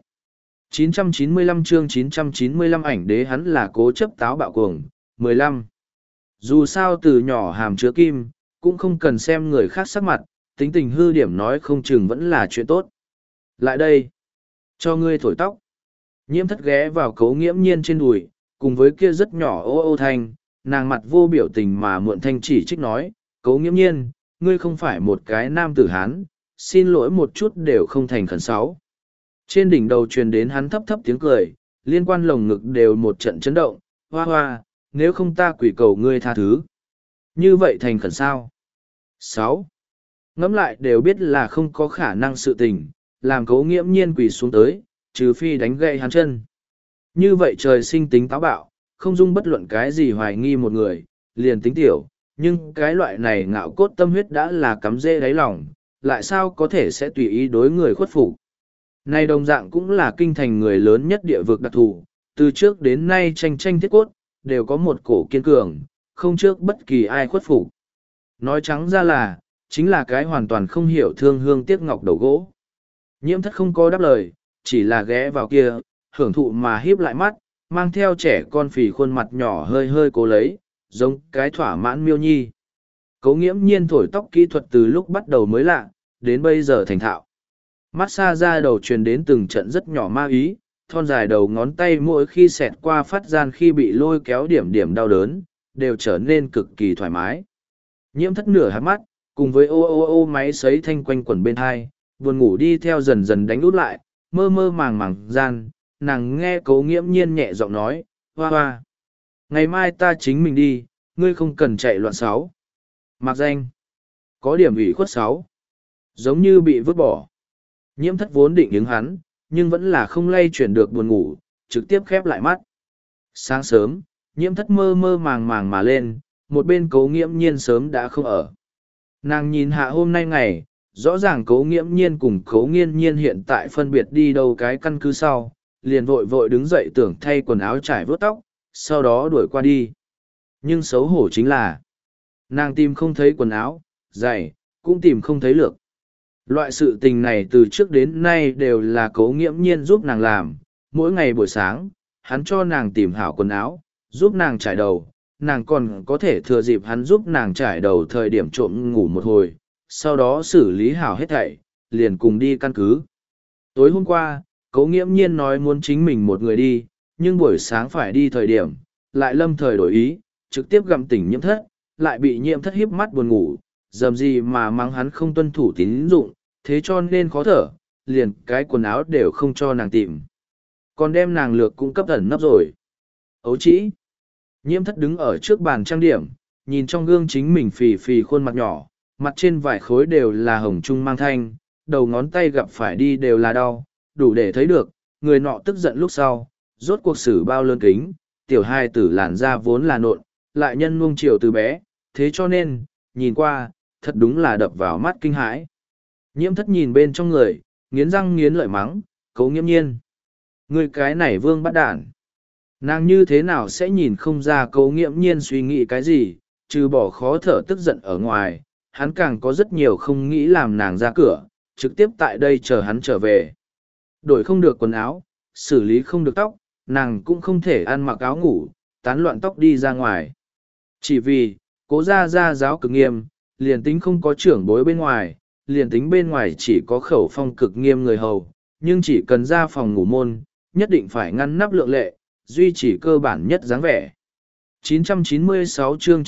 995 chương 995 ảnh đế hắn là cố chấp táo bạo cuồng, 15. Dù sao từ nhỏ hàm chứa kim, cũng không cần xem người khác sắc mặt, tính tình hư điểm nói không chừng vẫn là chuyện tốt. Lại đây, cho ngươi thổi tóc. Nhiễm Thất ghé vào Cố nghiễm nhiên trên đùi, cùng với kia rất nhỏ ô ô thanh, nàng mặt vô biểu tình mà muộn thanh chỉ trích nói, Cố nghiễm nhiên, ngươi không phải một cái nam tử Hán, xin lỗi một chút đều không thành khẩn sáu. Trên đỉnh đầu truyền đến hắn thấp thấp tiếng cười, liên quan lồng ngực đều một trận chấn động, hoa hoa, nếu không ta quỷ cầu ngươi tha thứ. Như vậy thành khẩn sao? 6. Ngẫm lại đều biết là không có khả năng sự tình, làm Cố nghiễm nhiên quỳ xuống tới, trừ phi đánh gãy hắn chân. Như vậy trời sinh tính táo bạo, không dung bất luận cái gì hoài nghi một người, liền tính tiểu, nhưng cái loại này ngạo cốt tâm huyết đã là cắm rễ đáy lòng, lại sao có thể sẽ tùy ý đối người khuất phục. Này đồng dạng cũng là kinh thành người lớn nhất địa vực đặc thù, từ trước đến nay tranh tranh thiết cốt, đều có một cổ kiên cường, không trước bất kỳ ai khuất phục. Nói trắng ra là, chính là cái hoàn toàn không hiểu thương hương tiếc ngọc đầu gỗ. Nhiễm Thất không có đáp lời, chỉ là ghé vào kia, hưởng thụ mà híp lại mắt, mang theo trẻ con phì khuôn mặt nhỏ hơi hơi cố lấy, giống cái thỏa mãn miêu nhi. Cố nghiễm nhiên thổi tóc kỹ thuật từ lúc bắt đầu mới lạ, đến bây giờ thành thạo. Massage ra đầu truyền đến từng trận rất nhỏ ma ý, thon dài đầu ngón tay mỗi khi xẹt qua phát gian khi bị lôi kéo điểm điểm đau đớn, đều trở nên cực kỳ thoải mái. Nhiễm thất nửa hạt mắt, cùng với ô ô ô máy sấy thanh quanh quẩn bên hai, buồn ngủ đi theo dần dần đánh út lại, mơ mơ màng màng gian, nàng nghe Cố Nghiễm Nhiên nhẹ giọng nói, hoa hoa. Ngày mai ta chính mình đi, ngươi không cần chạy loạn sáu. Mặc danh. Có điểm ủy khuất sáu. Giống như bị vứt bỏ. Nhiễm thất vốn định đứng hắn, nhưng vẫn là không lay chuyển được buồn ngủ, trực tiếp khép lại mắt. Sáng sớm, nhiễm thất mơ mơ màng màng mà lên, một bên Cố Nghiễm Nhiên sớm đã không ở. Nàng nhìn hạ hôm nay ngày, rõ ràng Cố Nghiễm Nhiên cùng Cố Nghiên Nhiên hiện tại phân biệt đi đâu cái căn cứ sau, liền vội vội đứng dậy tưởng thay quần áo trải vớt tóc, sau đó đuổi qua đi. Nhưng xấu hổ chính là, nàng tìm không thấy quần áo, giày, cũng tìm không thấy lược. Loại sự tình này từ trước đến nay đều là Cố Nghiễm Nhiên giúp nàng làm, mỗi ngày buổi sáng, hắn cho nàng tìm hảo quần áo, giúp nàng trải đầu, nàng còn có thể thừa dịp hắn giúp nàng trải đầu thời điểm trộm ngủ một hồi, sau đó xử lý hảo hết thảy, liền cùng đi căn cứ. Tối hôm qua, Cố Nghiễm Nhiên nói muốn chính mình một người đi, nhưng buổi sáng phải đi thời điểm, lại lâm thời đổi ý, trực tiếp gặm tỉnh Nhiễm thất, lại bị Nhiễm thất hiếp mắt buồn ngủ, dầm gì mà mắng hắn không tuân thủ tín dụng, thế cho nên khó thở, liền cái quần áo đều không cho nàng tìm. Còn đem nàng lược cũng cấp ẩn nấp rồi. Ấu trĩ. Nhiễm thất đứng ở trước bàn trang điểm, nhìn trong gương chính mình phì phì khuôn mặt nhỏ, mặt trên vài khối đều là hồng trung mang thanh, đầu ngón tay gặp phải đi đều là đau, đủ để thấy được, người nọ tức giận lúc sau, rốt cuộc xử bao lớn kính, tiểu hai tử làn da vốn là nộn, lại nhân nuông chiều từ bé, thế cho nên, nhìn qua, thật đúng là đập vào mắt kinh hãi. Nhiễm thất nhìn bên trong người, nghiến răng nghiến lợi mắng, Cố Nghiễm Nhiên. Người cái này vương bắt đản. Nàng như thế nào sẽ nhìn không ra Cố Nghiễm Nhiên suy nghĩ cái gì, trừ bỏ khó thở tức giận ở ngoài, hắn càng có rất nhiều không nghĩ làm nàng ra cửa, trực tiếp tại đây chờ hắn trở về. Đổi không được quần áo, xử lý không được tóc, nàng cũng không thể ăn mặc áo ngủ, tán loạn tóc đi ra ngoài. Chỉ vì, Cố gia giáo cực nghiêm, liền tính không có trưởng bối bên ngoài, liền tính bên ngoài chỉ có khẩu phong cực nghiêm người hầu, nhưng chỉ cần ra phòng ngủ môn, nhất định phải ngăn nắp lượng lệ, duy trì cơ bản nhất dáng vẻ. 996 chương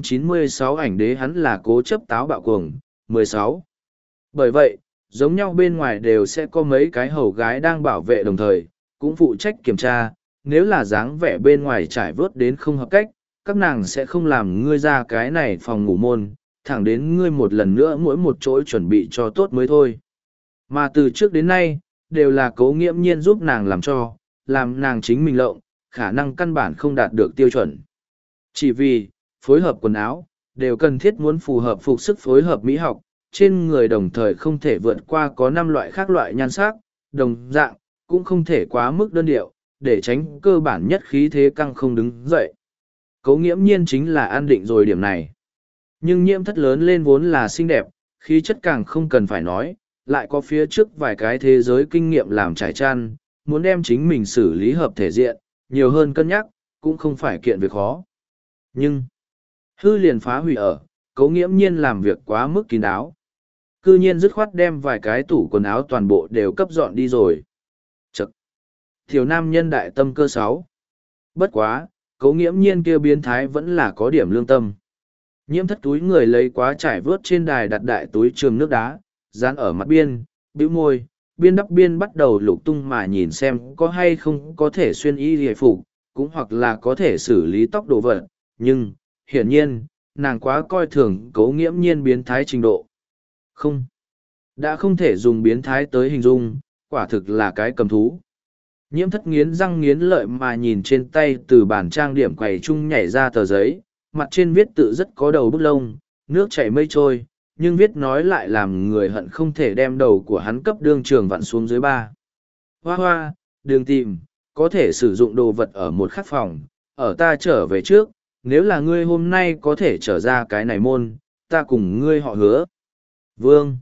996 ảnh đế hắn là cố chấp táo bạo cuồng, 16. Bởi vậy, giống nhau bên ngoài đều sẽ có mấy cái hầu gái đang bảo vệ đồng thời, cũng phụ trách kiểm tra, nếu là dáng vẻ bên ngoài trải vớt đến không hợp cách, các nàng sẽ không làm ngươi ra cái này phòng ngủ môn, thẳng đến ngươi một lần nữa mỗi một chỗ chuẩn bị cho tốt mới thôi. Mà từ trước đến nay, đều là Cố Nghiễm Nhiên giúp nàng làm cho, làm nàng chính mình lộng, khả năng căn bản không đạt được tiêu chuẩn. Chỉ vì, phối hợp quần áo, đều cần thiết muốn phù hợp phục sức phối hợp mỹ học, trên người đồng thời không thể vượt qua có 5 loại khác loại nhan sắc, đồng dạng, cũng không thể quá mức đơn điệu, để tránh cơ bản nhất khí thế căng không đứng dậy. Cố Nghiễm Nhiên chính là an định rồi điểm này. Nhưng Nhiễm thất lớn lên vốn là xinh đẹp, khí chất càng không cần phải nói, lại có phía trước vài cái thế giới kinh nghiệm làm trải chăn, muốn đem chính mình xử lý hợp thể diện, nhiều hơn cân nhắc, cũng không phải kiện việc khó. Nhưng, hư liền phá hủy ở, Cố Nghiễm Nhiên làm việc quá mức kín đáo. Cư nhiên dứt khoát đem vài cái tủ quần áo toàn bộ đều cấp dọn đi rồi. Chậc! Thiểu nam nhân đại tâm cơ 6. Bất quá, Cố Nghiễm Nhiên kia biến thái vẫn là có điểm lương tâm. Nhiễm thất túi người lấy quá trải vớt trên đài đặt đại túi trường nước đá, dán ở mặt biên, bĩu môi, biên đắp biên bắt đầu lục tung mà nhìn xem có hay không có thể xuyên y hề phục, cũng hoặc là có thể xử lý tóc đồ vật, nhưng, hiển nhiên, nàng quá coi thường Cố Nghiễm Nhiên biến thái trình độ. Không, đã không thể dùng biến thái tới hình dung, quả thực là cái cầm thú. Nhiễm thất nghiến răng nghiến lợi mà nhìn trên tay từ bản trang điểm quầy trung nhảy ra tờ giấy, mặt trên viết tự rất có đầu bút lông, nước chảy mây trôi, nhưng viết nói lại làm người hận không thể đem đầu của hắn cấp đương trường vặn xuống dưới ba. Hoa hoa, đường tìm, có thể sử dụng đồ vật ở một khắc phòng, ở ta trở về trước, nếu là ngươi hôm nay có thể trở ra cái này môn, ta cùng ngươi họ hứa. Vương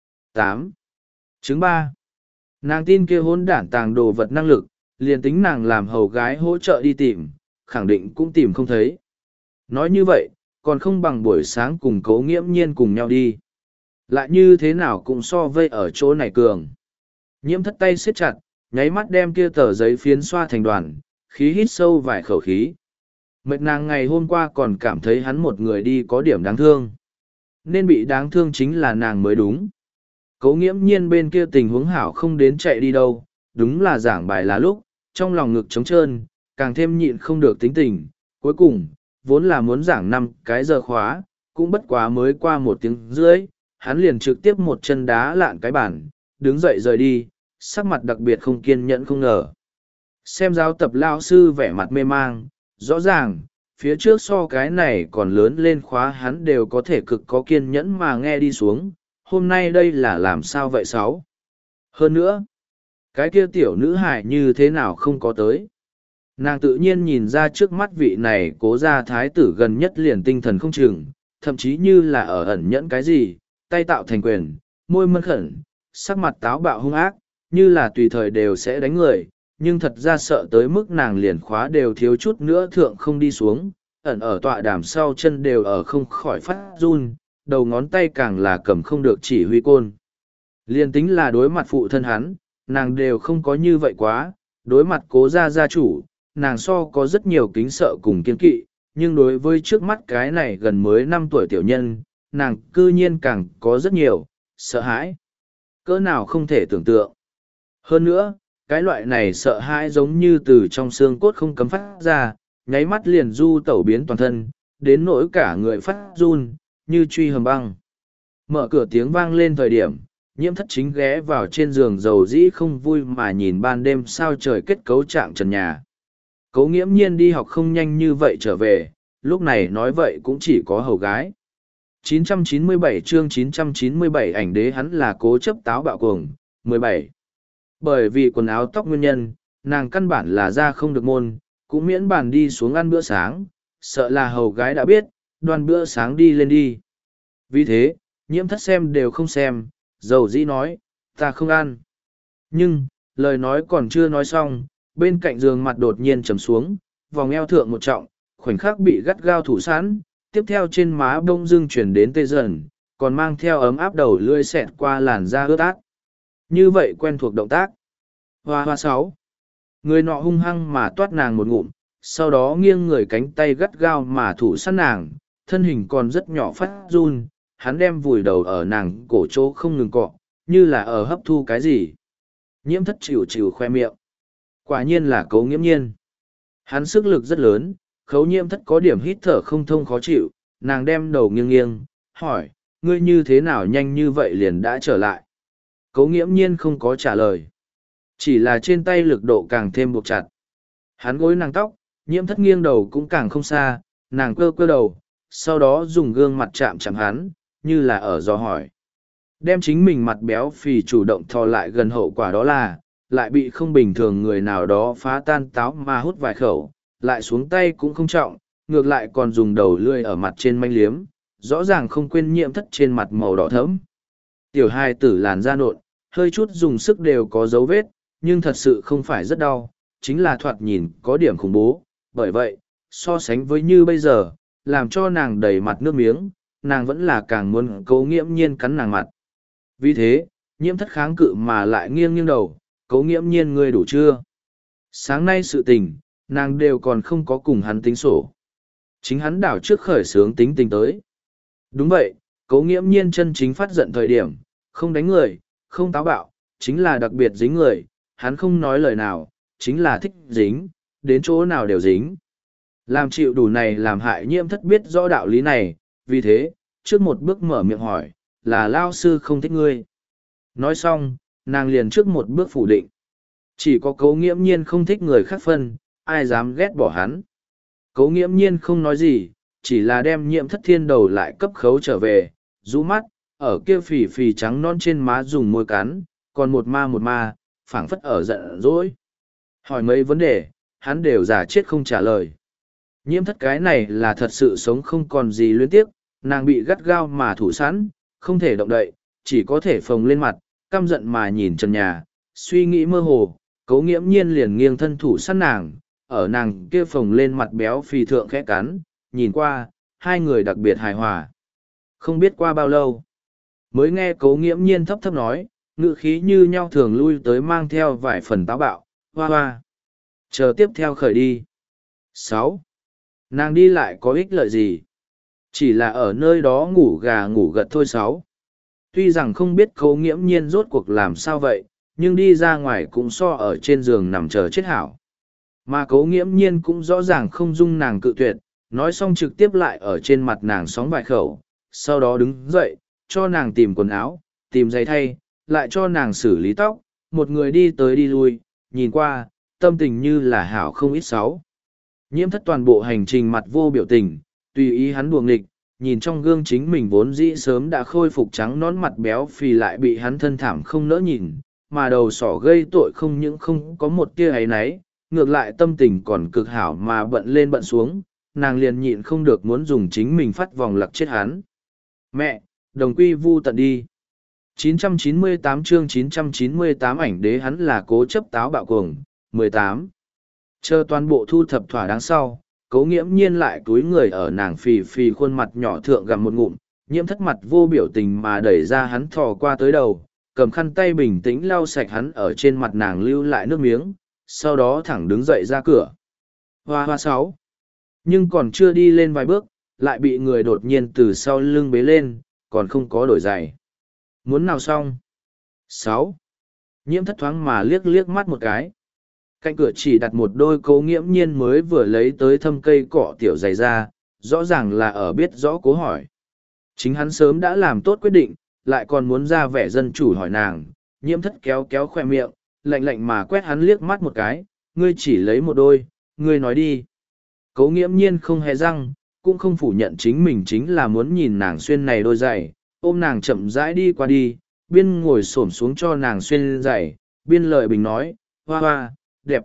8. Chứng 3. Nàng tin kia hôn đản tàng đồ vật năng lực, liền tính nàng làm hầu gái hỗ trợ đi tìm, khẳng định cũng tìm không thấy. Nói như vậy, còn không bằng buổi sáng cùng Cố Nghiễm Nhiên cùng nhau đi. Lại như thế nào cũng so vây ở chỗ này cường. Nhiễm thất tay siết chặt, nháy mắt đem kia tờ giấy phiến xoa thành đoàn, khí hít sâu vài khẩu khí. Mệt nàng ngày hôm qua còn cảm thấy hắn một người đi có điểm đáng thương. Nên bị đáng thương chính là nàng mới đúng. Cố nghiễm nhiên bên kia tình huống hảo không đến chạy đi đâu, đúng là giảng bài là lúc, trong lòng ngực trống trơn, càng thêm nhịn không được tính tình. Cuối cùng, vốn là muốn giảng 5 cái giờ khóa, cũng bất quá mới qua 1 tiếng rưỡi, hắn liền trực tiếp một chân đá lạn cái bàn, đứng dậy rời đi, sắc mặt đặc biệt không kiên nhẫn không ngờ. Xem giáo tập lao sư vẻ mặt mê mang, rõ ràng, phía trước so cái này còn lớn lên khóa hắn đều có thể cực có kiên nhẫn mà nghe đi xuống, hôm nay đây là làm sao vậy sáu? Hơn nữa, cái kia tiểu nữ hài như thế nào không có tới? Nàng tự nhiên nhìn ra trước mắt vị này cố gia thái tử gần nhất liền tinh thần không chừng, thậm chí như là ở ẩn nhẫn cái gì, tay tạo thành quyền, môi mân khẩn, sắc mặt táo bạo hung ác, như là tùy thời đều sẽ đánh người, nhưng thật ra sợ tới mức nàng liền khóa đều thiếu chút nữa thượng không đi xuống, ẩn ở tọa đàm sau chân đều ở không khỏi phát run, đầu ngón tay càng là cầm không được chỉ huy côn. Liên tính là đối mặt phụ thân hắn, nàng đều không có như vậy quá, đối mặt cố gia gia chủ, nàng so có rất nhiều kính sợ cùng kiên kỵ, nhưng đối với trước mắt cái này gần mới 5 tuổi tiểu nhân, nàng cư nhiên càng có rất nhiều, sợ hãi. Cỡ nào không thể tưởng tượng. Hơn nữa, cái loại này sợ hãi giống như từ trong xương cốt không cấm phát ra, nháy mắt liền du tẩu biến toàn thân, đến nỗi cả người phát run, như truy hầm băng. Mở cửa tiếng vang lên thời điểm, Nhiễm Thất chính ghé vào trên giường dầu dĩ không vui mà nhìn ban đêm sao trời kết cấu trạng trần nhà. Cố nghiễm nhiên đi học không nhanh như vậy trở về, lúc này nói vậy cũng chỉ có hầu gái. 997 chương 997 ảnh đế hắn là cố chấp táo bạo cuồng, 17. Bởi vì quần áo tóc nguyên nhân, nàng căn bản là ra không được môn, cũng miễn bàn đi xuống ăn bữa sáng, sợ là hầu gái đã biết, đoàn bữa sáng đi lên đi. Vì thế, Nhiễm Thất xem đều không xem, dầu dĩ nói, ta không ăn. Nhưng, lời nói còn chưa nói xong, bên cạnh giường mặt đột nhiên trầm xuống, vòng eo thượng một trọng, khoảnh khắc bị gắt gao thủ sẵn, tiếp theo trên má bông dưng chuyển đến tê dần, còn mang theo ấm áp đầu lưỡi xẹt qua làn da ướt át. Như vậy quen thuộc động tác. Hoa hoa 6. Người nọ hung hăng mà toát nàng một ngụm, sau đó nghiêng người cánh tay gắt gao mà thủ sẵn nàng, thân hình còn rất nhỏ phát run, hắn đem vùi đầu ở nàng cổ chỗ không ngừng cọ, như là ở hấp thu cái gì. Nhiễm Thất chịu chịu khoe miệng. Quả nhiên là Cố nghiễm nhiên. Hắn sức lực rất lớn, Khấu Nhiễm Thất có điểm hít thở không thông khó chịu, nàng đem đầu nghiêng nghiêng, hỏi, ngươi như thế nào nhanh như vậy liền đã trở lại. Cố nghiễm nhiên không có trả lời. Chỉ là trên tay lực độ càng thêm buộc chặt. Hắn gối nàng tóc, Nhiễm Thất nghiêng đầu cũng càng không xa, nàng cơ cơ đầu, sau đó dùng gương mặt chạm chạm hắn, như là ở dò hỏi. Đem chính mình mặt béo phì chủ động thò lại gần hậu quả đó là, lại bị không bình thường người nào đó phá tan táo mà hút vài khẩu, lại xuống tay cũng không trọng, ngược lại còn dùng đầu lươi ở mặt trên manh liếm, rõ ràng không quên Nhiễm Thất trên mặt màu đỏ thẫm. Tiểu hài tử làn da nộn, hơi chút dùng sức đều có dấu vết, nhưng thật sự không phải rất đau, chính là thoạt nhìn có điểm khủng bố, bởi vậy, so sánh với như bây giờ, làm cho nàng đầy mặt nước miếng, nàng vẫn là càng muốn Cố nghiễm nhiên cắn nàng mặt. Vì thế, Nhiễm Thất kháng cự mà lại nghiêng nghiêng đầu, Cố nghiễm nhiên ngươi đủ chưa? Sáng nay sự tình, nàng đều còn không có cùng hắn tính sổ. Chính hắn đảo trước khởi sướng tính tình tới. Đúng vậy, Cố nghiễm nhiên chân chính phát giận thời điểm, không đánh người, không táo bạo, chính là đặc biệt dính người, hắn không nói lời nào, chính là thích dính, đến chỗ nào đều dính. Làm chịu đủ này làm hại Nhiễm Thất biết rõ đạo lý này, vì thế, trước một bước mở miệng hỏi, là lao sư không thích ngươi. Nói xong, nàng liền trước một bước phủ định. Chỉ có Cố nghiễm nhiên không thích người khác phân, ai dám ghét bỏ hắn. Cố nghiễm nhiên không nói gì, chỉ là đem Nhiễm Thất thiên đầu lại cấp khấu trở về, rũ mắt, ở kia phì phì trắng non trên má dùng môi cắn, còn một ma, phảng phất ở giận dỗi. Hỏi mấy vấn đề, hắn đều giả chết không trả lời. Nhiễm Thất cái này là thật sự sống không còn gì luyến tiếc, nàng bị gắt gao mà thủ sẵn, không thể động đậy, chỉ có thể phồng lên mặt, căm giận mà nhìn trần nhà, suy nghĩ mơ hồ, Cố nghiễm nhiên liền nghiêng thân thủ sẵn nàng, ở nàng kia phồng lên mặt béo phì thượng khẽ cắn, nhìn qua, hai người đặc biệt hài hòa. Không biết qua bao lâu, mới nghe Cố nghiễm nhiên thấp thấp nói, ngữ khí như nhau thường lui tới mang theo vài phần táo bạo, hoa hoa. Chờ tiếp theo khởi đi. 6. Nàng đi lại có ích lợi gì? Chỉ là ở nơi đó ngủ gà ngủ gật thôi sáu. Tuy rằng không biết Cố Nghiễm Nhiên rốt cuộc làm sao vậy, nhưng đi ra ngoài cũng so ở trên giường nằm chờ chết hảo. Mà Cố Nghiễm Nhiên cũng rõ ràng không dung nàng cự tuyệt, nói xong trực tiếp lại ở trên mặt nàng sóng vài khẩu, sau đó đứng dậy, cho nàng tìm quần áo, tìm giày thay, lại cho nàng xử lý tóc, một người đi tới đi lui, nhìn qua, tâm tình như là hảo không ít sáu. Nhiễm Thất toàn bộ hành trình mặt vô biểu tình, tùy ý hắn đùa nghịch, nhìn trong gương chính mình vốn dĩ sớm đã khôi phục trắng nón mặt béo phì lại bị hắn thân thảm không nỡ nhìn, mà đầu sỏ gây tội không những không có một tia áy náy, ngược lại tâm tình còn cực hảo mà bận lên bận xuống, nàng liền nhịn không được muốn dùng chính mình phát vòng lặc chết hắn. Mẹ, đồng quy vu tận đi. 998 chương 998 ảnh đế hắn là cố chấp táo bạo cuồng, 18. Chờ toàn bộ thu thập thỏa đáng sau, Cố Nghiễm Nhiên lại túi người ở nàng phì phì khuôn mặt nhỏ thượng gặm một ngụm, Nhiễm Thất mặt vô biểu tình mà đẩy ra hắn thò qua tới đầu, cầm khăn tay bình tĩnh lau sạch hắn ở trên mặt nàng lưu lại nước miếng, sau đó thẳng đứng dậy ra cửa. Hoa hoa sáu. Nhưng còn chưa đi lên vài bước, lại bị người đột nhiên từ sau lưng bế lên, còn không có đổi giày. Muốn nào xong? 6. Nhiễm Thất thoáng mà liếc liếc mắt một cái. Cạnh cửa chỉ đặt một đôi Cố Nghiễm Nhiên mới vừa lấy tới thâm cây cọ tiểu giày ra, rõ ràng là ở biết rõ cố hỏi. Chính hắn sớm đã làm tốt quyết định, lại còn muốn ra vẻ dân chủ hỏi nàng. Nhiễm Thất kéo kéo khoe miệng, lạnh lạnh mà quét hắn liếc mắt một cái, ngươi chỉ lấy một đôi, ngươi nói đi. Cố Nghiễm Nhiên không hề răng, cũng không phủ nhận chính mình chính là muốn nhìn nàng xuyên này đôi giày, ôm nàng chậm rãi đi qua đi, biên ngồi xổm xuống cho nàng xuyên giày, biên lời bình nói, hoa hoa, đẹp.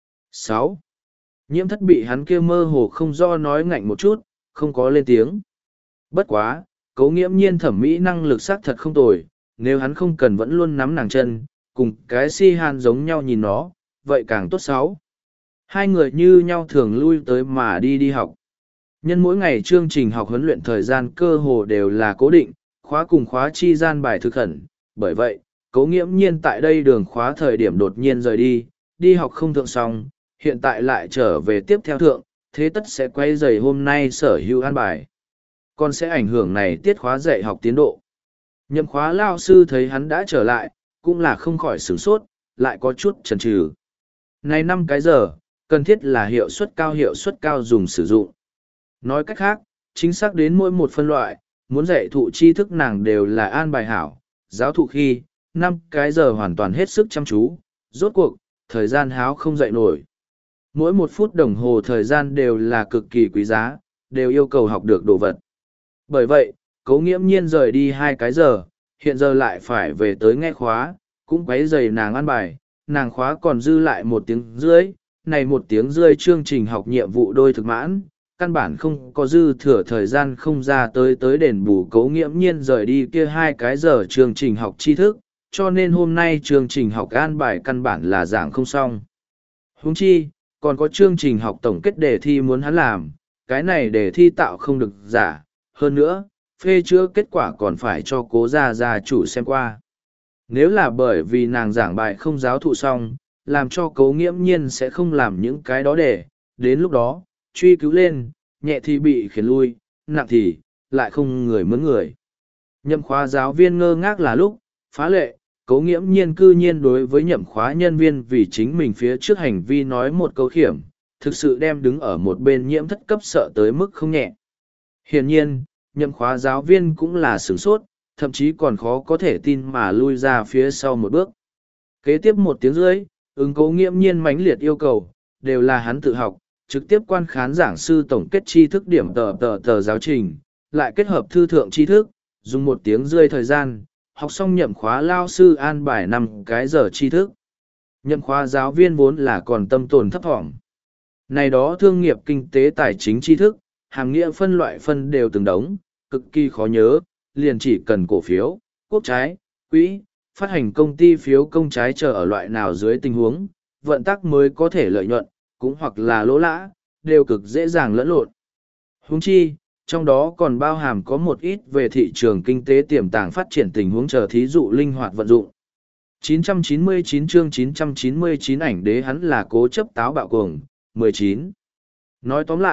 6. Nhiễm Thất bị hắn kia mơ hồ không do nói ngạnh một chút, không có lên tiếng. Bất quá, Cố Nghiễm Nhiên thẩm mỹ năng lực xác thật không tồi, nếu hắn không cần vẫn luôn nắm nàng chân, cùng cái si han giống nhau nhìn nó, vậy càng tốt. 6. Hai người như nhau thường lui tới mà đi học. Nhân mỗi ngày chương trình học huấn luyện thời gian cơ hồ đều là cố định, khóa cùng khóa chi gian bài thực khẩn, bởi vậy, Cố Nghiễm Nhiên tại đây đường khóa thời điểm đột nhiên rời đi học không thượng xong, hiện tại lại trở về tiếp theo thượng, thế tất sẽ quay dày hôm nay sở hữu an bài. Còn sẽ ảnh hưởng này tiết khóa dạy học tiến độ. Nhậm khóa lao sư thấy hắn đã trở lại, cũng là không khỏi sửng sốt, lại có chút chần chừ. Này 5 cái giờ, cần thiết là hiệu suất cao dùng sử dụng. Nói cách khác, chính xác đến mỗi một phân loại, muốn dạy thụ tri thức nàng đều là an bài hảo, giáo thụ khi, 5 cái giờ hoàn toàn hết sức chăm chú, rốt cuộc, thời gian háo không dậy nổi. Mỗi 1 phút đồng hồ thời gian đều là cực kỳ quý giá, đều yêu cầu học được đồ vật. Bởi vậy, Cố Nghiễm Nhiên rời đi 2 cái giờ, hiện giờ lại phải về tới nghe khóa, cũng quấy rầy nàng ăn bài, nàng khóa còn dư lại 1 tiếng rưỡi, này 1 tiếng rưỡi chương trình học nhiệm vụ đôi thực mãn, căn bản không có dư thừa thời gian không ra tới đền bù Cố Nghiễm Nhiên rời đi kia 2 cái giờ chương trình học tri thức, cho nên hôm nay chương trình học an bài căn bản là giảng không xong. Huống chi, còn có chương trình học tổng kết đề thi muốn hắn làm, cái này đề thi tạo không được giả, hơn nữa, phê chữa kết quả còn phải cho Cố gia chủ xem qua. Nếu là bởi vì nàng giảng bài không giáo thụ xong, làm cho Cố Nghiễm Nhiên sẽ không làm những cái đó để, đến lúc đó, truy cứu lên, nhẹ thì bị khiển lui, nặng thì, lại không người mướn người. Nhậm khóa giáo viên ngơ ngác là lúc, phá lệ, Cố Nghiễm Nhiên cư nhiên đối với nhậm khóa nhân viên vì chính mình phía trước hành vi nói một câu khiểm, thực sự đem đứng ở một bên Nhiễm Thất cấp sợ tới mức không nhẹ. Hiển nhiên, nhậm khóa giáo viên cũng là sửng sốt, thậm chí còn khó có thể tin mà lui ra phía sau một bước. Kế tiếp 1 tiếng rưỡi, ứng Cố Nghiễm Nhiên mãnh liệt yêu cầu, đều là hắn tự học, trực tiếp quan khán giảng sư tổng kết tri thức điểm tờ giáo trình, lại kết hợp thư thượng tri thức, dùng 1 tiếng rưỡi thời gian, học xong nhậm khóa lao sư an bài 5 cái giờ tri thức. Nhậm khóa giáo viên vốn là còn tâm tồn thấp thỏm. Này đó thương nghiệp kinh tế tài chính tri thức, hàm nghĩa phân loại phân đều từng đống, cực kỳ khó nhớ, liền chỉ cần cổ phiếu, quốc trái, quỹ, phát hành công ty phiếu công trái chờ ở loại nào dưới tình huống, vận tắc mới có thể lợi nhuận, cũng hoặc là lỗ lã, đều cực dễ dàng lẫn lộn. Huống chi, trong đó còn bao hàm có một ít về thị trường kinh tế tiềm tàng phát triển tình huống chờ thí dụ linh hoạt vận dụng. 999 chương 999 ảnh đế hắn là cố chấp táo bạo cuồng, 19. Nói tóm lại,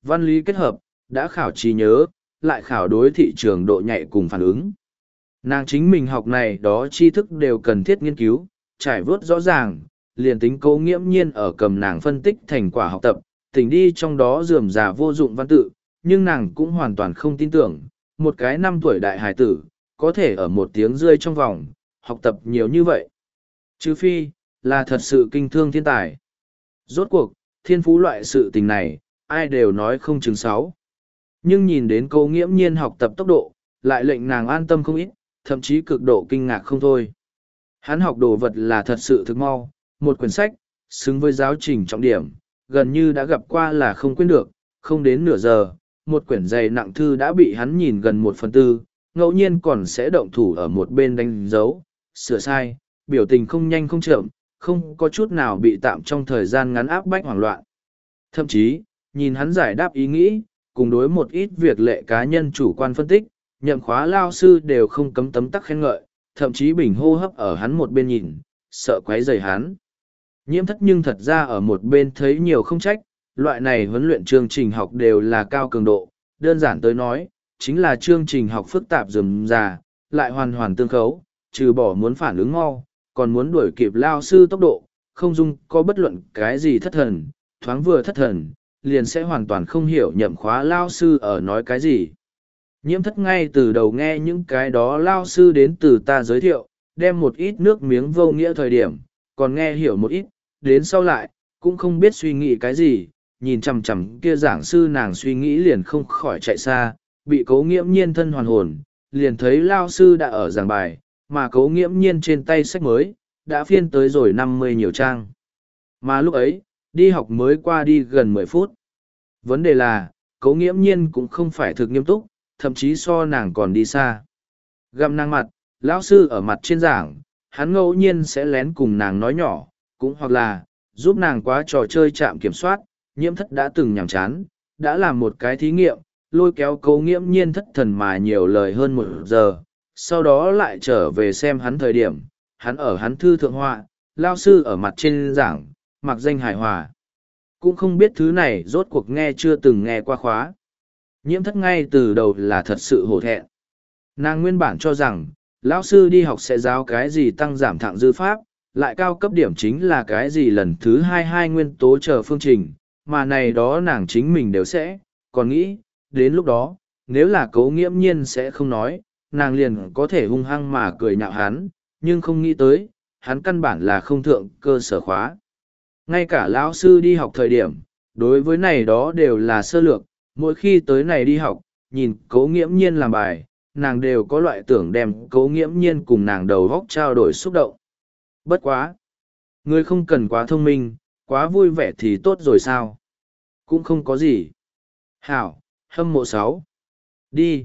văn lý kết hợp, đã khảo trí nhớ, lại khảo đối thị trường độ nhạy cùng phản ứng. Nàng chính mình học này đó tri thức đều cần thiết nghiên cứu, trải vớt rõ ràng, liền tính Cố Nghiễm Nhiên ở cầm nàng phân tích thành quả học tập, tỉnh đi trong đó rườm rà vô dụng văn tự, nhưng nàng cũng hoàn toàn không tin tưởng, một cái 5 tuổi đại hài tử, có thể ở 1 tiếng rơi trong vòng, học tập nhiều như vậy. Trừ phi, là thật sự kinh thương thiên tài. Rốt cuộc, thiên phú loại sự tình này, ai đều nói không chừng 6. Nhưng nhìn đến Cố Nghiễm Nhiên học tập tốc độ, lại lệnh nàng an tâm không ít, thậm chí cực độ kinh ngạc không thôi. Hắn học đồ vật là thật sự thực mau, một quyển sách, xứng với giáo trình trọng điểm, gần như đã gặp qua là không quên được, không đến nửa giờ, một quyển dày nặng thư đã bị hắn nhìn gần 1/4, ngẫu nhiên còn sẽ động thủ ở một bên đánh dấu, sửa sai, biểu tình không nhanh không chậm, không có chút nào bị tạm trong thời gian ngắn áp bách hoảng loạn. Thậm chí, nhìn hắn giải đáp ý nghĩ, cùng đối một ít việc lệ cá nhân chủ quan phân tích, nhậm khóa lao sư đều không cấm tấm tắc khen ngợi, thậm chí bình hô hấp ở hắn một bên nhìn, sợ quấy rầy hắn. Nhiễm Thất nhưng thật ra ở một bên thấy nhiều không trách, loại này huấn luyện chương trình học đều là cao cường độ, đơn giản tới nói, chính là chương trình học phức tạp rườm rà, lại hoàn hoàn tương khấu, trừ bỏ muốn phản ứng mau, còn muốn đuổi kịp lao sư tốc độ, không dung có bất luận cái gì thất thần, thoáng vừa thất thần, liền sẽ hoàn toàn không hiểu nhậm khóa lao sư ở nói cái gì. Nhiễm Thất ngay từ đầu nghe những cái đó lao sư đến từ ta giới thiệu, đem một ít nước miếng vô nghĩa thời điểm, còn nghe hiểu một ít, đến sau lại, cũng không biết suy nghĩ cái gì, nhìn chằm chằm kia giảng sư nàng suy nghĩ liền không khỏi chạy xa, bị Cố Nghiễm Nhiên thân hoàn hồn, liền thấy lao sư đã ở giảng bài, mà Cố Nghiễm Nhiên trên tay sách mới, đã phiên tới rồi 50 nhiều trang. Mà lúc ấy, đi học mới qua đi gần 10 phút. Vấn đề là, Cố Nghiễm Nhiên cũng không phải thực nghiêm túc, thậm chí so nàng còn đi xa. Gặm nàng mặt, lão sư ở mặt trên giảng, hắn ngẫu nhiên sẽ lén cùng nàng nói nhỏ, cũng hoặc là, giúp nàng quá trò chơi chạm kiểm soát, Nhiễm Thất đã từng nhàm chán, đã làm một cái thí nghiệm, lôi kéo Cố Nghiễm Nhiên thất thần mà nhiều lời hơn 1 giờ, sau đó lại trở về xem hắn thời điểm, hắn ở hắn thư thượng họa, lão sư ở mặt trên giảng, mặc danh hài hòa. Cũng không biết thứ này rốt cuộc nghe chưa từng nghe qua khóa. Nhiễm Thất ngay từ đầu là thật sự hổ thẹn. Nàng nguyên bản cho rằng, lão sư đi học sẽ giáo cái gì tăng giảm thặng dư pháp, lại cao cấp điểm chính là cái gì lần thứ 22 nguyên tố chờ phương trình, mà này đó nàng chính mình đều sẽ, còn nghĩ, đến lúc đó, nếu là Cố Nghiễm Nhiên sẽ không nói, nàng liền có thể hung hăng mà cười nhạo hắn, nhưng không nghĩ tới, hắn căn bản là không thượng cơ sở khóa. Ngay cả lão sư đi học thời điểm, đối với này đó đều là sơ lược, mỗi khi tới này đi học, nhìn Cố Nghiễm Nhiên làm bài, nàng đều có loại tưởng đem Cố Nghiễm Nhiên cùng nàng đầu góc trao đổi xúc động. Bất quá. Người không cần quá thông minh, quá vui vẻ thì tốt rồi sao? Cũng không có gì. Hảo, hâm mộ 6. Đi.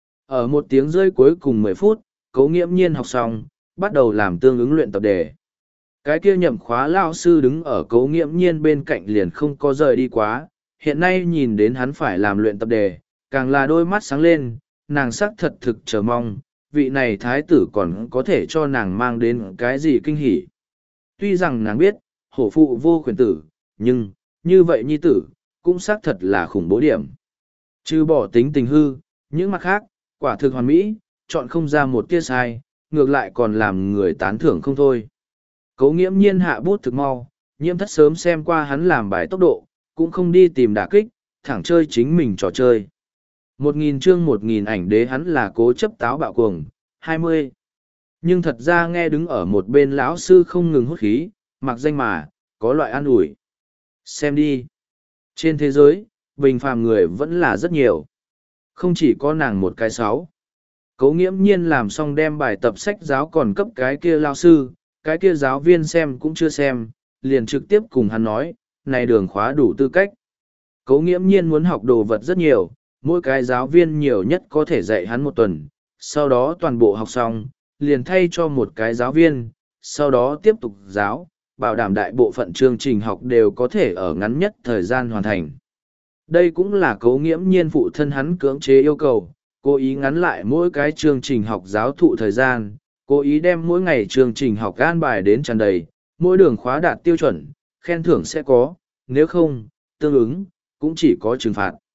Ở 1 tiếng rơi cuối cùng 10 phút, Cố Nghiễm Nhiên học xong, bắt đầu làm tương ứng luyện tập đề. Cái kia nhậm khóa lao sư đứng ở Cố Nghiễm Nhiên bên cạnh liền không có rời đi quá, hiện nay nhìn đến hắn phải làm luyện tập đề, càng là đôi mắt sáng lên, nàng sắc thật thực chờ mong, vị này thái tử còn có thể cho nàng mang đến cái gì kinh hỉ. Tuy rằng nàng biết, hổ phụ vô khuyển tử, nhưng, như vậy nhi tử, cũng xác thật là khủng bố điểm. Trừ bỏ tính tình hư, những mặt khác, quả thực hoàn mỹ, chọn không ra một tia sai, ngược lại còn làm người tán thưởng không thôi. Cố Nghiễm Nhiên hạ bút thực mau, Nhiễm Thất sớm xem qua hắn làm bài tốc độ, cũng không đi tìm đả kích, thẳng chơi chính mình trò chơi. 1000 chương 1000 ảnh đế hắn là cố chấp táo bạo cuồng, 20. Nhưng thật ra nghe đứng ở một bên lão sư không ngừng hút khí, mặc danh mà, có loại an ủi. Xem đi. Trên thế giới, bình phàm người vẫn là rất nhiều. Không chỉ có nàng một cái 6. Cố Nghiễm Nhiên làm xong đem bài tập sách giáo còn cấp cái kia lao sư, cái kia giáo viên xem cũng chưa xem, liền trực tiếp cùng hắn nói, này đường khóa đủ tư cách. Cố Nghiễm Nhiên muốn học đồ vật rất nhiều, mỗi cái giáo viên nhiều nhất có thể dạy hắn 1 tuần, sau đó toàn bộ học xong, liền thay cho một cái giáo viên, sau đó tiếp tục giáo, bảo đảm đại bộ phận chương trình học đều có thể ở ngắn nhất thời gian hoàn thành. Đây cũng là Cố Nghiễm Nhiên phụ thân hắn cưỡng chế yêu cầu, cố ý ngắn lại mỗi cái chương trình học giáo thụ thời gian, cố ý đem mỗi ngày chương trình học an bài đến tràn đầy, mỗi đường khóa đạt tiêu chuẩn, khen thưởng sẽ có, nếu không, tương ứng, cũng chỉ có trừng phạt.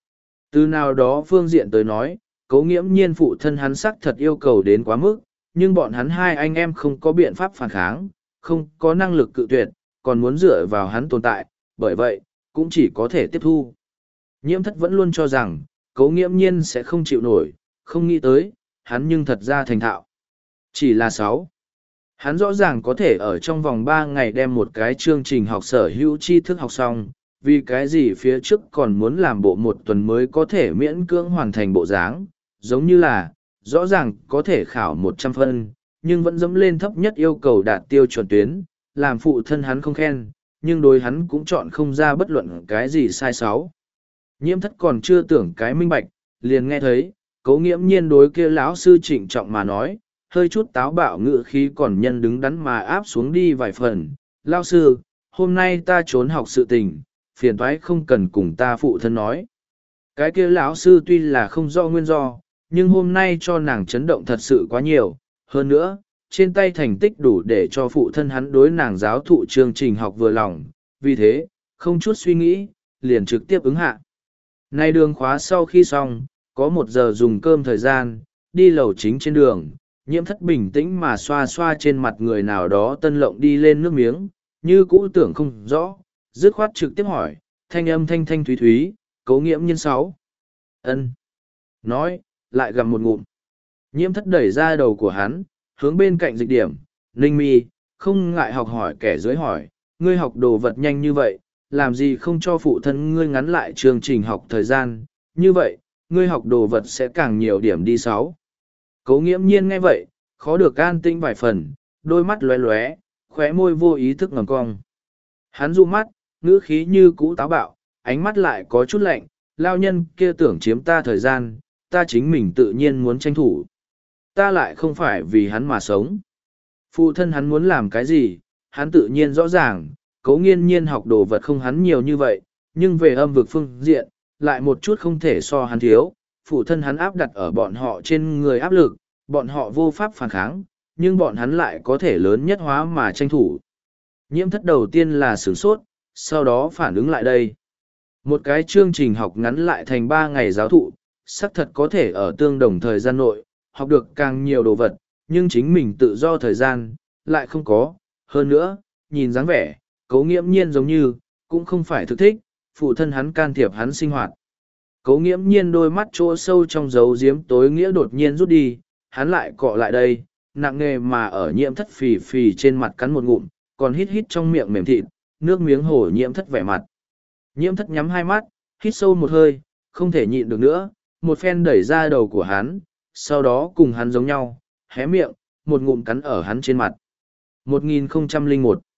Từ nào đó phương diện tới nói, Cố Nghiễm Nhiên phụ thân hắn xác thật yêu cầu đến quá mức, nhưng bọn hắn hai anh em không có biện pháp phản kháng, không có năng lực cự tuyệt, còn muốn dựa vào hắn tồn tại, bởi vậy, cũng chỉ có thể tiếp thu. Nhiễm Thất vẫn luôn cho rằng, Cố Nghiễm Nhiên sẽ không chịu nổi, không nghĩ tới, hắn nhưng thật ra thành thạo. Chỉ là 6. Hắn rõ ràng có thể ở trong vòng 3 ngày đem một cái chương trình học sở hữu tri thức học xong, vì cái gì phía trước còn muốn làm bộ 1 tuần mới có thể miễn cưỡng hoàn thành bộ dáng, giống như là, rõ ràng có thể khảo 100 phân, nhưng vẫn dẫm lên thấp nhất yêu cầu đạt tiêu chuẩn tuyến, làm phụ thân hắn không khen, nhưng đối hắn cũng chọn không ra bất luận cái gì sai 6. Nhiễm Thất còn chưa tưởng cái minh bạch, liền nghe thấy, Cố Nghiễm Nhiên đối kia lão sư trịnh trọng mà nói, hơi chút táo bạo ngữ khí còn nhân đứng đắn mà áp xuống đi vài phần. Lão sư, hôm nay ta trốn học sự tình, phiền toái không cần cùng ta phụ thân nói. Cái kia lão sư tuy là không rõ nguyên do, nhưng hôm nay cho nàng chấn động thật sự quá nhiều. Hơn nữa, trên tay thành tích đủ để cho phụ thân hắn đối nàng giáo thụ chương trình học vừa lòng. Vì thế, không chút suy nghĩ, liền trực tiếp ứng hạ. Nay đường khóa sau khi xong, có 1 giờ dùng cơm thời gian, đi lầu chính trên đường, Nhiễm Thất bình tĩnh mà xoa xoa trên mặt người nào đó tân lộng đi lên nước miếng, như cũ tưởng không rõ, dứt khoát trực tiếp hỏi, thanh âm thanh thanh thúy thúy, Cố Nghiễm Nhiên 6. Ân. Nói, lại gặm một ngụm. Nhiễm Thất đẩy ra đầu của hắn, hướng bên cạnh dịch điểm, Ninh Mi, không ngại học hỏi kẻ dưới hỏi, ngươi học đồ vật nhanh như vậy, làm gì không cho phụ thân ngươi ngắn lại chương trình học thời gian, như vậy, ngươi học đồ vật sẽ càng nhiều điểm đi 6. Cố Nghiễm Nhiên nghe vậy, khó được an tĩnh vài phần, đôi mắt lóe lóe, khóe môi vô ý thức ngầm cong. Hắn du mắt, ngữ khí như cũ táo bạo, ánh mắt lại có chút lạnh, lao nhân kia tưởng chiếm ta thời gian, ta chính mình tự nhiên muốn tranh thủ. Ta lại không phải vì hắn mà sống. Phụ thân hắn muốn làm cái gì, hắn tự nhiên rõ ràng, Cố Nghiên Nhiên học đồ vật không hắn nhiều như vậy, nhưng về âm vực phương diện, lại một chút không thể so hắn thiếu. Phụ thân hắn áp đặt ở bọn họ trên người áp lực, bọn họ vô pháp phản kháng, nhưng bọn hắn lại có thể lớn nhất hóa mà tranh thủ. Nhiễm Thất đầu tiên là sửng sốt, sau đó phản ứng lại đây. Một cái chương trình học ngắn lại thành 3 ngày giáo thụ, xác thật có thể ở tương đồng thời gian nội, học được càng nhiều đồ vật, nhưng chính mình tự do thời gian, lại không có. Hơn nữa, nhìn dáng vẻ, Cố Nghiễm Nhiên giống như, cũng không phải thực thích, phụ thân hắn can thiệp hắn sinh hoạt. Cố Nghiễm Nhiên đôi mắt chỗ sâu trong dấu diếm tối nghĩa đột nhiên rút đi, hắn lại cọ lại đây, nặng nề mà ở Nhiễm Thất phì phì trên mặt cắn một ngụm, còn hít hít trong miệng mềm thịt, nước miếng hổ Nhiễm Thất vẻ mặt. Nhiễm Thất nhắm hai mắt, hít sâu một hơi, không thể nhịn được nữa, một phen đẩy ra đầu của hắn, sau đó cùng hắn giống nhau, hé miệng, một ngụm cắn ở hắn trên mặt. 1001